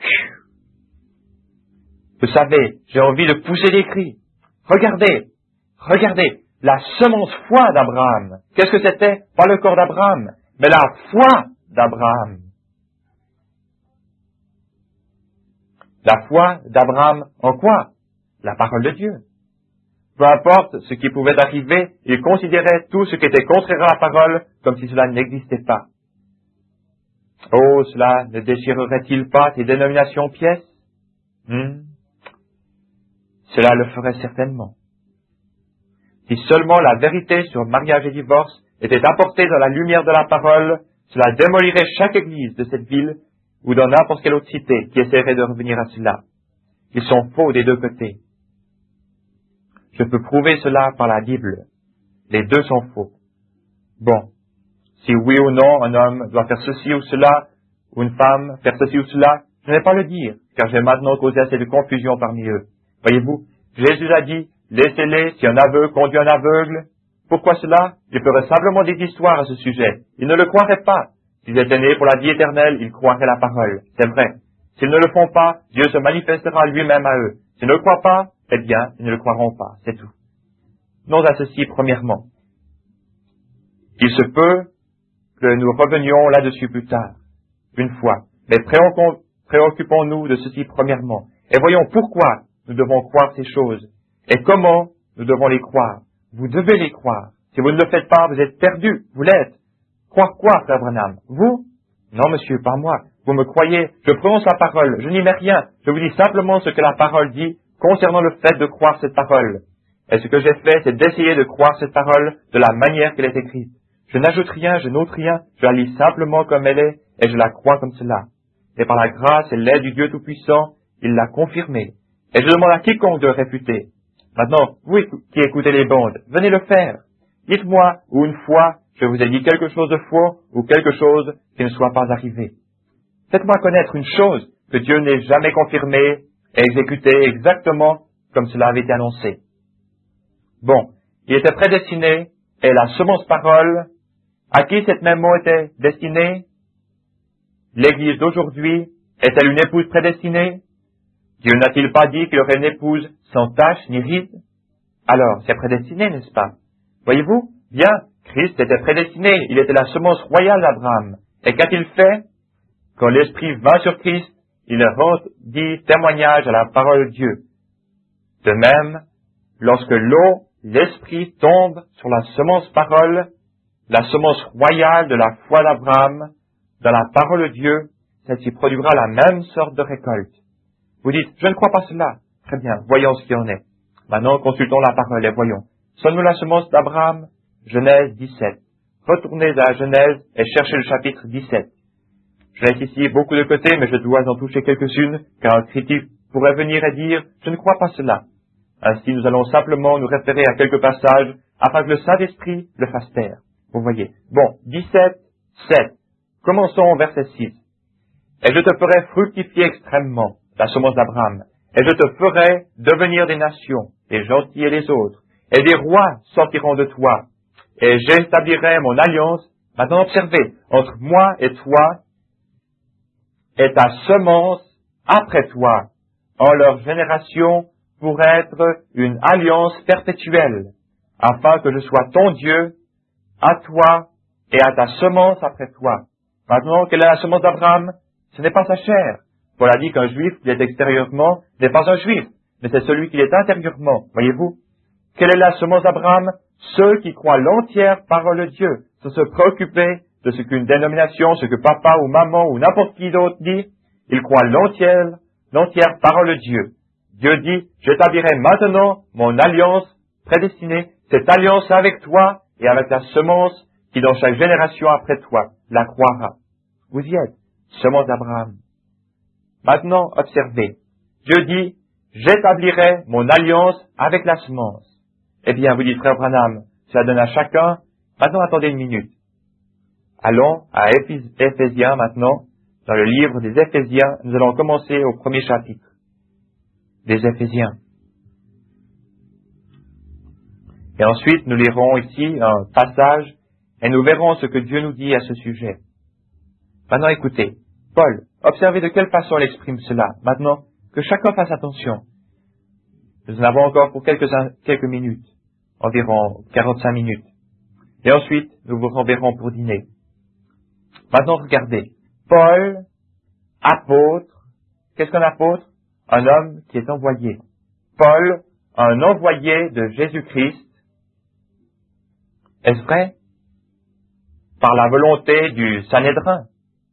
Vous savez, j'ai envie de pousser des cris. Regardez, regardez, la semence foi d'Abraham. Qu'est-ce que c'était? Pas le corps d'Abraham, mais la foi d'Abraham. La foi d'Abraham en quoi? La parole de Dieu. Peu importe ce qui pouvait arriver, il considérait tout ce qui était contraire à la parole comme si cela n'existait pas. Oh, cela ne déchirerait-il pas tes dénominations pièces? hmm? Cela le ferait certainement. Si seulement la vérité sur mariage et divorce était apportée dans la lumière de la parole, cela démolirait chaque église de cette ville ou dans n'importe quelle autre cité qui essaierait de revenir à cela. Ils sont faux des deux côtés. Je peux prouver cela par la Bible. Les deux sont faux. Bon, si oui ou non un homme doit faire ceci ou cela, ou une femme faire ceci ou cela, je ne vais pas le dire, car j'ai maintenant causé assez de confusion parmi eux. Voyez-vous, Jésus a dit, laissez-les, si un aveugle conduit un aveugle. Pourquoi cela? Il ferait simplement des histoires à ce sujet. Ils ne le croiraient pas. S'ils étaient nés pour la vie éternelle, ils croiraient la parole. C'est vrai. S'ils ne le font pas, Dieu se manifestera lui-même à eux. S'ils ne le croient pas, eh bien, ils ne le croiront pas. C'est tout. Non à ceci, premièrement. Il se peut que nous revenions là-dessus plus tard, une fois. Mais préoccupons-nous de ceci premièrement. Et voyons pourquoi nous devons croire ces choses. Et comment nous devons les croire. Vous devez les croire. Si vous ne le faites pas, vous êtes perdu. Vous l'êtes. Croire quoi, Frère Branham? Vous? Non, monsieur, pas moi. Vous me croyez. Je prononce la parole. Je n'y mets rien. Je vous dis simplement ce que la parole dit concernant le fait de croire cette parole. Et ce que j'ai fait, c'est d'essayer de croire cette parole de la manière qu'elle est écrite. Je n'ajoute rien, je n'ôte rien. Je la lis simplement comme elle est et je la crois comme cela. Et par la grâce et l'aide du Dieu Tout-Puissant, il l'a confirmée. Et je demande à quiconque de le réfuter. Maintenant, vous qui écoutez les bandes, venez le faire. Dites-moi où une fois je vous ai dit quelque chose de faux ou quelque chose qui ne soit pas arrivé. Faites-moi connaître une chose que Dieu n'ait jamais confirmée et exécutée exactement comme cela avait été annoncé. Bon, il était prédestiné et la semence parole, à qui cette même mot était destinée? L'Église d'aujourd'hui est-elle une épouse prédestinée? Dieu n'a-t-il pas dit qu'il aurait une épouse sans tache ni ride? Alors, c'est prédestiné, n'est-ce pas? Voyez-vous? Bien, Christ était prédestiné, il était la semence royale d'Abraham. Et qu'a-t-il fait? Quand l'Esprit vint sur Christ, il rendit témoignage à la parole de Dieu. De même, lorsque l'eau, l'Esprit tombe sur la semence parole, la semence royale de la foi d'Abraham, dans la parole de Dieu, celle-ci produira la même sorte de récolte. Vous dites, je ne crois pas cela. Très bien, voyons ce qu'il en est. Maintenant, consultons la parole et voyons. Sommes-nous la semence d'Abraham? Genèse dix-sept. Retournez à Genèse et cherchez le chapitre dix-sept. Je laisse ici beaucoup de côté, mais je dois en toucher quelques-unes, car un critique pourrait venir et dire, je ne crois pas cela. Ainsi, nous allons simplement nous référer à quelques passages, afin que le Saint-Esprit le fasse taire. Vous voyez. Bon, dix-sept, sept. Commençons au verset six. Et je te ferai fructifier extrêmement, la semence d'Abraham, et je te ferai devenir des nations, les gentils et les autres, et des rois sortiront de toi, et j'établirai mon alliance, maintenant observez, entre moi et toi, et ta semence après toi, en leur génération, pour être une alliance perpétuelle, afin que je sois ton Dieu, à toi et à ta semence après toi. Maintenant, quelle est la semence d'Abraham? Ce n'est pas sa chair. Paul a dit qu'un juif qui est extérieurement n'est pas un juif, mais c'est celui qui est intérieurement. Voyez-vous? Quelle est la semence d'Abraham? Ceux qui croient l'entière parole de Dieu, sans se préoccuper de ce qu'une dénomination, ce que papa ou maman ou n'importe qui d'autre dit. Ils croient l'entière, l'entière parole de Dieu. Dieu dit, j'établirai maintenant mon alliance prédestinée, cette alliance avec toi et avec la semence qui dans chaque génération après toi la croira. Vous y êtes, semence d'Abraham. Maintenant, observez. Dieu dit, j'établirai mon alliance avec la semence. Eh bien, vous dites, frère Branham, cela donne à chacun. Maintenant, attendez une minute. Allons à Éphésiens maintenant. Dans le livre des Éphésiens, nous allons commencer au premier chapitre des Éphésiens. Et ensuite, nous lirons ici un passage et nous verrons ce que Dieu nous dit à ce sujet. Maintenant, écoutez. Paul, observez de quelle façon elle exprime cela. Maintenant, que chacun fasse attention. Nous en avons encore pour quelques, quelques minutes, environ quarante-cinq minutes. Et ensuite, nous vous renverrons pour dîner. Maintenant, regardez. Paul, apôtre. Qu'est-ce qu'un apôtre? Un homme qui est envoyé. Paul, un envoyé de Jésus-Christ. Est-ce vrai? Par la volonté du Sanhédrin.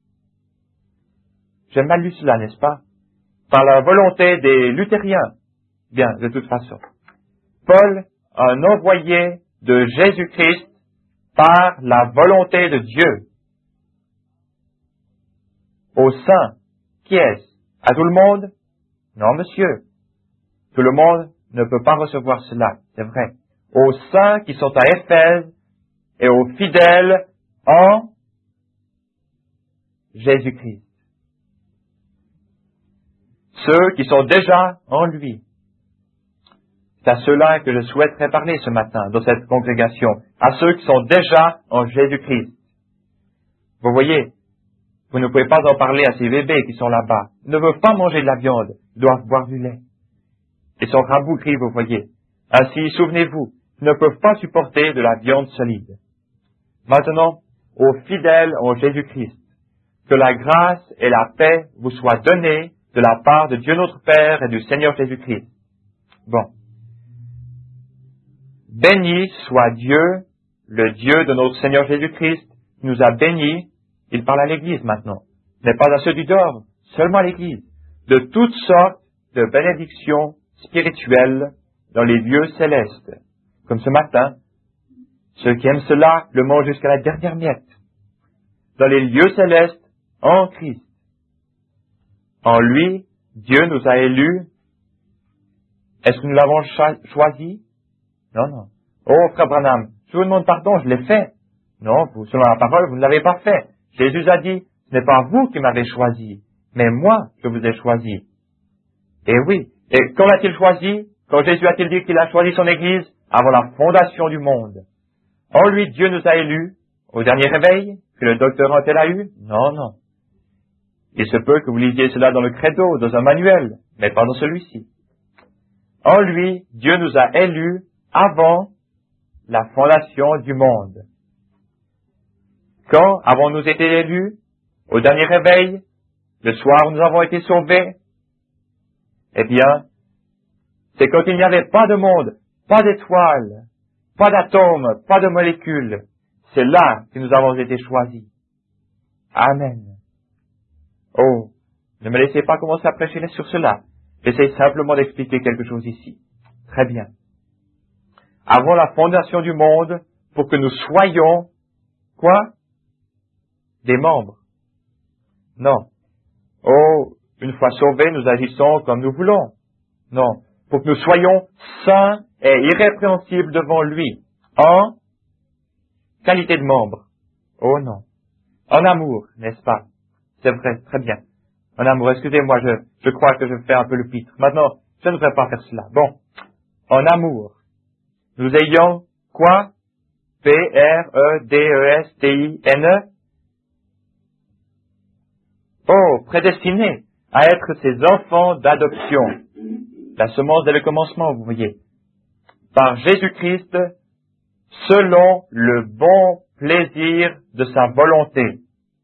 J'ai mal lu cela, n'est-ce pas? Par la volonté des luthériens. Bien, de toute façon. Paul, un envoyé de Jésus-Christ par la volonté de Dieu. Aux saints. Qui est-ce? À tout le monde? Non, monsieur. Tout le monde ne peut pas recevoir cela, c'est vrai. Aux saints qui sont à Éphèse et aux fidèles en Jésus-Christ. Ceux qui sont déjà en lui. C'est à ceux-là que je souhaiterais parler ce matin dans cette congrégation, à ceux qui sont déjà en Jésus-Christ. Vous voyez, vous ne pouvez pas en parler à ces bébés qui sont là-bas. Ils ne veulent pas manger de la viande, ils doivent boire du lait. Ils sont rabougris, vous voyez. Ainsi, souvenez-vous, ils ne peuvent pas supporter de la viande solide. Maintenant, aux fidèles en Jésus-Christ, que la grâce et la paix vous soient données de la part de Dieu notre Père et du Seigneur Jésus-Christ. Bon. Béni soit Dieu, le Dieu de notre Seigneur Jésus-Christ, qui nous a bénis. Il parle à l'Église maintenant, mais pas à ceux du dehors, seulement à l'Église, de toutes sortes de bénédictions spirituelles dans les lieux célestes. Comme ce matin, ceux qui aiment cela le mangent jusqu'à la dernière miette. Dans les lieux célestes, en Christ. En lui, Dieu nous a élus. Est-ce que nous l'avons choisi? Non, non. Oh, frère Branham, je vous demande pardon, je l'ai fait. Non, vous, selon la parole, vous ne l'avez pas fait. Jésus a dit, ce n'est pas vous qui m'avez choisi, mais moi je vous ai choisi. Et oui, et quand l'a-t-il choisi? Quand Jésus a-t-il dit qu'il a choisi son Église? Avant la fondation du monde. En lui, Dieu nous a élus, au dernier réveil, que le docteur Antel a eu? Non, non. Il se peut que vous lisiez cela dans le credo, dans un manuel, mais pas dans celui-ci. En lui, Dieu nous a élus avant la fondation du monde. Quand avons-nous été élus? Au dernier réveil? Le soir où nous avons été sauvés? Eh bien, c'est quand il n'y avait pas de monde, pas d'étoiles, pas d'atomes, pas de molécules. C'est là que nous avons été choisis. Amen. Oh, ne me laissez pas commencer à prêcher sur cela. J'essaie simplement d'expliquer quelque chose ici. Très bien. Avant la fondation du monde, pour que nous soyons, quoi? Des membres. Non. Oh, une fois sauvés, nous agissons comme nous voulons. Non. Pour que nous soyons saints et irrépréhensibles devant lui. En qualité de membres. Oh non. En amour, n'est-ce pas? C'est vrai, très bien. En amour, excusez-moi, je, je crois que je fais un peu le pitre. Maintenant, je ne devrais pas faire cela. Bon. En amour. Nous ayons quoi? P R E D E S T I N E. Oh, prédestinés à être ses enfants d'adoption. La semence dès le commencement, vous voyez. Par Jésus-Christ, selon le bon plaisir de sa volonté.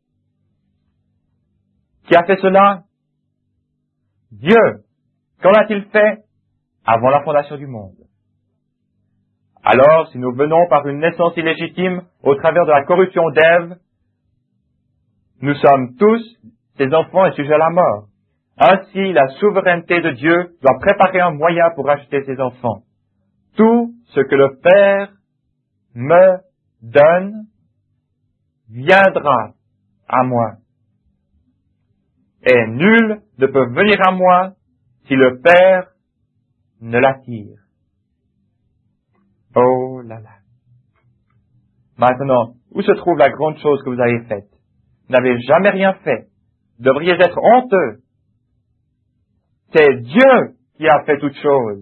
Qui a fait cela? Dieu. Quand l'a-t-il fait? Avant la fondation du monde. Alors, si nous venons par une naissance illégitime au travers de la corruption d'Ève, nous sommes tous ses enfants et sujets à la mort. Ainsi, la souveraineté de Dieu doit préparer un moyen pour acheter ses enfants. Tout ce que le Père me donne viendra à moi. Et nul ne peut venir à moi si le Père ne l'attire. Oh là là. Maintenant, où se trouve la grande chose que vous avez faite? Vous n'avez jamais rien fait. Vous devriez être honteux. C'est Dieu qui a fait toutes choses.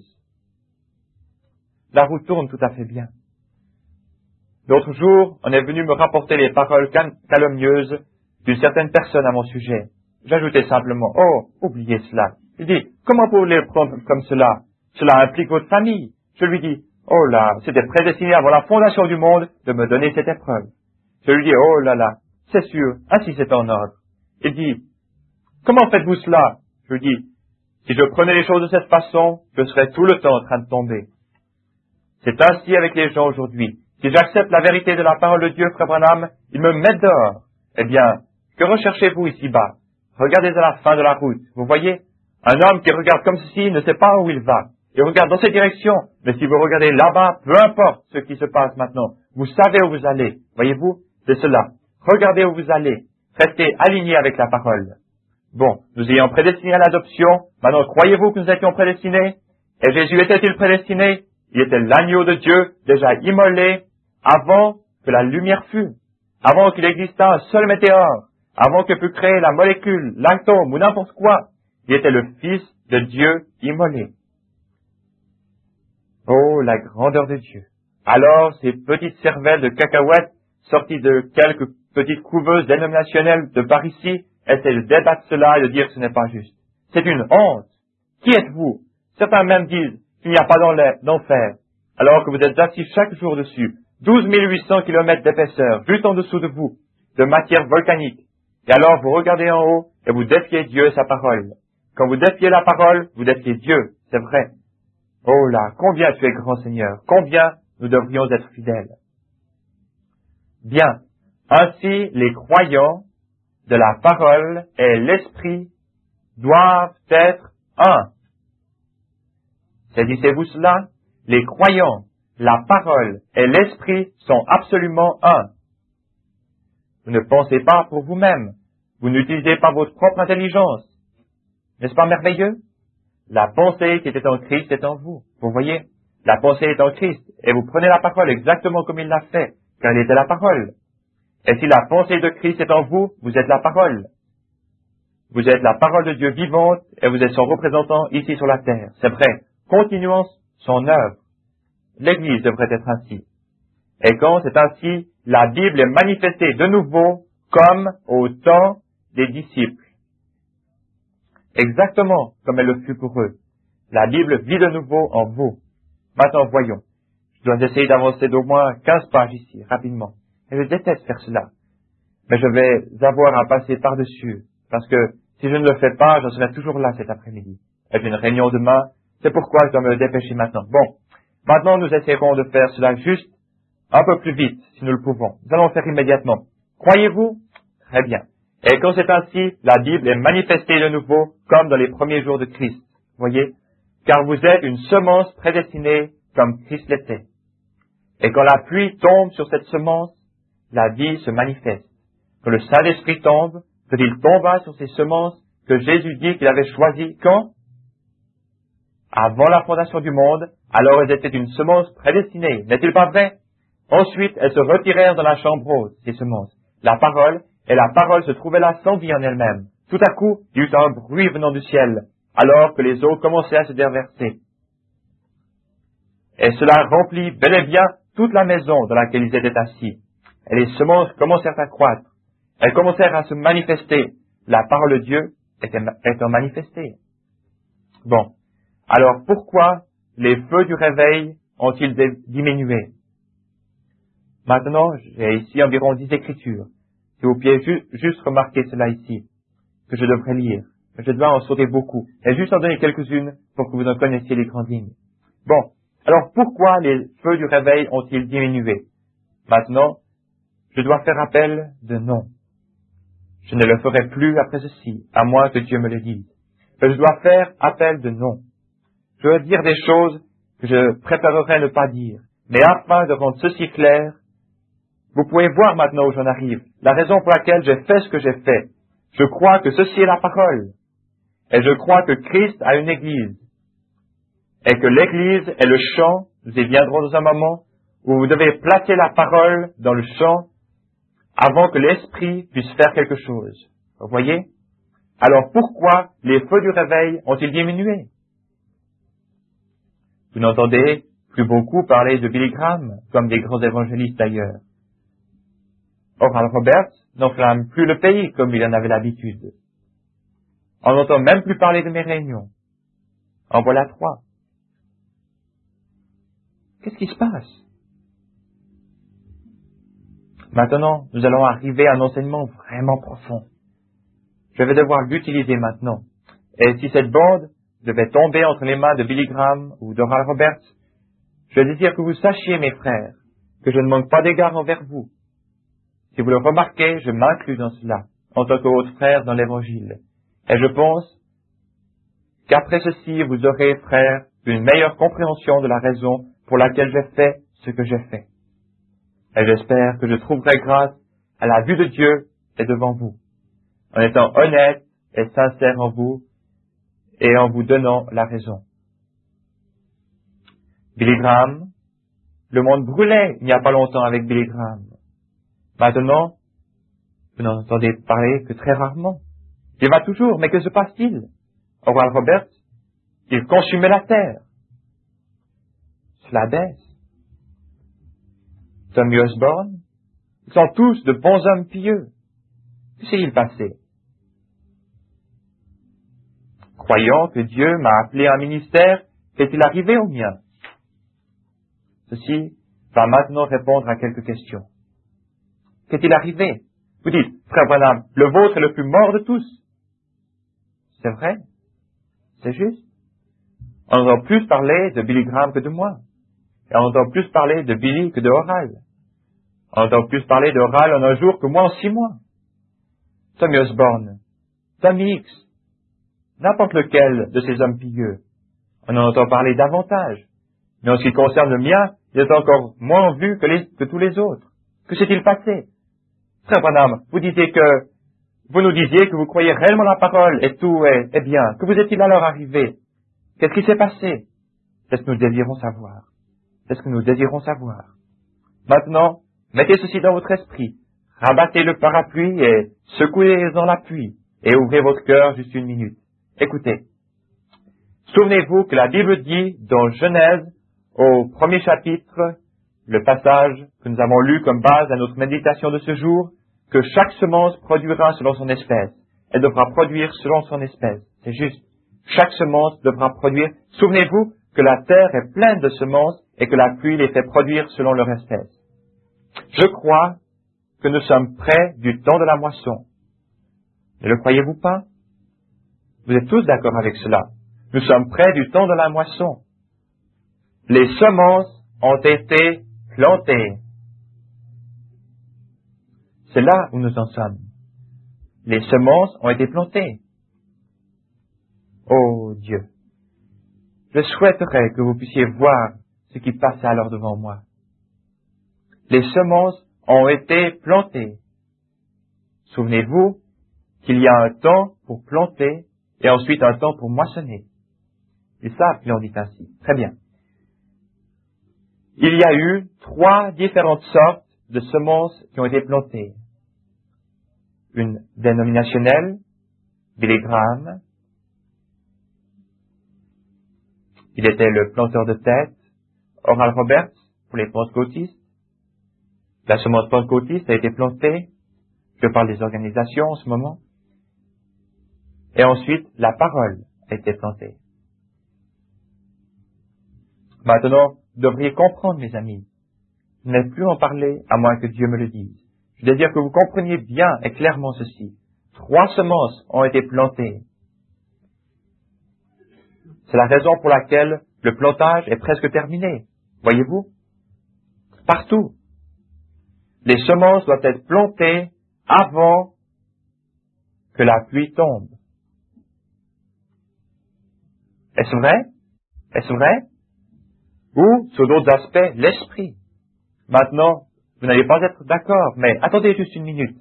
La roue tourne tout à fait bien. L'autre jour, on est venu me rapporter les paroles calomnieuses d'une certaine personne à mon sujet. j'ajoutais simplement, oh, oubliez cela. Il dit, comment pouvez-vous le prendre comme cela? Cela implique votre famille. Je lui dis, oh là, c'était prédestiné avant la fondation du monde de me donner cette épreuve. Je lui dis, oh là là, c'est sûr, ainsi c'est en ordre. Il dit, comment faites-vous cela? Je lui dis, si je prenais les choses de cette façon, je serais tout le temps en train de tomber. C'est ainsi avec les gens aujourd'hui. Si j'accepte la vérité de la parole de Dieu, frère Branham, ils me mettent dehors. Eh bien, que recherchez-vous ici-bas? Regardez à la fin de la route. Vous voyez, un homme qui regarde comme ceci ne sait pas où il va. Il regarde dans cette direction. Mais si vous regardez là-bas, peu importe ce qui se passe maintenant, vous savez où vous allez. Voyez-vous, c'est cela. Regardez où vous allez. Restez alignés avec la parole. Bon, nous ayons prédestiné à l'adoption. Maintenant, croyez-vous que nous étions prédestinés? Et Jésus était-il prédestiné? Il était l'agneau de Dieu, déjà immolé, avant que la lumière fût, avant qu'il existât un seul météore, avant que fût créée la molécule, l'atome ou n'importe quoi. Il était le Fils de Dieu immolé. Oh, la grandeur de Dieu! Alors, ces petites cervelles de cacahuètes, sorties de quelques petites couveuses dénominationnelles de par ici, essaient de débattre cela et de dire que ce n'est pas juste. C'est une honte. Qui êtes-vous? Certains même disent qu'il n'y a pas d'enfer, alors que vous êtes assis chaque jour dessus, douze mille huit cents kilomètres d'épaisseur, juste en dessous de vous, de matière volcanique. Et alors vous regardez en haut et vous défiez Dieu et sa parole. Quand vous défiez la parole, vous défiez Dieu, c'est vrai. Oh là, combien tu es grand Seigneur, combien nous devrions être fidèles. Bien, ainsi les croyants de la parole et l'esprit doivent être un. Saisissez-vous cela? Les croyants, la parole et l'esprit sont absolument un. Vous ne pensez pas pour vous-même. Vous n'utilisez pas votre propre intelligence. N'est-ce pas merveilleux? La pensée qui était en Christ est en vous. Vous voyez? La pensée est en Christ et vous prenez la parole exactement comme il l'a fait, car il était la parole. Et si la pensée de Christ est en vous, vous êtes la parole. Vous êtes la parole de Dieu vivante et vous êtes son représentant ici sur la terre. C'est vrai. Continuons son œuvre. L'Église devrait être ainsi. Et quand c'est ainsi, la Bible est manifestée de nouveau comme au temps des disciples. Exactement comme elle le fut pour eux. La Bible vit de nouveau en vous. Maintenant, voyons. Je dois essayer d'avancer d'au moins quinze pages ici, rapidement. Et je déteste faire cela. Mais je vais avoir à passer par-dessus, parce que si je ne le fais pas, je serai toujours là cet après-midi. Et j'ai une réunion demain. C'est pourquoi je dois me dépêcher maintenant. Bon, maintenant nous essaierons de faire cela juste un peu plus vite, si nous le pouvons. Nous allons le faire immédiatement. Croyez-vous? Très bien. Et quand c'est ainsi, la Bible est manifestée de nouveau, comme dans les premiers jours de Christ. Voyez? Car vous êtes une semence prédestinée, comme Christ l'était. Et quand la pluie tombe sur cette semence, la vie se manifeste. Quand le Saint-Esprit tombe, quand il tomba sur ces semences que Jésus dit qu'il avait choisies, quand? Avant la fondation du monde, alors elles étaient une semence prédestinée, n'est-il pas vrai? Ensuite, elles se retirèrent dans la chambre haute, ces semences. La parole, et la parole se trouvait là sans vie en elle-même. Tout à coup, il y eut un bruit venant du ciel, alors que les eaux commençaient à se déverser. Et cela remplit bel et bien toute la maison dans laquelle ils étaient assis. Et les semences commencèrent à croître. Elles commencèrent à se manifester. La parole de Dieu était, étant manifestée. Bon. Alors pourquoi les feux du réveil ont-ils diminué? Maintenant, j'ai ici environ dix écritures. Si vous pouviez ju juste remarquer cela ici, que je devrais lire. Je dois en sauter beaucoup. Et juste en donner quelques-unes pour que vous en connaissiez les grandes lignes. Bon. Alors pourquoi les feux du réveil ont-ils diminué? Maintenant, je dois faire appel de non. Je ne le ferai plus après ceci, à moins que Dieu me le dise. Mais je dois faire appel de non. Je veux dire des choses que je préférerais ne pas dire. Mais afin de rendre ceci clair, vous pouvez voir maintenant où j'en arrive, la raison pour laquelle j'ai fait ce que j'ai fait. Je crois que ceci est la parole. Et je crois que Christ a une église. Et que l'église est le champ, nous y viendrons dans un moment, où vous devez placer la parole dans le champ avant que l'esprit puisse faire quelque chose. Vous voyez? Alors pourquoi les feux du réveil ont-ils diminué? Vous n'entendez plus beaucoup parler de Billy Graham, comme des grands évangélistes d'ailleurs. Oral Roberts n'enflamme plus le pays comme il en avait l'habitude. On n'entend même plus parler de mes réunions. En voilà trois. Qu'est-ce qui se passe? Maintenant, nous allons arriver à un enseignement vraiment profond. Je vais devoir l'utiliser maintenant. Et si cette bande devait tomber entre les mains de Billy Graham ou d'Oral Roberts, je désire que vous sachiez, mes frères, que je ne manque pas d'égard envers vous. Si vous le remarquez, je m'inclus dans cela, en tant que haut frère dans l'Évangile. Et je pense qu'après ceci, vous aurez, frères, une meilleure compréhension de la raison pour laquelle j'ai fait ce que j'ai fait. Et j'espère que je trouverai grâce à la vue de Dieu et devant vous, en étant honnête et sincère en vous et en vous donnant la raison. Billy Graham, le monde brûlait il n'y a pas longtemps avec Billy Graham. Maintenant, vous n'en entendez parler que très rarement. Il va toujours, mais que se passe-t-il? Oral Roberts, il consumait la terre. Cela baisse. Tommy Osborne, ils sont tous de bons hommes pieux. Que s'est-il passé? Croyant que Dieu m'a appelé à un ministère, qu'est-il arrivé au mien? Ceci va maintenant répondre à quelques questions. Qu'est-il arrivé? Vous dites, frère Branham, le vôtre est le plus mort de tous. C'est vrai, c'est juste. On entend plus parler de Billy Graham que de moi. Et on entend plus parler de Billy que de Oral. On entend plus parler d'Oral en un jour que moi en six mois. Tommy Osborne, Tommy Hicks, n'importe lequel de ces hommes pieux, on en entend parler davantage. Mais en ce qui concerne le mien, il est encore moins en vue que, les, que tous les autres. Que s'est-il passé? Frère Branham, vous disiez que, vous nous disiez que vous croyez réellement la parole et tout est, est bien. Que vous est-il alors arrivé? Qu'est-ce qui s'est passé? C'est ce que nous désirons savoir. C'est ce que nous désirons savoir. Maintenant, mettez ceci dans votre esprit. Rabattez le parapluie et secouez-en la pluie et ouvrez votre cœur juste une minute. Écoutez. Souvenez-vous que la Bible dit dans Genèse, au premier chapitre, le passage que nous avons lu comme base à notre méditation de ce jour, que chaque semence produira selon son espèce. Elle devra produire selon son espèce. C'est juste. Chaque semence devra produire. Souvenez-vous que la terre est pleine de semences et que la pluie les fait produire selon leur espèce. Je crois que nous sommes près du temps de la moisson. Ne le croyez-vous pas? Vous êtes tous d'accord avec cela. Nous sommes près du temps de la moisson. Les semences ont été plantées. C'est là où nous en sommes. Les semences ont été plantées. Oh Dieu, je souhaiterais que vous puissiez voir ce qui passe alors devant moi. Les semences ont été plantées. Souvenez-vous qu'il y a un temps pour planter et ensuite un temps pour moissonner. Ils savent qu'ils l'ont dit ainsi. Très bien. Il y a eu trois différentes sortes de semences qui ont été plantées. Une dénominationnelle, Billy Graham. Il était le planteur de tête. Oral Roberts, pour les pentecôtistes. La semence pentecôtiste a été plantée. Je parle des organisations en ce moment. Et ensuite, la parole a été plantée. Maintenant, vous devriez comprendre, mes amis. Je n'ai plus en parler à moins que Dieu me le dise. Je veux dire que vous compreniez bien et clairement ceci. Trois semences ont été plantées. C'est la raison pour laquelle le plantage est presque terminé. Voyez-vous? Partout. Les semences doivent être plantées avant que la pluie tombe. Est-ce vrai? Est-ce vrai? Ou, sur d'autres aspects, l'esprit. Maintenant, vous n'allez pas être d'accord, mais attendez juste une minute.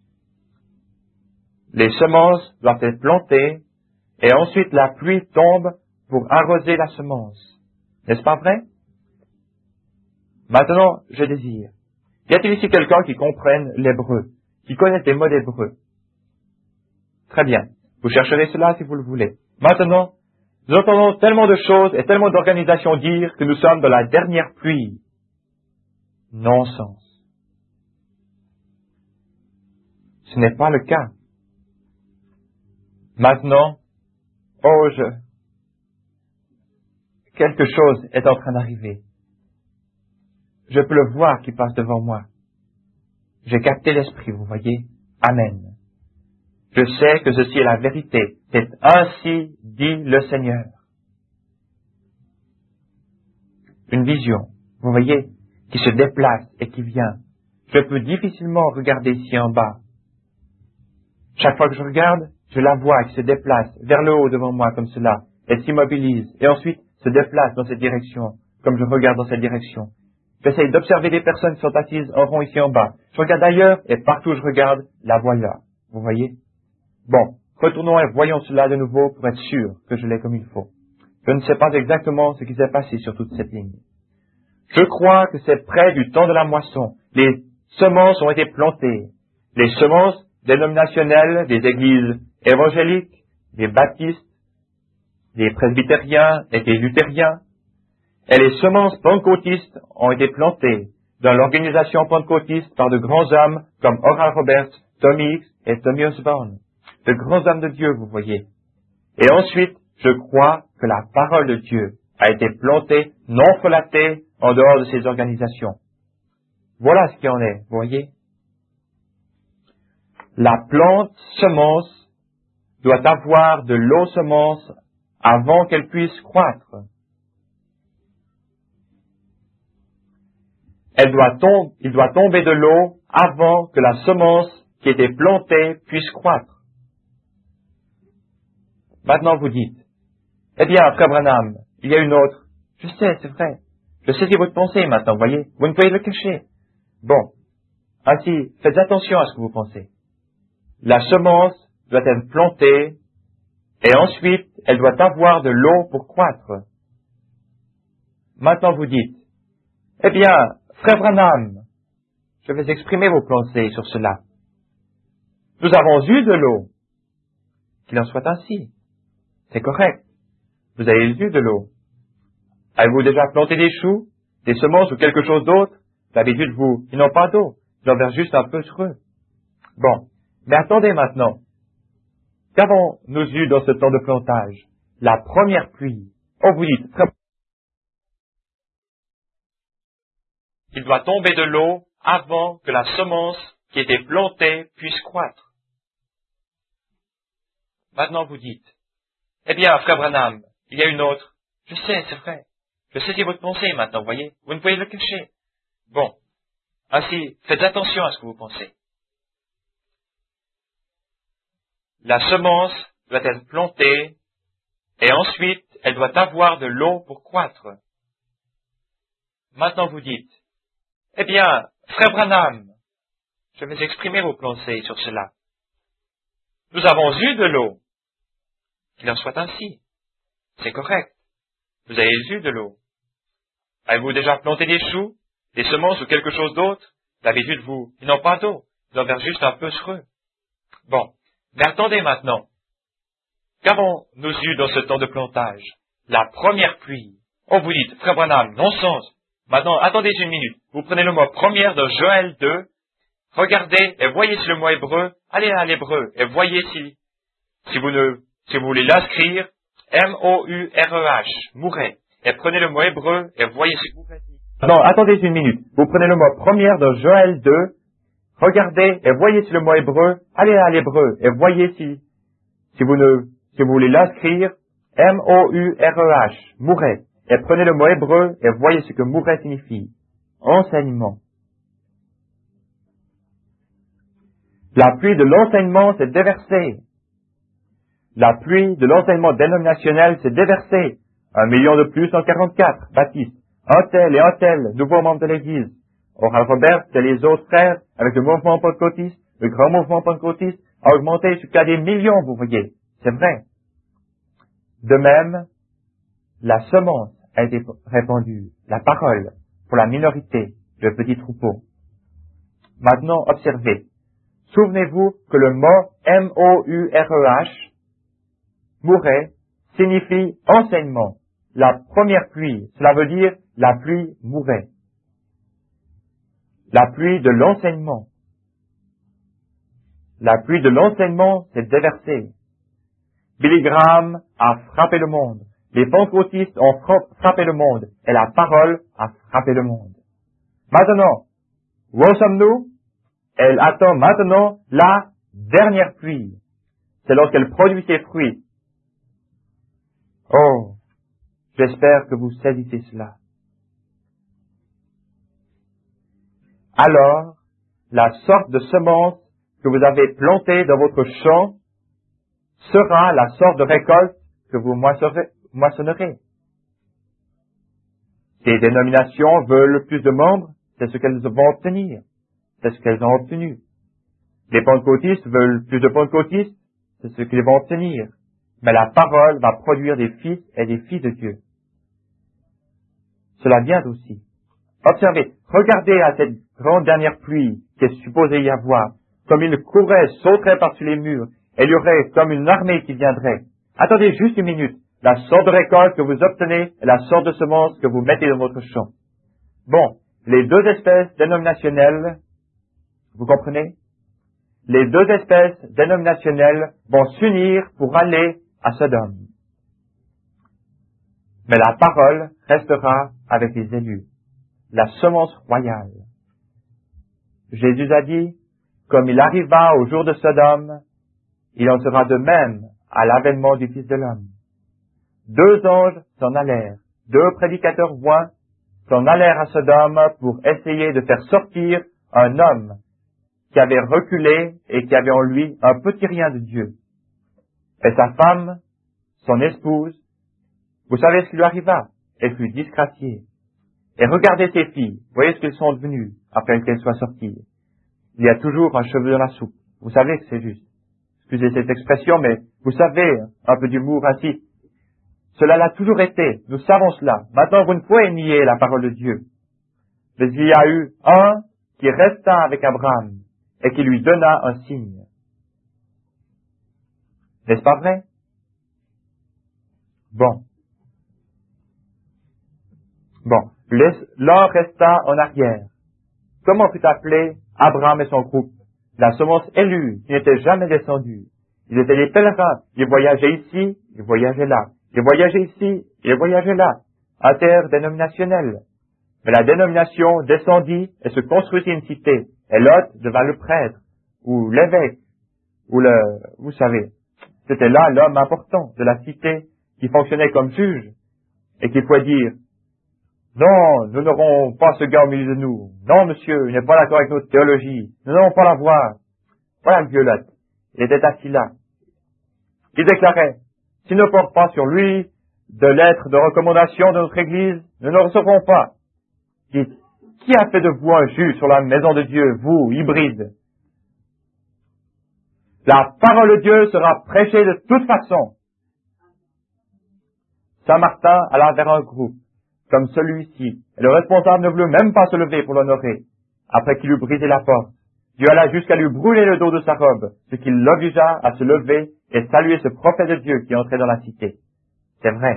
Les semences doivent être plantées et ensuite la pluie tombe pour arroser la semence. N'est-ce pas vrai? Maintenant, je désire. Y a-t-il ici quelqu'un qui comprenne l'hébreu, qui connaisse les mots d'hébreu? Très bien. Vous chercherez cela si vous le voulez. Maintenant, nous entendons tellement de choses et tellement d'organisations dire que nous sommes dans la dernière pluie. Non-sens. Ce n'est pas le cas. Maintenant, oh, je... quelque chose est en train d'arriver. Je peux le voir qui passe devant moi. J'ai capté l'esprit, vous voyez. Amen. Je sais que ceci est la vérité. C'est ainsi dit le Seigneur. Une vision, vous voyez, qui se déplace et qui vient. Je peux difficilement regarder ici en bas. Chaque fois que je regarde, je la vois qui se déplace vers le haut devant moi comme cela. Elle s'immobilise et ensuite se déplace dans cette direction, comme je regarde dans cette direction. J'essaye d'observer des personnes qui sont assises en rond ici en bas. Je regarde ailleurs et partout où je regarde, la voilà. Vous voyez? Bon, retournons et voyons cela de nouveau pour être sûr que je l'ai comme il faut. Je ne sais pas exactement ce qui s'est passé sur toute cette ligne. Je crois que c'est près du temps de la moisson. Les semences ont été plantées. Les semences dénominationnelles des églises évangéliques, des baptistes, des presbytériens et des luthériens, et les semences pentecôtistes ont été plantées dans l'organisation pentecôtiste par de grands hommes comme Oral Roberts, Tommy Hicks et Tommy Osborne. De grands hommes de Dieu, vous voyez. Et ensuite, je crois que la parole de Dieu a été plantée, non frelatée, en dehors de ces organisations. Voilà ce qu'il en est, vous voyez. La plante semence doit avoir de l'eau semence avant qu'elle puisse croître. Elle doit tomber, il doit tomber de l'eau avant que la semence qui était plantée puisse croître. Maintenant vous dites, eh bien, frère Branham, il y a une autre. Je sais, c'est vrai. Je saisis votre pensée maintenant, voyez. Vous ne pouvez le cacher. Bon. Ainsi, faites attention à ce que vous pensez. La semence doit être plantée et ensuite, elle doit avoir de l'eau pour croître. Maintenant vous dites, eh bien, frère Branham, je vais exprimer vos pensées sur cela. Nous avons eu de l'eau. Qu'il en soit ainsi. C'est correct. Vous avez eu de l'eau. Avez-vous déjà planté des choux, des semences ou quelque chose d'autre? D'habitude, vous, ils n'ont pas d'eau. Ils en versent juste un peu sur eux. Bon. Mais attendez maintenant. Qu'avons-nous eu dans ce temps de plantage? La première pluie. Oh, vous dites, très... Il doit tomber de l'eau avant que la semence qui était plantée puisse croître. Maintenant vous dites, eh bien, frère Branham, il y a une autre. Je sais, c'est vrai. Je saisis votre pensée maintenant, voyez. Vous ne pouvez le cacher. Bon. Ainsi, faites attention à ce que vous pensez. La semence doit être plantée et ensuite, elle doit avoir de l'eau pour croître. Maintenant vous dites, eh bien, frère Branham, je vais exprimer vos pensées sur cela. Nous avons eu de l'eau. Qu'il en soit ainsi. C'est correct. Vous avez eu de l'eau. Avez-vous déjà planté des choux, des semences ou quelque chose d'autre? D'habitude, vous, ils n'ont pas d'eau. Ils en versent juste un peu sur eux. Bon. Mais attendez maintenant. Qu'avons-nous eu dans ce temps de plantage? La première pluie. Oh, vous dites, frère Branham, non-sens. Maintenant, attendez une minute. Vous prenez le mot première de Joël deux. Regardez et voyez si le mot hébreu. Allez à l'hébreu et voyez si, si vous ne, si vous voulez l'inscrire, M O U R E H, Mouret. Et prenez le mot hébreu et voyez si Mouret. Non, attendez une minute. Vous prenez le mot première de Joël deux. Regardez et voyez si le mot hébreu. Allez à l'hébreu et voyez si, si vous ne, si vous voulez l'inscrire, M O U R E H, Mouret. Et prenez le mot hébreu et voyez ce que Mouret signifie. Enseignement. La pluie de l'enseignement s'est déversée. La pluie de l'enseignement dénominationnel s'est déversée. Un million de plus en quarante-quatre, baptistes. Un tel et un tel, nouveaux membres de l'Église. Oral Roberts et les autres frères, avec le mouvement pentecôtiste, le grand mouvement pentecôtiste, a augmenté jusqu'à des millions, vous voyez. C'est vrai. De même, la semence a été répandue, la parole, pour la minorité, le petit troupeau. Maintenant, observez. Souvenez-vous que le mot M O U R E H, Mouret, signifie enseignement. La première pluie, cela veut dire la pluie Mouret. La pluie de l'enseignement. La pluie de l'enseignement s'est déversée. Billy Graham a frappé le monde. Les pentecôtistes ont frappé le monde. Et la parole a frappé le monde. Maintenant, où en sommes-nous? Elle attend maintenant la dernière pluie. C'est lorsqu'elle produit ses fruits. Oh, j'espère que vous saisissez cela. Alors, la sorte de semence que vous avez plantée dans votre champ sera la sorte de récolte que vous moissonnerez. Ces dénominations veulent plus de membres, c'est ce qu'elles vont obtenir. C'est ce qu'elles ont obtenu. Les pentecôtistes veulent plus de pentecôtistes, c'est ce qu'ils vont obtenir. Mais la parole va produire des fils et des filles de Dieu. Cela vient aussi. Observez, regardez à cette grande dernière pluie qui est supposée y avoir, comme il courrait, sauterait par-dessus les murs, et il y aurait comme une armée qui viendrait. Attendez juste une minute. La sorte de récolte que vous obtenez est la sorte de semence que vous mettez dans votre champ. Bon, les deux espèces dénominationnelles, vous comprenez? Les deux espèces dénominationnelles vont s'unir pour aller à Sodome. Mais la parole restera avec les élus, la semence royale. Jésus a dit, comme il arriva au jour de Sodome, il en sera de même à l'avènement du Fils de l'homme. Deux anges s'en allèrent, deux prédicateurs voix s'en allèrent à Sodome pour essayer de faire sortir un homme qui avait reculé et qui avait en lui un petit rien de Dieu. Et sa femme, son épouse, vous savez ce qui lui arriva? Elle fut disgraciée. Et regardez ses filles, voyez ce qu'elles sont devenues après qu'elles soient sorties. Il y a toujours un cheveu dans la soupe. Vous savez que c'est juste. Excusez cette expression, mais vous savez, un peu d'humour ainsi. Cela l'a toujours été, nous savons cela. Maintenant, vous ne pouvez nier la parole de Dieu. Mais il y a eu un qui resta avec Abraham et qui lui donna un signe. N'est-ce pas vrai? Bon. Bon. L'un resta en arrière. Comment fut appelé Abraham et son groupe? La semence élue qui n'était jamais descendue. Ils étaient des pèlerins. Ils voyageaient ici, ils voyageaient là. Ils voyageaient ici, ils voyageaient là. Interdénominationnel. Mais la dénomination descendit et se construisit une cité. Et l'hôte devint le prêtre, ou l'évêque, ou le, vous savez. C'était là l'homme important de la cité qui fonctionnait comme juge et qui pouvait dire, non, nous n'aurons pas ce gars au milieu de nous. Non, monsieur, il n'est pas d'accord avec notre théologie. Nous n'allons pas l'avoir. Voilà le vieux l'hôte. Il était assis là. Il déclarait, s'il ne porte pas sur lui de lettres de recommandation de notre Église, nous ne recevrons pas. Dites, qui a fait de vous un juge sur la maison de Dieu, vous, hybride? La parole de Dieu sera prêchée de toute façon. Saint Martin alla vers un groupe, comme celui-ci, et le responsable ne voulut même pas se lever pour l'honorer, après qu'il eut brisé la porte. Dieu alla jusqu'à lui brûler le dos de sa robe, ce qui l'obligea à se lever et saluer ce prophète de Dieu qui entrait dans la cité. C'est vrai.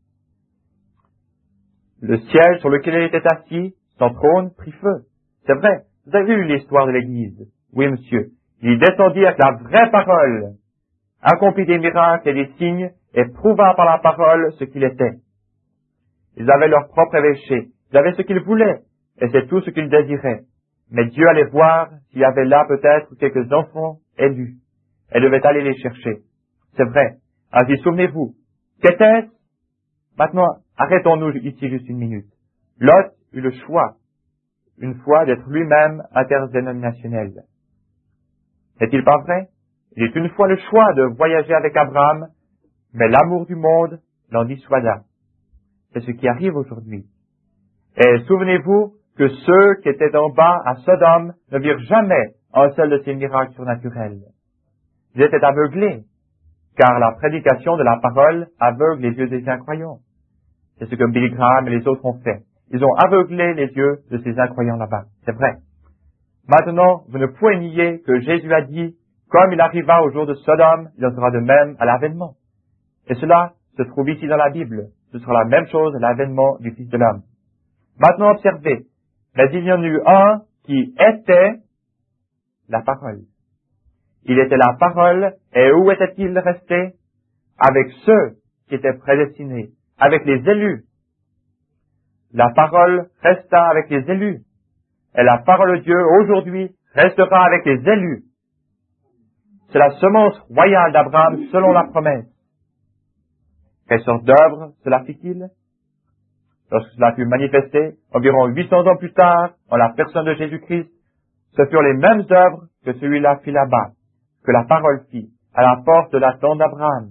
Le ciel sur lequel il était assis, son trône prit feu. C'est vrai. Vous avez lu l'histoire de l'Église? Oui, monsieur. Il descendit avec la vraie parole, accomplit des miracles et des signes, et prouva par la parole ce qu'il était. Ils avaient leur propre évêché. Ils avaient ce qu'ils voulaient, et c'est tout ce qu'ils désiraient. Mais Dieu allait voir s'il y avait là peut-être quelques enfants élus, et devait aller les chercher. C'est vrai. Ainsi, souvenez-vous. Qu'était-ce? Maintenant, arrêtons-nous ici juste une minute. Lot eut le choix, une fois, d'être lui-même interdénominationnel. N'est-il pas vrai? Il eut une fois le choix de voyager avec Abraham, mais l'amour du monde l'en dissuada. C'est ce qui arrive aujourd'hui. Et souvenez-vous que ceux qui étaient en bas à Sodome ne virent jamais un seul de ces miracles surnaturels. Ils étaient aveuglés, car la prédication de la parole aveugle les yeux des incroyants. C'est ce que Billy Graham et les autres ont fait. Ils ont aveuglé les yeux de ces incroyants là-bas. C'est vrai. Maintenant, vous ne pouvez nier que Jésus a dit, comme il arriva au jour de Sodome, il en sera de même à l'avènement. Et cela se trouve ici dans la Bible. Ce sera la même chose à l'avènement du Fils de l'homme. Maintenant, observez. Mais il y en eut un qui était la parole. Il était la parole, et où était-il resté? avec ceux qui étaient prédestinés, avec les élus. La parole resta avec les élus. Et la parole de Dieu, aujourd'hui, restera avec les élus. C'est la semence royale d'Abraham selon la promesse. Quelle sorte d'œuvre cela fit-il? Lorsque cela fut manifesté, environ huit cents ans plus tard, en la personne de Jésus-Christ, ce furent les mêmes œuvres que celui-là fit là-bas, que la parole fit, à la porte de la tente d'Abraham.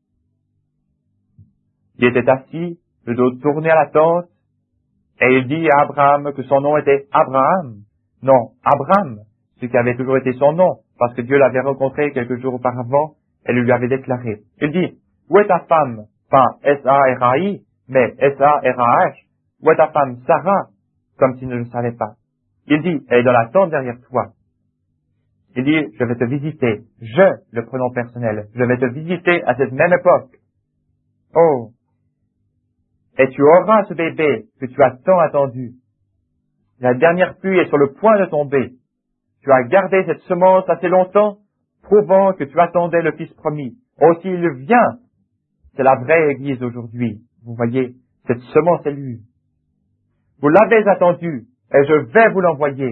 Il était assis, le dos tourné à la tente, et il dit à Abraham que son nom était Abraham, non Abraham, ce qui avait toujours été son nom, parce que Dieu l'avait rencontré quelques jours auparavant, et lui avait déclaré. Il dit, où est ta femme? Pas S A R A I, mais S A R A H. Où est ta femme Sarah? Comme s'il ne le savait pas. Il dit, elle est dans la tente derrière toi. Il dit, je vais te visiter. Je, le pronom personnel, je vais te visiter à cette même époque. Oh! Et tu auras ce bébé que tu as tant attendu. La dernière pluie est sur le point de tomber. Tu as gardé cette semence assez longtemps, prouvant que tu attendais le Fils promis. Aussi il vient. C'est la vraie Église aujourd'hui. Vous voyez, cette semence élue. Vous l'avez attendu, et je vais vous l'envoyer.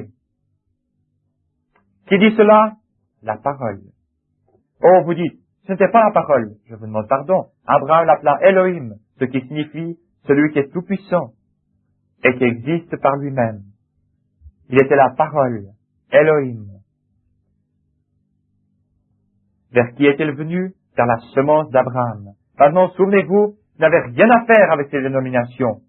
Qui dit cela? La parole. Oh, vous dites, ce n'était pas la parole. Je vous demande pardon. Abraham l'appela Elohim, ce qui signifie celui qui est tout-puissant, et qui existe par lui-même. Il était la parole, Elohim. Vers qui est-il venu? Vers la semence d'Abraham. Maintenant, souvenez-vous, il n'avait rien à faire avec ces dénominations.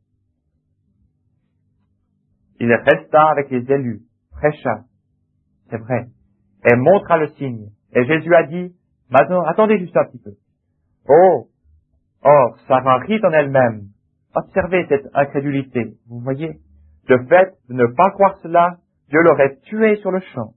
Il resta avec les élus, prêcha, c'est vrai, et montra le signe. Et Jésus a dit, maintenant, attendez juste un petit peu. Oh, or, Sarah rit en elle-même. Observez cette incrédulité, vous voyez. Le fait de ne pas croire cela, Dieu l'aurait tué sur le champ.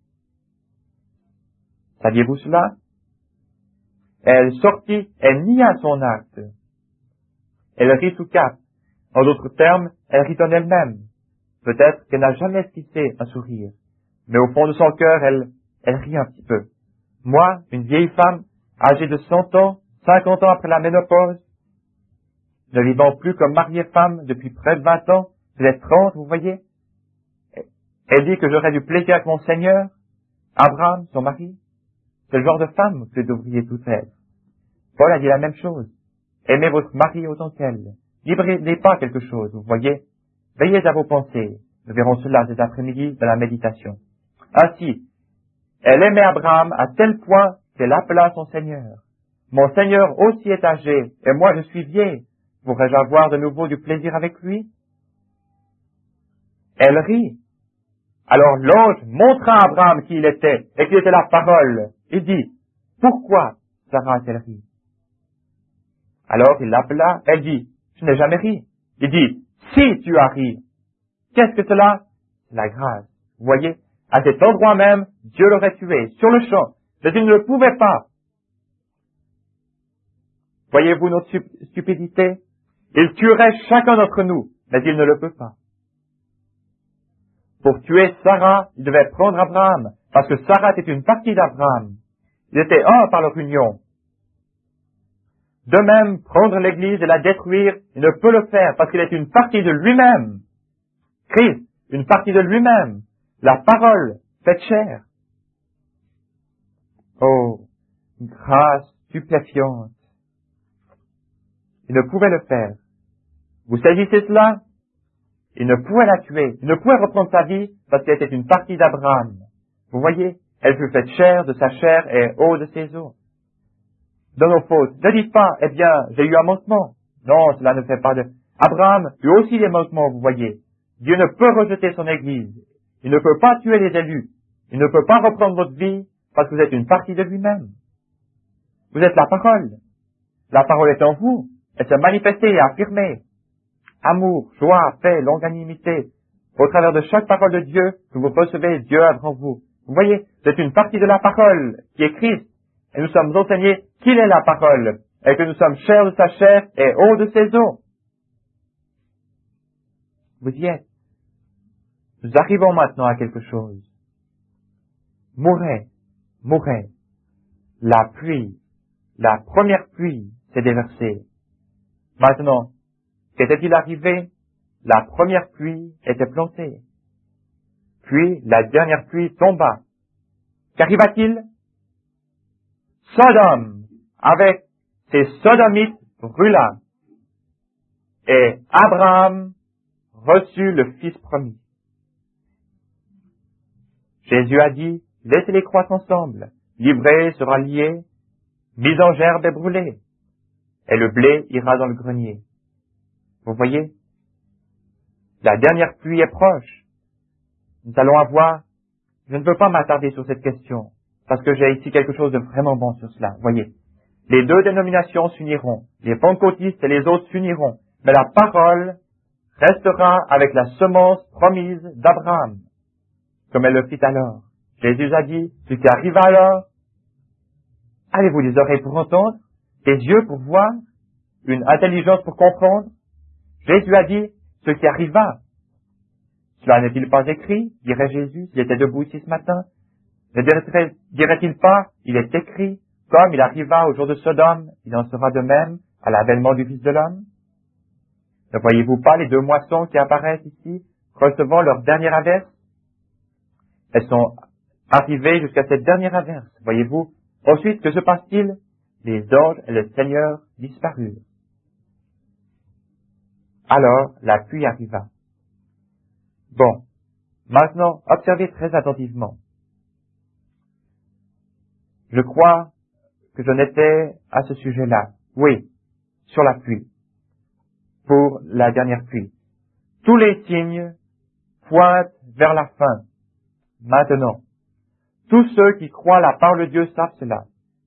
Saviez-vous cela? Elle sortit, elle nia son acte. Elle rit sous cap. En d'autres termes, elle rit en elle-même. Peut-être qu'elle n'a jamais esquissé un sourire. Mais au fond de son cœur, elle, elle rit un petit peu. Moi, une vieille femme, âgée de cent ans, cinquante ans après la ménopause, ne vivant plus comme mariée femme depuis près de vingt ans, peut-être trente, vous voyez. Elle dit que j'aurais du plaisir avec mon Seigneur, Abraham, son mari. C'est le genre de femme que vous devriez tout être. Paul a dit la même chose. Aimez votre mari autant qu'elle. Livrez pas quelque chose, vous voyez. Veillez à vos pensées. Nous verrons cela cet après-midi dans la méditation. Ainsi, elle aimait Abraham à tel point qu'elle appela son Seigneur. Mon Seigneur aussi est âgé, et moi je suis vieille. Pourrais-je avoir de nouveau du plaisir avec lui? Elle rit. Alors l'ange montra à Abraham qui il était, et qui était la parole. Il dit, pourquoi Sarah a-t-elle ri? Alors il l'appela, elle dit, je n'ai jamais ri. Il dit, si tu as ri. Qu'est-ce que cela? La grâce. Vous voyez, à cet endroit même, Dieu l'aurait tué, sur le champ, mais il ne le pouvait pas. Voyez-vous notre stupidité? Il tuerait chacun d'entre nous, mais il ne le peut pas. Pour tuer Sarah, il devait prendre Abraham, parce que Sarah était une partie d'Abraham. Ils étaient un par leur union. De même, prendre l'Église et la détruire, il ne peut le faire, parce qu'il est une partie de lui-même. Christ, une partie de lui-même. La parole, faite chair. Oh, une grâce stupéfiante. Il ne pouvait le faire. Vous saisissez cela? Il ne pouvait la tuer. Il ne pouvait reprendre sa vie parce qu'elle était une partie d'Abraham. Vous voyez, elle fut faite chair de sa chair et eau de ses eaux. Dans nos fautes, ne dites pas, eh bien, j'ai eu un manquement. Non, cela ne fait pas de... Abraham eut aussi des manquements, vous voyez. Dieu ne peut rejeter son Église. Il ne peut pas tuer les élus. Il ne peut pas reprendre votre vie parce que vous êtes une partie de lui-même. Vous êtes la parole. La parole est en vous. Elle s'est manifestée et affirmée. Amour, joie, paix, longanimité. Au travers de chaque parole de Dieu que vous recevez, Dieu œuvre en vous. Vous voyez, c'est une partie de la parole qui est Christ. Et nous sommes enseignés qu'il est la parole, et que nous sommes chair de sa chair et eau de ses eaux. Vous y êtes. Nous arrivons maintenant à quelque chose. Mourez, mourez. La pluie, la première pluie s'est déversée. Maintenant, qu'était-il arrivé? La première pluie était plantée. Puis la dernière pluie tomba. Qu'arriva-t-il? Sodome, avec ses sodomites, brûla. Et Abraham reçut le Fils promis. Jésus a dit, laissez-les croître ensemble. L'ivraie sera liée, mise en gerbe et brûlée. Et le blé ira dans le grenier. Vous voyez? La dernière pluie est proche. Nous allons avoir, je ne veux pas m'attarder sur cette question, parce que j'ai ici quelque chose de vraiment bon sur cela. Voyez, les deux dénominations s'uniront, les pentecôtistes et les autres s'uniront, mais la parole restera avec la semence promise d'Abraham, comme elle le fit alors. Jésus a dit, ce qui arriva alors, avez-vous des oreilles pour entendre, des yeux pour voir, une intelligence pour comprendre? Jésus a dit, ce qui arriva. Cela n'est-il pas écrit, dirait Jésus, s'il était debout ici ce matin? Ne dirait- dirait-il pas, il est écrit, comme il arriva au jour de Sodome, il en sera de même à l'avènement du Fils de l'homme? Ne voyez-vous pas les deux moissons qui apparaissent ici, recevant leur dernière averse? Elles sont arrivées jusqu'à cette dernière averse, voyez-vous. Ensuite, que se passe-t-il? Les anges et le Seigneur disparurent. Alors, la pluie arriva. Bon, maintenant, observez très attentivement. Je crois que j'en étais à ce sujet-là. Oui, sur la pluie. Pour la dernière pluie. Tous les signes pointent vers la fin. Maintenant, tous ceux qui croient la parole de Dieu savent cela.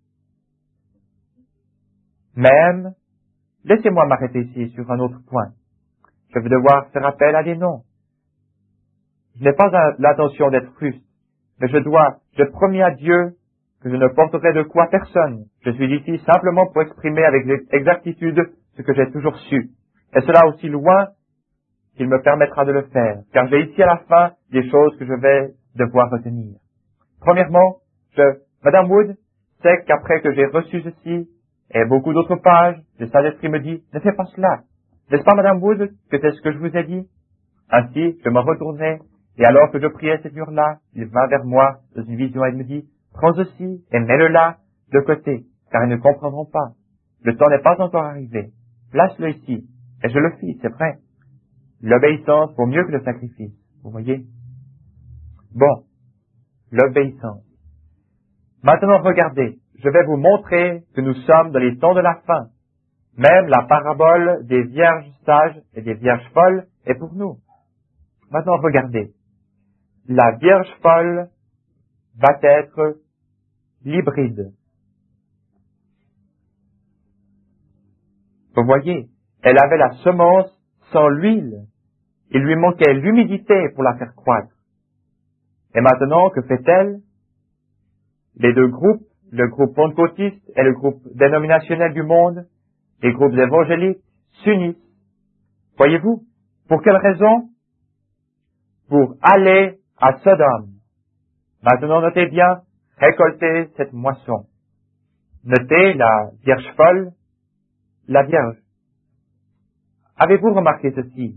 Même, laissez-moi m'arrêter ici sur un autre point. Je vais devoir faire appel à des noms. Je n'ai pas l'intention d'être fruste, mais je dois, j'ai promis à Dieu que je ne porterai de quoi personne. Je suis ici simplement pour exprimer avec exactitude ce que j'ai toujours su. Et cela aussi loin qu'il me permettra de le faire, car j'ai ici à la fin des choses que je vais devoir retenir. Premièrement, je, Madame Wood sait qu'après que j'ai reçu ceci, et beaucoup d'autres pages, le Saint-Esprit me dit, ne fais pas cela. N'est-ce pas, Madame Wood, que c'est ce que je vous ai dit? Ainsi, je me retournai, et alors que je priais cette heure-là, il vint vers moi dans une vision et il me dit, prends ceci et mets-le là, de côté, car ils ne comprendront pas. Le temps n'est pas encore arrivé. Place-le ici. Et je le fis, c'est vrai. L'obéissance vaut mieux que le sacrifice. Vous voyez? Bon. L'obéissance. Maintenant, regardez. Je vais vous montrer que nous sommes dans les temps de la fin. Même la parabole des vierges sages et des vierges folles est pour nous. Maintenant, regardez. La vierge folle va être l'hybride. Vous voyez, elle avait la semence sans l'huile. Il lui manquait l'humidité pour la faire croître. Et maintenant, que fait-elle? Les deux groupes, le groupe pentecôtiste et le groupe dénominationnel du monde, les groupes évangéliques, s'unissent. Voyez-vous? Pour quelle raison? Pour aller à Sodome. Maintenant, notez bien, récoltez cette moisson. Notez la vierge folle, la vierge. Avez-vous remarqué ceci?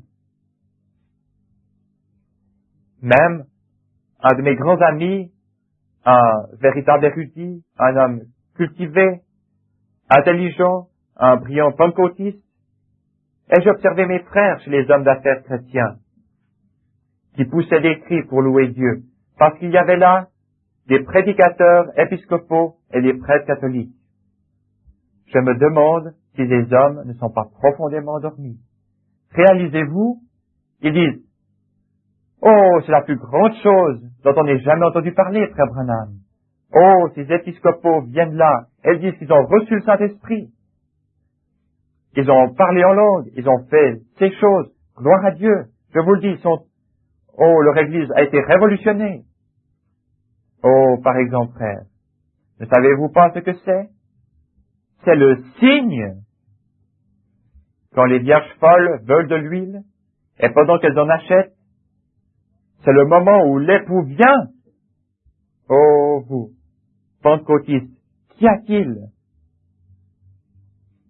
Même un de mes grands amis, un véritable érudit, un homme cultivé, intelligent, un brillant pentecôtiste, et j'observais mes frères chez les hommes d'affaires chrétiens, qui poussaient des cris pour louer Dieu, parce qu'il y avait là des prédicateurs épiscopaux et des prêtres catholiques. Je me demande si les hommes ne sont pas profondément endormis. Réalisez-vous, ils disent, oh, c'est la plus grande chose dont on n'ait jamais entendu parler, frère Branham. Oh, ces épiscopaux viennent là, et disent qu'ils ont reçu le Saint-Esprit. Ils ont parlé en langue, ils ont fait ces choses. Gloire à Dieu. Je vous le dis, ils sont, oh, leur église a été révolutionnée. Oh, par exemple, frère, ne savez-vous pas ce que c'est? C'est le signe. Quand les vierges folles veulent de l'huile, et pendant qu'elles en achètent, c'est le moment où l'époux vient. Oh, vous, pentecôtistes, qu'y a-t-il?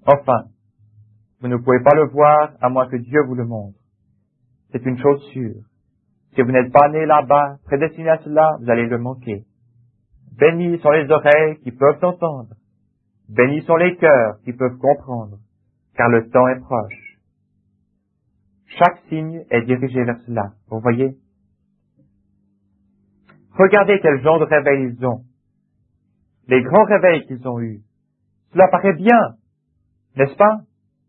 Enfin, vous ne pouvez pas le voir à moins que Dieu vous le montre. C'est une chose sûre. Si vous n'êtes pas né là-bas, prédestiné à cela, vous allez le manquer. Bénis sont les oreilles qui peuvent entendre. Bénis sont les cœurs qui peuvent comprendre, car le temps est proche. Chaque signe est dirigé vers cela, vous voyez. Regardez quel genre de réveil ils ont. Les grands réveils qu'ils ont eus. Cela paraît bien, n'est-ce pas?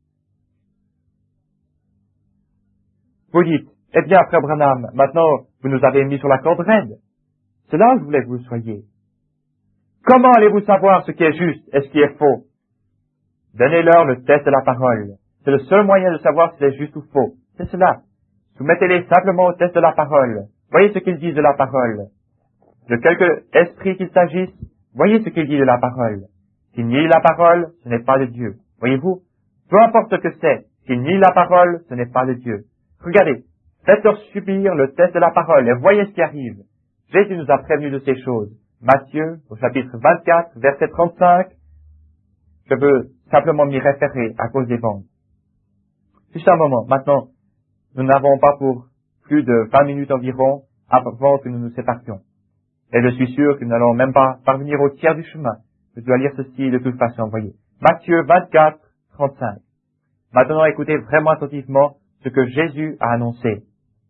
Vous dites, eh bien, frère Branham, maintenant, vous nous avez mis sur la corde raide. C'est là où je voulais que vous soyez. Comment allez-vous savoir ce qui est juste et ce qui est faux? Donnez-leur le test de la parole. C'est le seul moyen de savoir si c'est juste ou faux. C'est cela. Soumettez-les simplement au test de la parole. Voyez ce qu'ils disent de la parole. De quelque esprit qu'il s'agisse, voyez ce qu'il dit de la parole. S'il nie la parole, ce n'est pas de Dieu. Voyez-vous? Peu importe ce que c'est, s'il nie la parole, ce n'est pas de Dieu. Regardez, faites-leur subir le test de la parole et voyez ce qui arrive. Jésus nous a prévenus de ces choses. Matthieu, au chapitre vingt-quatre, verset trente-cinq. Je veux simplement m'y référer à cause des bandes. Juste un moment. Maintenant, nous n'avons pas pour plus de vingt minutes environ avant que nous nous séparions. Et je suis sûr que nous n'allons même pas parvenir au tiers du chemin. Je dois lire ceci de toute façon, voyez. Matthieu vingt-quatre, trente-cinq. Maintenant, écoutez vraiment attentivement ce que Jésus a annoncé.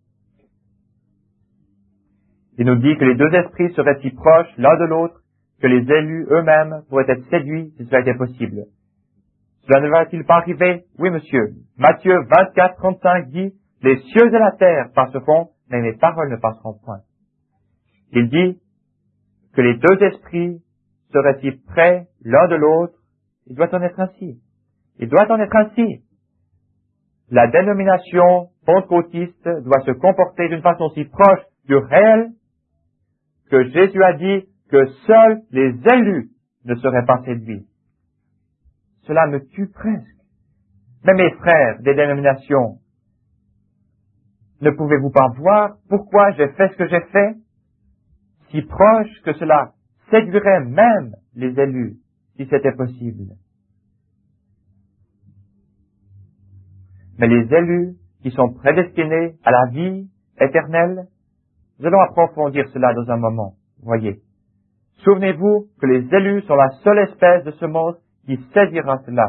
Il nous dit que les deux esprits seraient si proches l'un de l'autre que les élus eux-mêmes pourraient être séduits si cela était possible. Cela ne va-t-il pas arriver? Oui, monsieur. Matthieu vingt-quatre, trente-cinq dit, « Les cieux et la terre passeront, mais mes paroles ne passeront point. » Il dit que les deux esprits seraient si près l'un de l'autre. Il doit en être ainsi. Il doit en être ainsi. La dénomination pentecôtiste doit se comporter d'une façon si proche du réel que Jésus a dit que seuls les élus ne seraient pas séduits. Cela me tue presque. Mais mes frères des dénominations, ne pouvez-vous pas voir pourquoi j'ai fait ce que j'ai fait? Si proche que cela séduirait même les élus, si c'était possible. Mais les élus qui sont prédestinés à la vie éternelle, nous allons approfondir cela dans un moment, voyez. Souvenez-vous que les élus sont la seule espèce de ce monde qui saisira cela.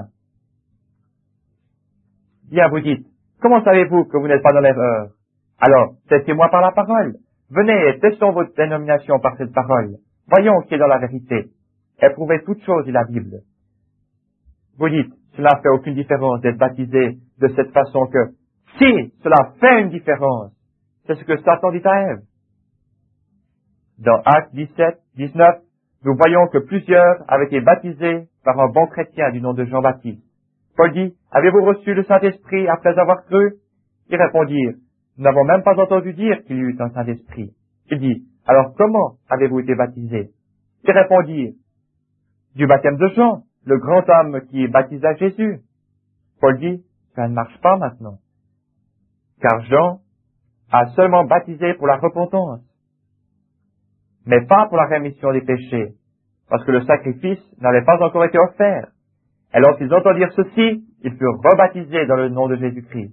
Bien, vous dites, comment savez-vous que vous n'êtes pas dans l'erreur? Alors, testez-moi par la parole. Venez et testons votre dénomination par cette parole. Voyons qui est dans la vérité. Éprouvez toute chose, dit la Bible. Vous dites, cela ne fait aucune différence d'être baptisé de cette façon que, si cela fait une différence, c'est ce que Satan dit à Ève. Dans Actes dix-sept, dix-neuf, nous voyons que plusieurs avaient été baptisés par un bon chrétien du nom de Jean-Baptiste. Paul dit, avez-vous reçu le Saint-Esprit après avoir cru? Ils répondirent, nous n'avons même pas entendu dire qu'il y eut un Saint-Esprit. Il dit, alors comment avez-vous été baptisés? Ils répondirent, du baptême de Jean, le grand homme qui baptisa Jésus. Paul dit, ça ne marche pas maintenant. Car Jean a seulement baptisé pour la repentance, mais pas pour la rémission des péchés, parce que le sacrifice n'avait pas encore été offert. Et lorsqu'ils entendirent ceci, ils furent rebaptisés dans le nom de Jésus-Christ.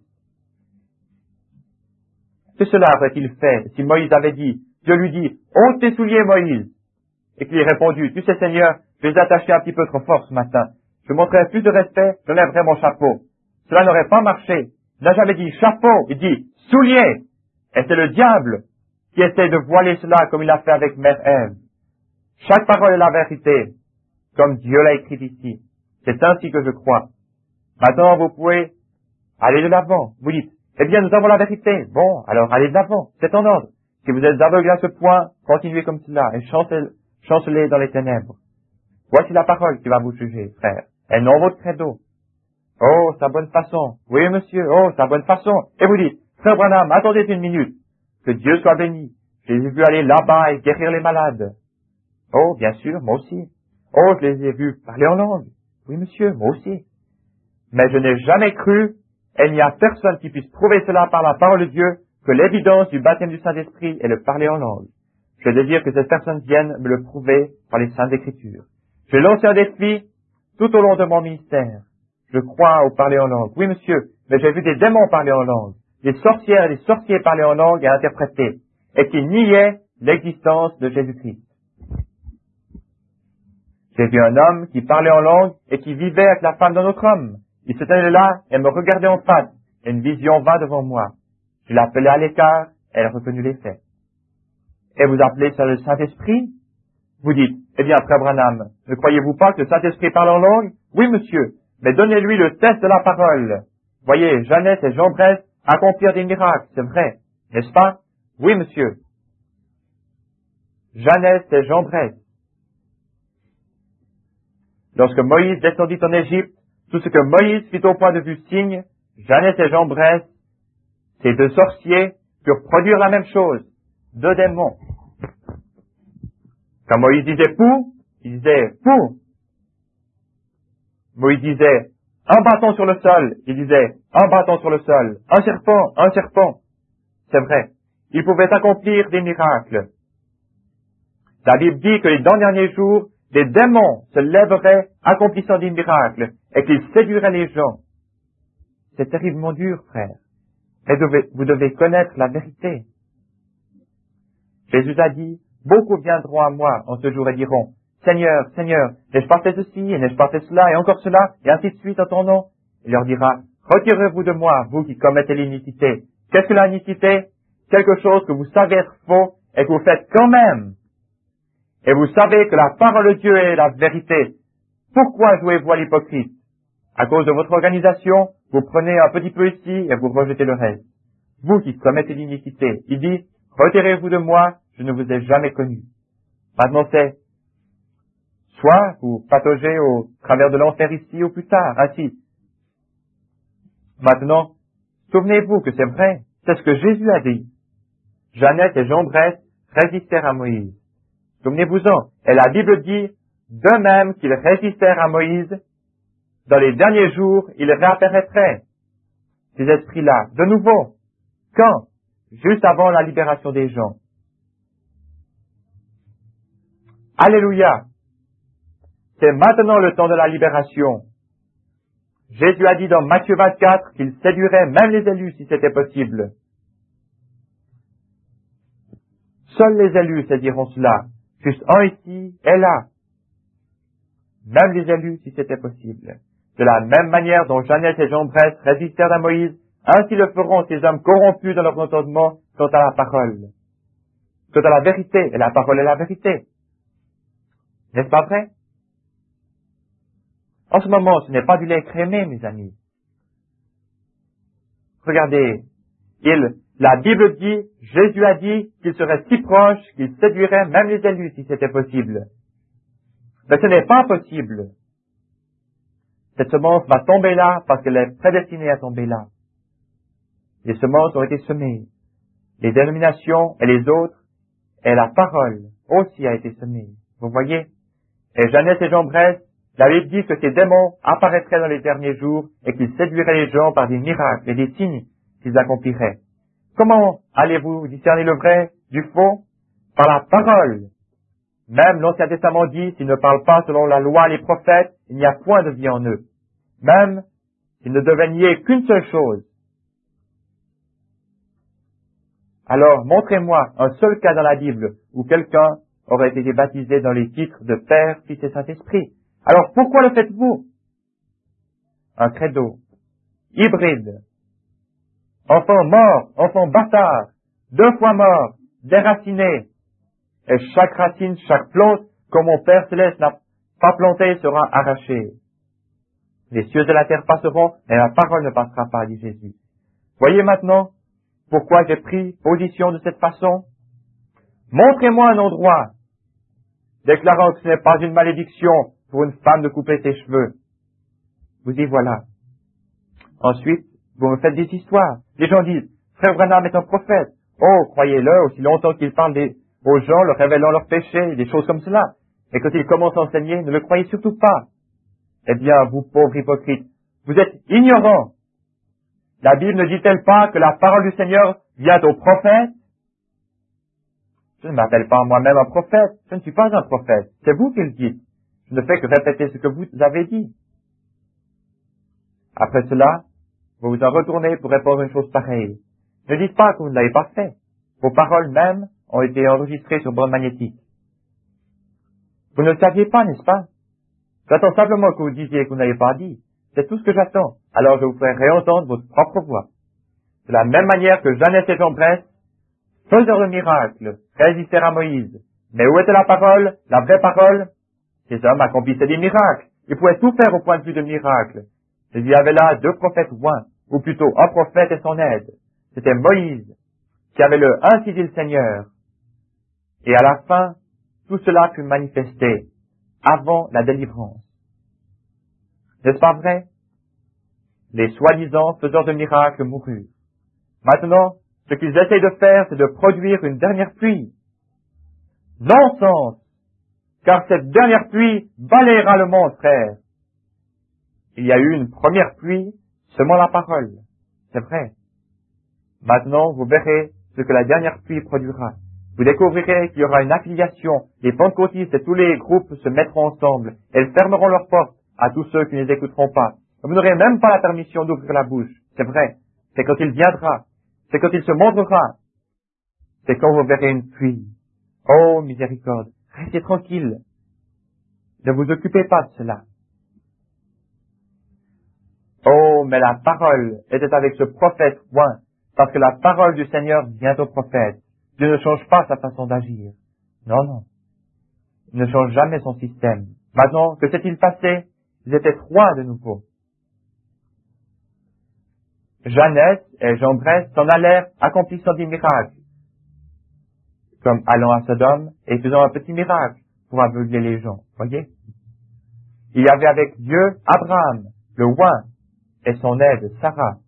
Que cela aurait-il fait si Moïse avait dit, Dieu lui dit, ôte tes souliers, Moïse, et qu'il ait répondu, tu sais Seigneur, je les ai attachés un petit peu trop fort ce matin. Je montrerai plus de respect, j'enlèverai mon chapeau. Cela n'aurait pas marché. Il n'a jamais dit chapeau, il dit souliers. Et c'est le diable qui essaie de voiler cela comme il a fait avec Mère Ève. Chaque parole est la vérité, comme Dieu l'a écrit ici. C'est ainsi que je crois. Maintenant, vous pouvez aller de l'avant. Vous dites, eh bien, nous avons la vérité. Bon, alors allez de l'avant. C'est en ordre. Si vous êtes aveugle à ce point, continuez comme cela et chancelez dans les ténèbres. Voici la parole qui va vous juger, frère, et non votre credo. Oh, sa bonne façon. Oui, monsieur, oh, sa bonne façon. Et vous dites, frère Branham, attendez une minute. Que Dieu soit béni. Je les ai vus aller là-bas et guérir les malades. Oh, bien sûr, moi aussi. Oh, je les ai vus parler en langue. Oui, monsieur, moi aussi. Mais je n'ai jamais cru, et il n'y a personne qui puisse prouver cela par la parole de Dieu, que l'évidence du baptême du Saint-Esprit est le parler en langue. Je désire que cette personne vienne me le prouver par les Saintes Écritures. J'ai lancé un défi tout au long de mon ministère. je crois au parler en langue. Oui, monsieur, mais j'ai vu des démons parler en langue, des sorcières et des sorciers parler en langue et interpréter, et qui niaient l'existence de Jésus-Christ. J'ai vu un homme qui parlait en langue et qui vivait avec la femme d'un autre homme. Il se tenait là et me regardait en face, et une vision vint devant moi. Je l'appelai à l'écart, et elle reconnut les faits. Et vous appelez ça le Saint-Esprit? Vous dites, eh bien, frère Branham, ne croyez-vous pas que le Saint-Esprit parle en langue? Oui, monsieur, mais donnez-lui le test de la parole. Voyez, Jeannette et Jean Bresse accomplirent des miracles, c'est vrai, n'est-ce pas? Oui, monsieur. Jeannette et Jean Bresse. Lorsque Moïse descendit en Égypte, tout ce que Moïse fit au point de vue signe, Jeannette et Jean Bresse, ces deux sorciers, purent produire la même chose, deux démons. Quand Moïse disait pou, il disait pou. Moïse disait un bâton sur le sol, il disait un bâton sur le sol, un serpent, un serpent. C'est vrai, il pouvait accomplir des miracles. La Bible dit que les derniers jours, des démons se lèveraient accomplissant des miracles et qu'ils séduiraient les gens. C'est terriblement dur, frère. Mais devez, vous devez connaître la vérité. Jésus a dit, beaucoup viendront à moi en ce jour et diront, Seigneur, Seigneur, n'ai-je pas fait ceci, et n'ai-je pas fait cela, et encore cela, et ainsi de suite en ton nom? Il leur dira, retirez-vous de moi, vous qui commettez l'iniquité. Qu'est-ce que l'iniquité? Quelque chose que vous savez être faux, et que vous faites quand même. Et vous savez que la parole de Dieu est la vérité. Pourquoi jouez-vous à l'hypocrite? À cause de votre organisation, vous prenez un petit peu ici et vous rejetez le reste. Vous qui commettez l'iniquité, il dit, retirez-vous de moi, je ne vous ai jamais connu. Maintenant c'est, soit vous pataugez au travers de l'enfer ici ou plus tard, ainsi. Maintenant, souvenez-vous que c'est vrai, c'est ce que Jésus a dit. Jeannette et Jean Bresse résistèrent à Moïse. Souvenez-vous-en, et la Bible dit, de même qu'ils résistèrent à Moïse, dans les derniers jours, ils réapparaîtraient, ces esprits-là, de nouveau. Quand? Juste avant la libération des gens. Alléluia! C'est maintenant le temps de la libération. Jésus a dit dans Matthieu vingt-quatre qu'il séduirait même les élus si c'était possible. Seuls les élus saisiront cela. Juste un ici et là. Même les élus si c'était possible. De la même manière dont Jeannette et Jean Bresse résistèrent à Moïse, ainsi le feront ces hommes corrompus dans leur entendement quant à la parole. Quant à la vérité, et la parole est la vérité. N'est-ce pas vrai? En ce moment, ce n'est pas du lait crémé, mes amis. Regardez, il, la Bible dit, Jésus a dit qu'il serait si proche qu'il séduirait même les élus si c'était possible. Mais ce n'est pas possible. Cette semence va tomber là parce qu'elle est prédestinée à tomber là. Les semences ont été semées. Les dénominations et les autres, et la parole aussi a été semée. Vous voyez? Et Jeannette et Jean Bresse, la Bible dit que ces démons apparaîtraient dans les derniers jours et qu'ils séduiraient les gens par des miracles et des signes qu'ils accompliraient. Comment allez-vous discerner le vrai du faux? Par la parole. Même l'Ancien Testament dit, s'ils ne parlent pas selon la loi et les prophètes, il n'y a point de vie en eux. Même s'ils ne devaient nier qu'une seule chose. Alors, montrez-moi un seul cas dans la Bible où quelqu'un aurait été baptisé dans les titres de Père, Fils et Saint-Esprit. Alors, pourquoi le faites-vous? Un credo, hybride, enfant mort, enfant bâtard, deux fois mort, déraciné, et chaque racine, chaque plante, comme mon Père Céleste n'a pas planté, sera arrachée. Les cieux de la terre passeront, mais la parole ne passera pas, dit Jésus. Voyez maintenant pourquoi j'ai pris position de cette façon? Montrez-moi un endroit déclarant que ce n'est pas une malédiction pour une femme de couper ses cheveux. Vous y voilà. Ensuite, vous me faites des histoires. Les gens disent, Frère Branham est un prophète. Oh, croyez-le, aussi longtemps qu'il parle des, aux gens, leur révélant leurs péchés, des choses comme cela. Et quand il commence à enseigner, ne le croyez surtout pas. Eh bien, vous pauvres hypocrites, vous êtes ignorants. La Bible ne dit-elle pas que la parole du Seigneur vient au prophète? Je ne m'appelle pas moi-même un prophète. Je ne suis pas un prophète. C'est vous qui le dites. Je ne fais que répéter ce que vous avez dit. Après cela, vous vous en retournez pour répondre une chose pareille. Ne dites pas que vous ne l'avez pas fait. Vos paroles mêmes ont été enregistrées sur bande magnétique. Vous ne le saviez pas, n'est-ce pas? J'attends simplement que vous disiez que vous n'avez pas dit. C'est tout ce que j'attends. Alors je vous ferai réentendre votre propre voix. De la même manière que Jeannette et Jambres, faiseurs de miracles, résistèrent à Moïse. Mais où était la parole, la vraie parole? Ces hommes accomplissaient des miracles. Ils pouvaient tout faire au point de vue de miracles. Il y avait là deux prophètes oints, ou plutôt un prophète et son aide. C'était Moïse, qui avait le « Ainsi dit le Seigneur ». Et à la fin, tout cela fut manifesté avant la délivrance. N'est-ce pas vrai? Les soi-disant faiseurs de miracles moururent. Maintenant, ce qu'ils essayent de faire, c'est de produire une dernière pluie. Non-sens! Car cette dernière pluie balayera le monde, frère. Il y a eu une première pluie, semant la parole. C'est vrai. Maintenant, vous verrez ce que la dernière pluie produira. Vous découvrirez qu'il y aura une affiliation. Les pentecôtistes et tous les groupes se mettront ensemble. Elles fermeront leurs portes à tous ceux qui ne les écouteront pas. Vous n'aurez même pas la permission d'ouvrir la bouche. C'est vrai. C'est quand il viendra. C'est quand il se montrera. C'est quand vous verrez une pluie. Oh, miséricorde. Restez tranquille. Ne vous occupez pas de cela. Oh, mais la parole était avec ce prophète oint, parce que la parole du Seigneur vient au prophète. Dieu ne change pas sa façon d'agir. Non, non. Il ne change jamais son système. Maintenant, que s'est-il passé? Ils étaient trois de nouveau. Jeannette et Jambres s'en allèrent accomplissant des miracles, comme allant à Sodome et faisant un petit miracle pour aveugler les gens. Voyez? Il y avait avec Dieu Abraham, le oint, et son aide, Sarah.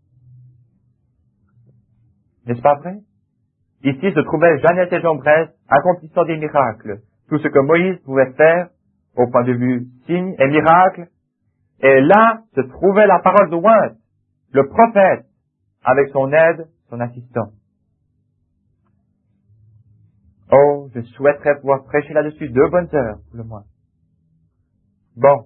N'est-ce pas vrai? Ici se trouvaient Jeannette et Jambres accomplissant des miracles, tout ce que Moïse pouvait faire au point de vue signes et miracles, et là se trouvait la parole de oint, le prophète, avec son aide, son assistant. Oh, je souhaiterais pouvoir prêcher là-dessus deux bonnes heures, pour le moins. Bon.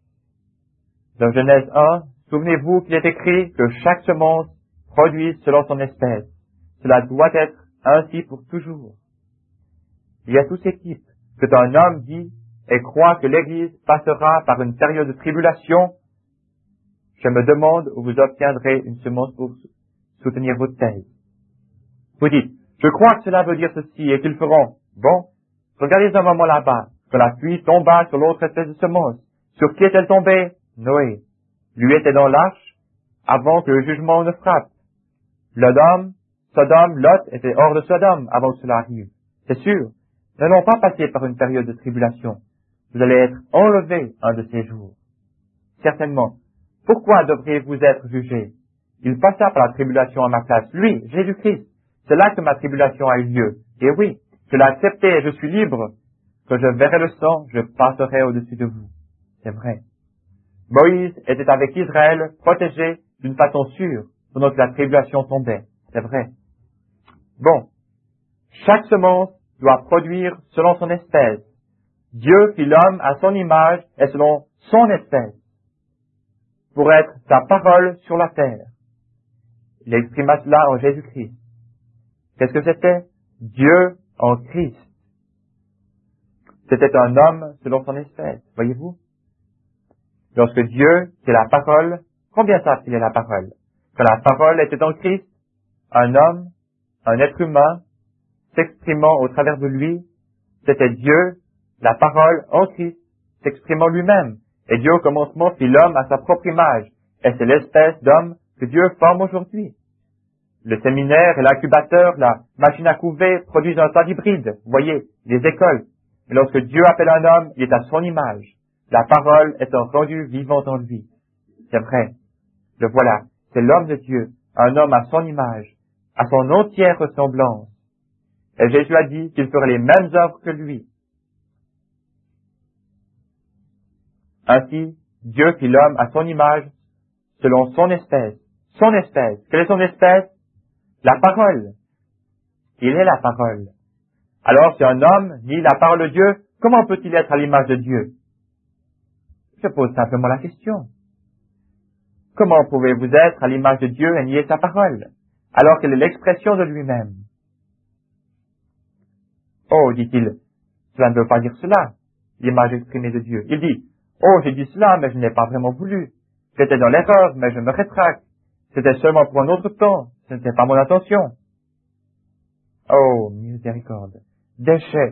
Dans Genèse un, souvenez-vous qu'il est écrit que chaque semence produise selon son espèce. Cela doit être ainsi pour toujours. Il y a tous ces types que un homme dit et croit que l'Église passera par une période de tribulation. Je me demande où vous obtiendrez une semence pour soutenir votre thèse. Vous dites, je crois que cela veut dire ceci et qu'ils feront. Bon, regardez un moment là-bas, que la pluie tomba sur l'autre espèce de semence. Sur qui est-elle tombée? Noé. Lui était dans l'arche avant que le jugement ne frappe. L'Odome, Sodome, Lot était hors de Sodome avant que cela arrive. C'est sûr, nous n'allons pas passer par une période de tribulation. Vous allez être enlevés un de ces jours. Certainement. Pourquoi devriez-vous être jugés? Il passa par la tribulation à ma place. Lui, Jésus-Christ. C'est là que ma tribulation a eu lieu. Et oui, je l'ai accepté et je suis libre. Quand je verrai le sang, je passerai au-dessus de vous. C'est vrai. Moïse était avec Israël, protégé d'une façon sûre, pendant que la tribulation tombait. C'est vrai. Bon. Chaque semence doit produire selon son espèce. Dieu fit l'homme à son image et selon son espèce, pour être sa parole sur la terre. Il exprima cela en Jésus-Christ. Qu'est-ce que c'était? Dieu en Christ. C'était un homme selon son espèce, voyez-vous? Lorsque Dieu, qui est la parole, combien savent-ils est la parole? Quand la parole était en Christ, un homme, un être humain, s'exprimant au travers de lui, c'était Dieu, la parole en Christ, s'exprimant lui-même. Et Dieu au commencement fit l'homme à sa propre image, et c'est l'espèce d'homme que Dieu forme aujourd'hui. Le séminaire et l'incubateur, la machine à couver, produisent un tas d'hybrides, vous voyez, les écoles. Mais lorsque Dieu appelle un homme, il est à son image. La parole étant rendue vivante en lui. C'est vrai. Le voilà. C'est l'homme de Dieu, un homme à son image, à son entière ressemblance. Et Jésus a dit qu'il ferait les mêmes œuvres que lui. Ainsi, Dieu fit l'homme à son image, selon son espèce. Son espèce. Quelle est son espèce? La parole. Il est la parole. Alors, si un homme nie la parole de Dieu, comment peut-il être à l'image de Dieu? Je pose simplement la question. Comment pouvez-vous être à l'image de Dieu et nier sa parole, alors qu'elle est l'expression de lui-même? Oh, dit-il, cela ne veut pas dire cela, l'image exprimée de Dieu. Il dit, oh, j'ai dit cela, mais je n'ai pas vraiment voulu. J'étais dans l'erreur, mais je me rétracte. C'était seulement pour un autre temps, ce n'était pas mon intention. Oh, miséricorde, déchet,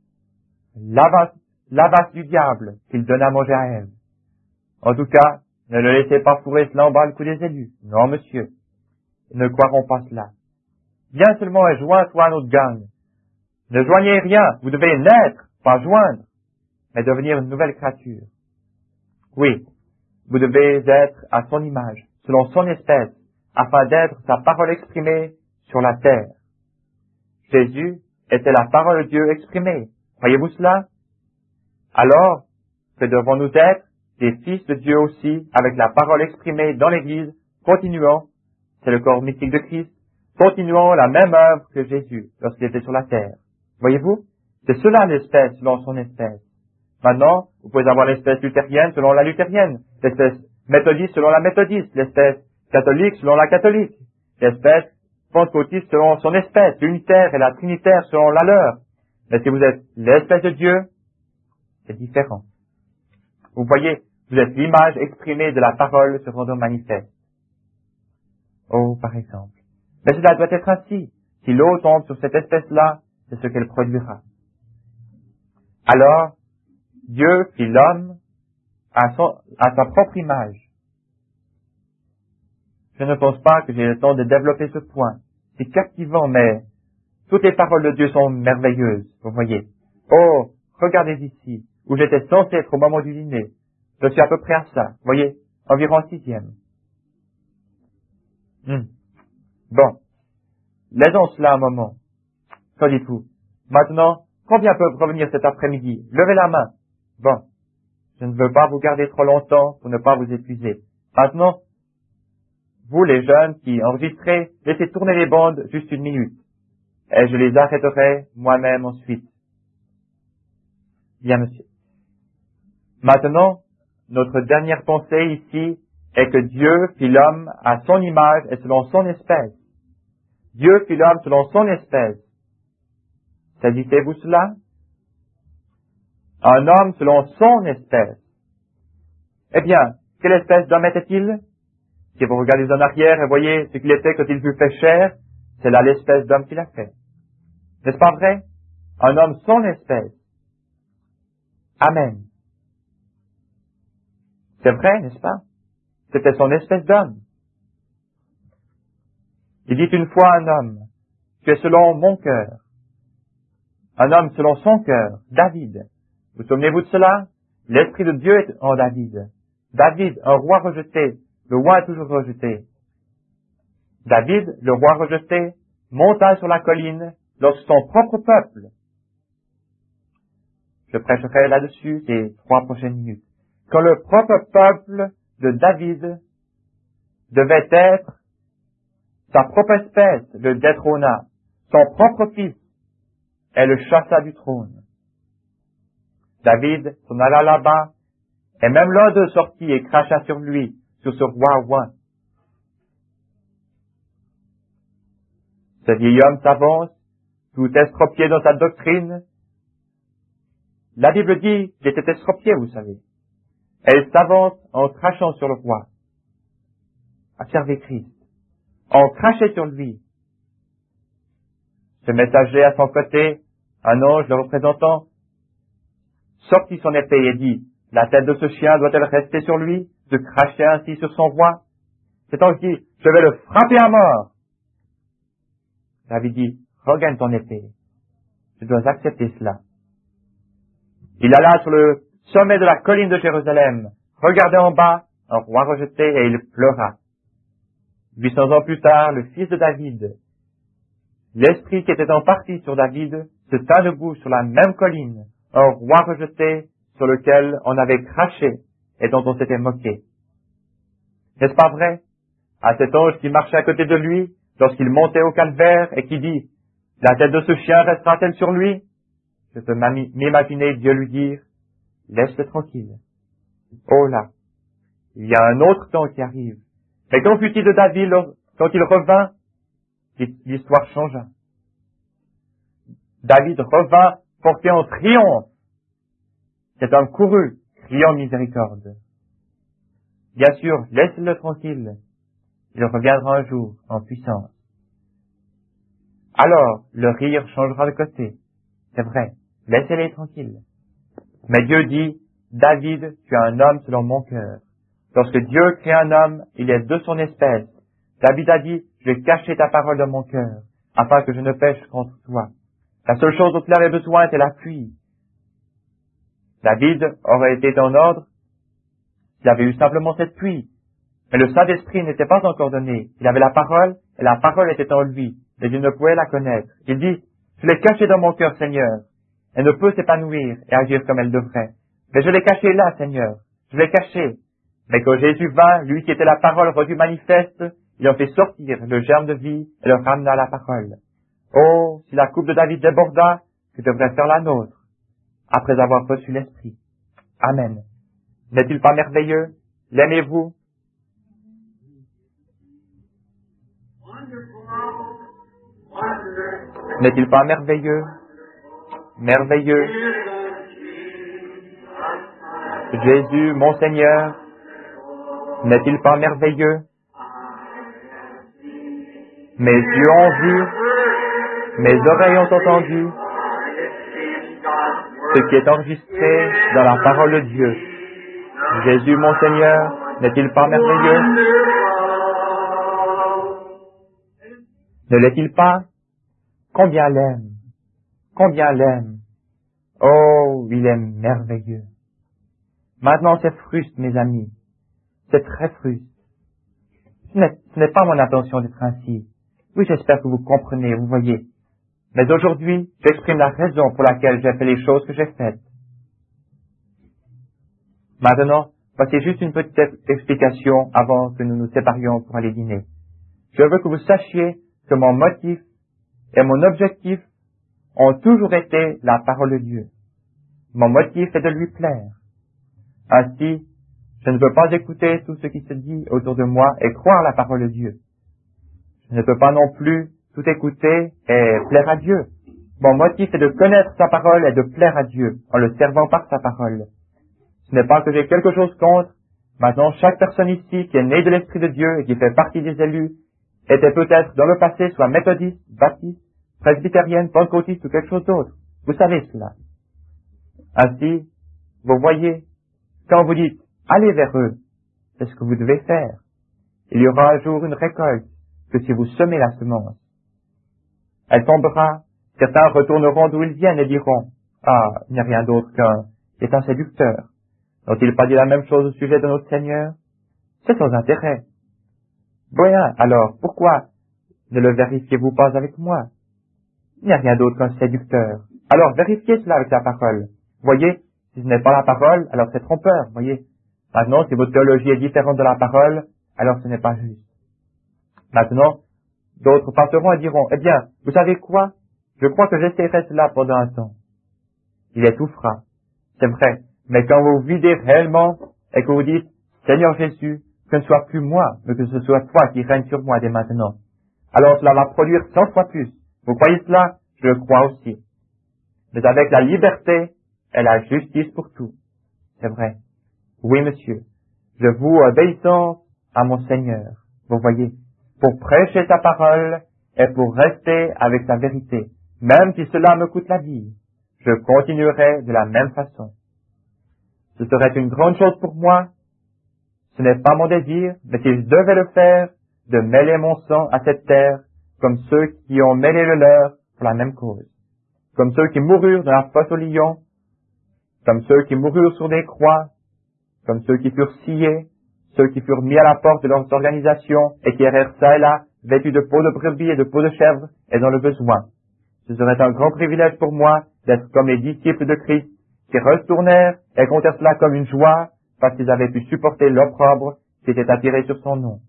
l'avance du diable qu'il donne à manger à Ève. En tout cas, ne le laissez pas fourrer cela en bas le cou des élus. Non, monsieur, ils ne croiront pas cela. Viens seulement et joins-toi à notre gang. Ne joignez rien, vous devez naître, pas joindre, mais devenir une nouvelle créature. Oui, vous devez être à son image, selon son espèce, afin d'être sa parole exprimée sur la terre. Jésus était la parole de Dieu exprimée. Croyez-vous cela? Alors, que devons-nous être des fils de Dieu aussi, avec la parole exprimée dans l'Église, continuant, c'est le corps mystique de Christ, continuant la même œuvre que Jésus lorsqu'il était sur la terre. Voyez-vous? C'est cela l'espèce selon son espèce. Maintenant, vous pouvez avoir l'espèce luthérienne selon la luthérienne, l'espèce méthodiste selon la méthodiste, l'espèce catholique selon la catholique, l'espèce pentecôtiste selon son espèce, l'unitaire et la trinitaire selon la leur. Mais si vous êtes l'espèce de Dieu, c'est différent. Vous voyez, vous êtes l'image exprimée de la parole se rendant manifeste. Oh, par exemple. Mais cela doit être ainsi. Si l'eau tombe sur cette espèce-là, c'est ce qu'elle produira. Alors, Dieu fit l'homme à, son, à sa propre image. Je ne pense pas que j'ai le temps de développer ce point. C'est captivant, mais toutes les paroles de Dieu sont merveilleuses, vous voyez. Oh, regardez ici, où j'étais censé être au moment du dîner. Je suis à peu près à ça, vous voyez, environ sixième. Hmm. Bon, laissons cela un moment. Qu'en dites-vous? Maintenant, combien peuvent revenir cet après-midi? Levez la main. Bon, je ne veux pas vous garder trop longtemps pour ne pas vous épuiser. Maintenant, vous les jeunes qui enregistrez, laissez tourner les bandes juste une minute. Et je les arrêterai moi-même ensuite. Bien, monsieur. Maintenant, notre dernière pensée ici est que Dieu fit l'homme à son image et selon son espèce. Dieu fit l'homme selon son espèce. Saisissez-vous cela? Un homme selon son espèce. Eh bien, quelle espèce d'homme était-il? Si vous regardez en arrière et voyez ce qu'il était quand il fut fait chair, c'est là l'espèce d'homme qu'il a fait. N'est-ce pas vrai? Un homme son espèce. Amen. C'est vrai, n'est-ce pas? C'était son espèce d'homme. Il dit une fois à un homme, tu es selon mon cœur. Un homme selon son cœur, David. Vous souvenez-vous de cela? L'Esprit de Dieu est en David. David, un roi rejeté. Le roi est toujours rejeté. David, le roi rejeté, monta sur la colline lorsque son propre peuple. Je prêcherai là-dessus ces trois prochaines minutes. Quand le propre peuple de David devait être sa propre espèce, le détrôna, son propre fils, et le chassa du trône. David s'en alla là-bas, et même l'un d'eux sortit et cracha sur lui, sur ce roi roi. Ce vieil homme s'avance, tout estropié dans sa doctrine. La Bible dit qu'il était estropié, vous savez. Et il s'avance en crachant sur le roi. Observez Christ. En crachait sur lui. Ce messager à son côté, un ange le représentant, sortit son épée et dit, la tête de ce chien doit-elle rester sur lui, de cracher ainsi sur son roi? Cet ange dit, je vais le frapper à mort. David dit, regagne ton épée. Je dois accepter cela. Il alla sur le sommet de la colline de Jérusalem, regardait en bas, un roi rejeté, et il pleura. Huit cents ans plus tard, le fils de David, l'esprit qui était en partie sur David, se tint debout sur la même colline, un roi rejeté sur lequel on avait craché et dont on s'était moqué. N'est-ce pas vrai? À cet ange qui marchait à côté de lui, lorsqu'il montait au calvaire et qui dit, la tête de ce chien restera-t-elle sur lui? Je peux m'imaginer Dieu lui dire, laisse-le tranquille. Oh là, il y a un autre temps qui arrive, Mais qu'en fut-il de David quand il revint? L'histoire changea. David revint porté en triomphe. Cet homme courut, criant miséricorde. Bien sûr, laisse-le tranquille. Il reviendra un jour en puissance. Alors, le rire changera de côté. C'est vrai, laissez-les tranquilles. Mais Dieu dit, David, tu es un homme selon mon cœur. Lorsque Dieu crée un homme, il est de son espèce. David a dit, je vais cacher ta parole dans mon cœur, afin que je ne pêche contre toi. La seule chose dont il avait besoin était la pluie. David aurait été en ordre s'il avait eu simplement cette pluie. Mais le Saint-Esprit n'était pas encore donné. Il avait la parole, et la parole était en lui, mais il ne pouvait la connaître. Il dit, je l'ai cachée dans mon cœur, Seigneur. Elle ne peut s'épanouir et agir comme elle devrait. Mais je l'ai cachée là, Seigneur. Je l'ai cachée. Mais quand Jésus vint, lui qui était la parole rendue manifeste, il en fait sortir le germe de vie et le ramena à la parole. Oh, si la coupe de David déborda, que devrait faire la nôtre, après avoir reçu l'Esprit. Amen. N'est-il pas merveilleux? L'aimez-vous? N'est-il pas merveilleux? Merveilleux. Jésus, mon Seigneur, n'est-il pas merveilleux? Mes yeux ont vu, mes oreilles ont entendu ce qui est enregistré dans la parole de Dieu. Jésus, mon Seigneur, n'est-il pas merveilleux? Ne l'est-il pas? Combien l'aime? Combien l'aime? Oh, il est merveilleux. Maintenant, c'est fruste, mes amis. C'est très fruste. Ce n'est, ce n'est pas mon intention d'être ainsi. Oui, j'espère que vous comprenez, vous voyez. Mais aujourd'hui, j'exprime la raison pour laquelle j'ai fait les choses que j'ai faites. Maintenant, voici juste une petite explication avant que nous nous séparions pour aller dîner. Je veux que vous sachiez que mon motif et mon objectif ont toujours été la parole de Dieu. Mon motif est de lui plaire. Ainsi, je ne veux pas écouter tout ce qui se dit autour de moi et croire la parole de Dieu. Je ne peux pas non plus tout écouter et plaire à Dieu. Mon motif est de connaître sa parole et de plaire à Dieu en le servant par sa parole. Ce n'est pas que j'ai quelque chose contre. Maintenant, chaque personne ici qui est née de l'Esprit de Dieu et qui fait partie des élus était peut-être dans le passé soit méthodiste, baptiste, presbytérienne, pentecôtiste ou quelque chose d'autre. Vous savez cela. Ainsi, vous voyez, quand vous dites « allez vers eux », c'est ce que vous devez faire. Il y aura un jour une récolte que si vous semez la semence. Elle tombera, certains retourneront d'où ils viennent et diront « ah, il n'y a rien d'autre qu'un qui est un séducteur. N'ont-ils pas dit la même chose au sujet de notre Seigneur? C'est sans intérêt. Bien, alors, pourquoi ne le vérifiez-vous pas avec moi? Il n'y a rien d'autre qu'un séducteur. Alors, vérifiez cela avec la parole. Voyez, si ce n'est pas la parole, alors c'est trompeur, voyez. Maintenant, si votre théologie est différente de la parole, alors ce n'est pas juste. Maintenant, d'autres passeront et diront, eh bien, vous savez quoi? Je crois que j'essaierai cela pendant un temps. Il étouffera. C'est vrai. Mais quand vous videz réellement et que vous dites, Seigneur Jésus, que ce ne soit plus moi, mais que ce soit toi qui règne sur moi dès maintenant, alors cela va produire cent fois plus. Vous croyez cela? Je le crois aussi. Mais avec la liberté et la justice pour tout. C'est vrai. Oui, monsieur. Je vous obéissance à mon Seigneur. Vous voyez, pour prêcher sa parole et pour rester avec la vérité, même si cela me coûte la vie, je continuerai de la même façon. Ce serait une grande chose pour moi. Ce n'est pas mon désir, mais si je devais le faire, de mêler mon sang à cette terre, comme ceux qui ont mêlé le leur pour la même cause. Comme ceux qui moururent dans la fosse aux lions, comme ceux qui moururent sur des croix, comme ceux qui furent sciés, ceux qui furent mis à la porte de leurs organisations et qui errèrent ça et là, vêtus de peau de brebis et de peau de chèvre et dans le besoin. Ce serait un grand privilège pour moi d'être comme les disciples de Christ, qui retournèrent et comptèrent cela comme une joie, parce qu'ils avaient pu supporter l'opprobre qui était attiré sur son nom.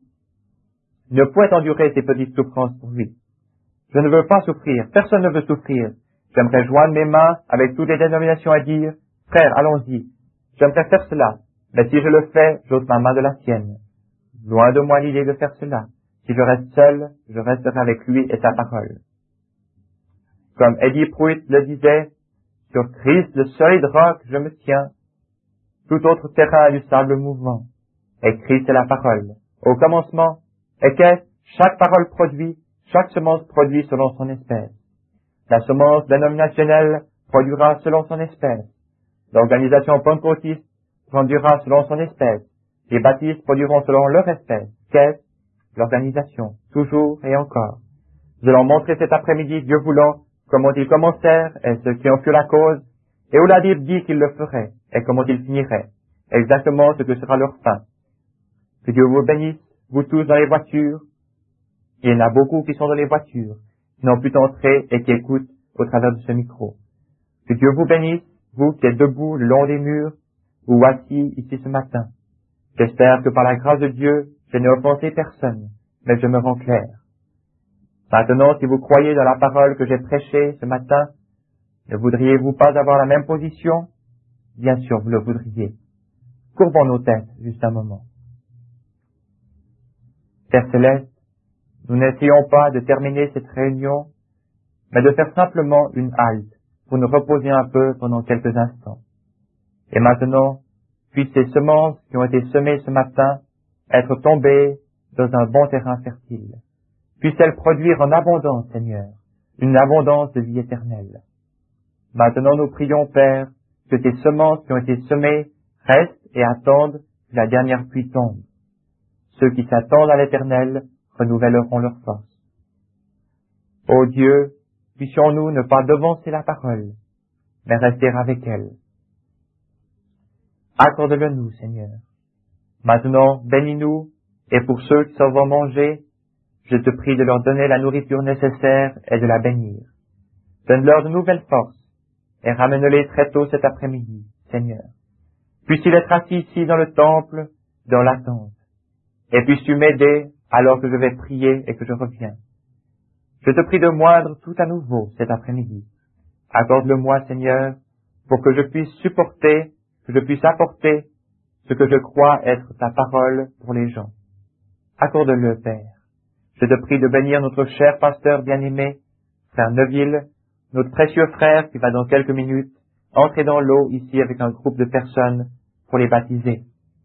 Il ne pouvait endurer ces petites souffrances pour lui. Je ne veux pas souffrir, personne ne veut souffrir. J'aimerais joindre mes mains avec toutes les dénominations et dire, frère, allons-y. J'aimerais faire cela, mais si je le fais, j'ôte ma main de la sienne. Loin de moi l'idée de faire cela. Si je reste seul, je resterai avec lui et sa parole. Comme Eddie Pruitt le disait, sur Christ, le solide roc, je me tiens. Tout autre terrain du sable mouvant. Et Christ est la parole. Au commencement, et qu'est-ce? Chaque parole produit, chaque semence produit selon son espèce. La semence dénominationnelle produira selon son espèce. L'organisation pentecôtiste produira selon son espèce. Les baptistes produiront selon leur espèce. Qu'est-ce? L'organisation, toujours et encore. Nous allons montrer cet après-midi, Dieu voulant, comment ils commencèrent et ceux qui en furent la cause, et où la Bible dit qu'ils le feraient, et comment ils finiraient, exactement ce que sera leur fin. Que Dieu vous bénisse, vous tous dans les voitures. Il y en a beaucoup qui sont dans les voitures, qui n'ont pu entrer et qui écoutent au travers de ce micro. Que Dieu vous bénisse, vous qui êtes debout le long des murs, ou assis ici ce matin. J'espère que par la grâce de Dieu, je n'ai offensé personne, mais je me rends clair. Maintenant, si vous croyez dans la parole que j'ai prêchée ce matin, ne voudriez-vous pas avoir la même position? Bien sûr, vous le voudriez. Courbons nos têtes juste un moment. Père Céleste, nous n'essayons pas de terminer cette réunion, mais de faire simplement une halte pour nous reposer un peu pendant quelques instants. Et maintenant, puissent ces semences qui ont été semées ce matin être tombées dans un bon terrain fertile. Puissent-elles produire en abondance, Seigneur, une abondance de vie éternelle. Maintenant, nous prions, Père, que tes semences qui ont été semées restent et attendent que la dernière pluie tombe. Ceux qui s'attendent à l'Éternel renouvelleront leur force. Ô Dieu, puissions-nous ne pas devancer la parole, mais rester avec elle. Accorde-le-nous, Seigneur. Maintenant, bénis-nous, et pour ceux qui s'en vont manger, je te prie de leur donner la nourriture nécessaire et de la bénir. Donne-leur de nouvelles forces, et ramène-les très tôt cet après-midi, Seigneur. Puisses-ils être assis ici dans le temple, dans l'attente, et puisses-tu m'aider alors que je vais prier et que je reviens. Je te prie de moindre tout à nouveau cet après-midi. Accorde-le-moi, Seigneur, pour que je puisse supporter, que je puisse apporter ce que je crois être ta parole pour les gens. Accorde-le, Père. Je te prie de bénir notre cher pasteur bien-aimé, frère Neuville, notre précieux frère qui va dans quelques minutes entrer dans l'eau ici avec un groupe de personnes pour les baptiser.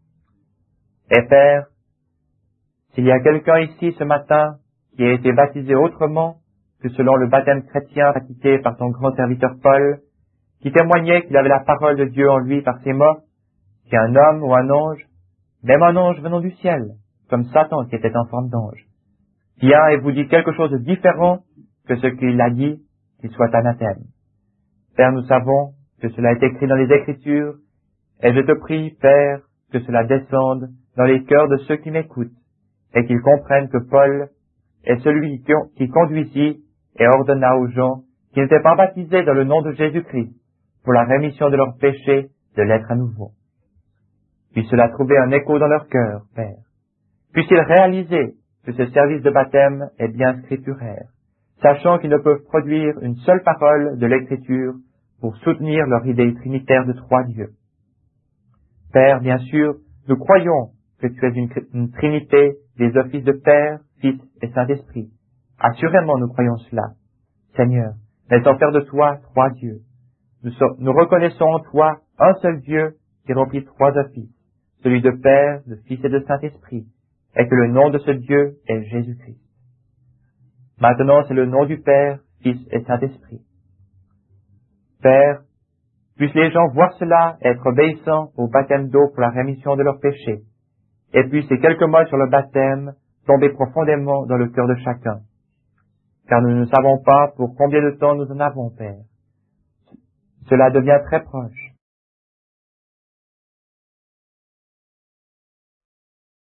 Et Père, s'il y a quelqu'un ici ce matin qui a été baptisé autrement que selon le baptême chrétien pratiqué par ton grand serviteur Paul, qui témoignait qu'il avait la parole de Dieu en lui par ses morts, qui est un homme ou un ange, même un ange venant du ciel, comme Satan qui était en forme d'ange, vient et vous dit quelque chose de différent que ce qu'il a dit, qu'il soit anathème. Père, nous savons que cela est écrit dans les Écritures, et je te prie, Père, que cela descende dans les cœurs de ceux qui m'écoutent, et qu'ils comprennent que Paul est celui qui conduisit et ordonna aux gens qui n'étaient pas baptisés dans le nom de Jésus-Christ pour la rémission de leurs péchés de l'être à nouveau. Puisse cela trouver un écho dans leur cœur, Père. Puissent-ils réaliser que ce service de baptême est bien scripturaire, sachant qu'ils ne peuvent produire une seule parole de l'Écriture pour soutenir leur idée trinitaire de trois dieux. Père, bien sûr, nous croyons que tu es une, une trinité des offices de Père, Fils et Saint-Esprit. Assurément, nous croyons cela. Seigneur, mais sans faire de toi trois dieux. Nous, so nous reconnaissons en toi un seul Dieu qui remplit trois offices, celui de Père, de Fils et de Saint-Esprit, et que le nom de ce Dieu est Jésus-Christ. Maintenant, c'est le nom du Père, Fils et Saint-Esprit. Père, puissent les gens voir cela et être obéissants au baptême d'eau pour la rémission de leurs péchés, et puissent ces quelques mots sur le baptême tomber profondément dans le cœur de chacun. Car nous ne savons pas pour combien de temps nous en avons, Père. Cela devient très proche.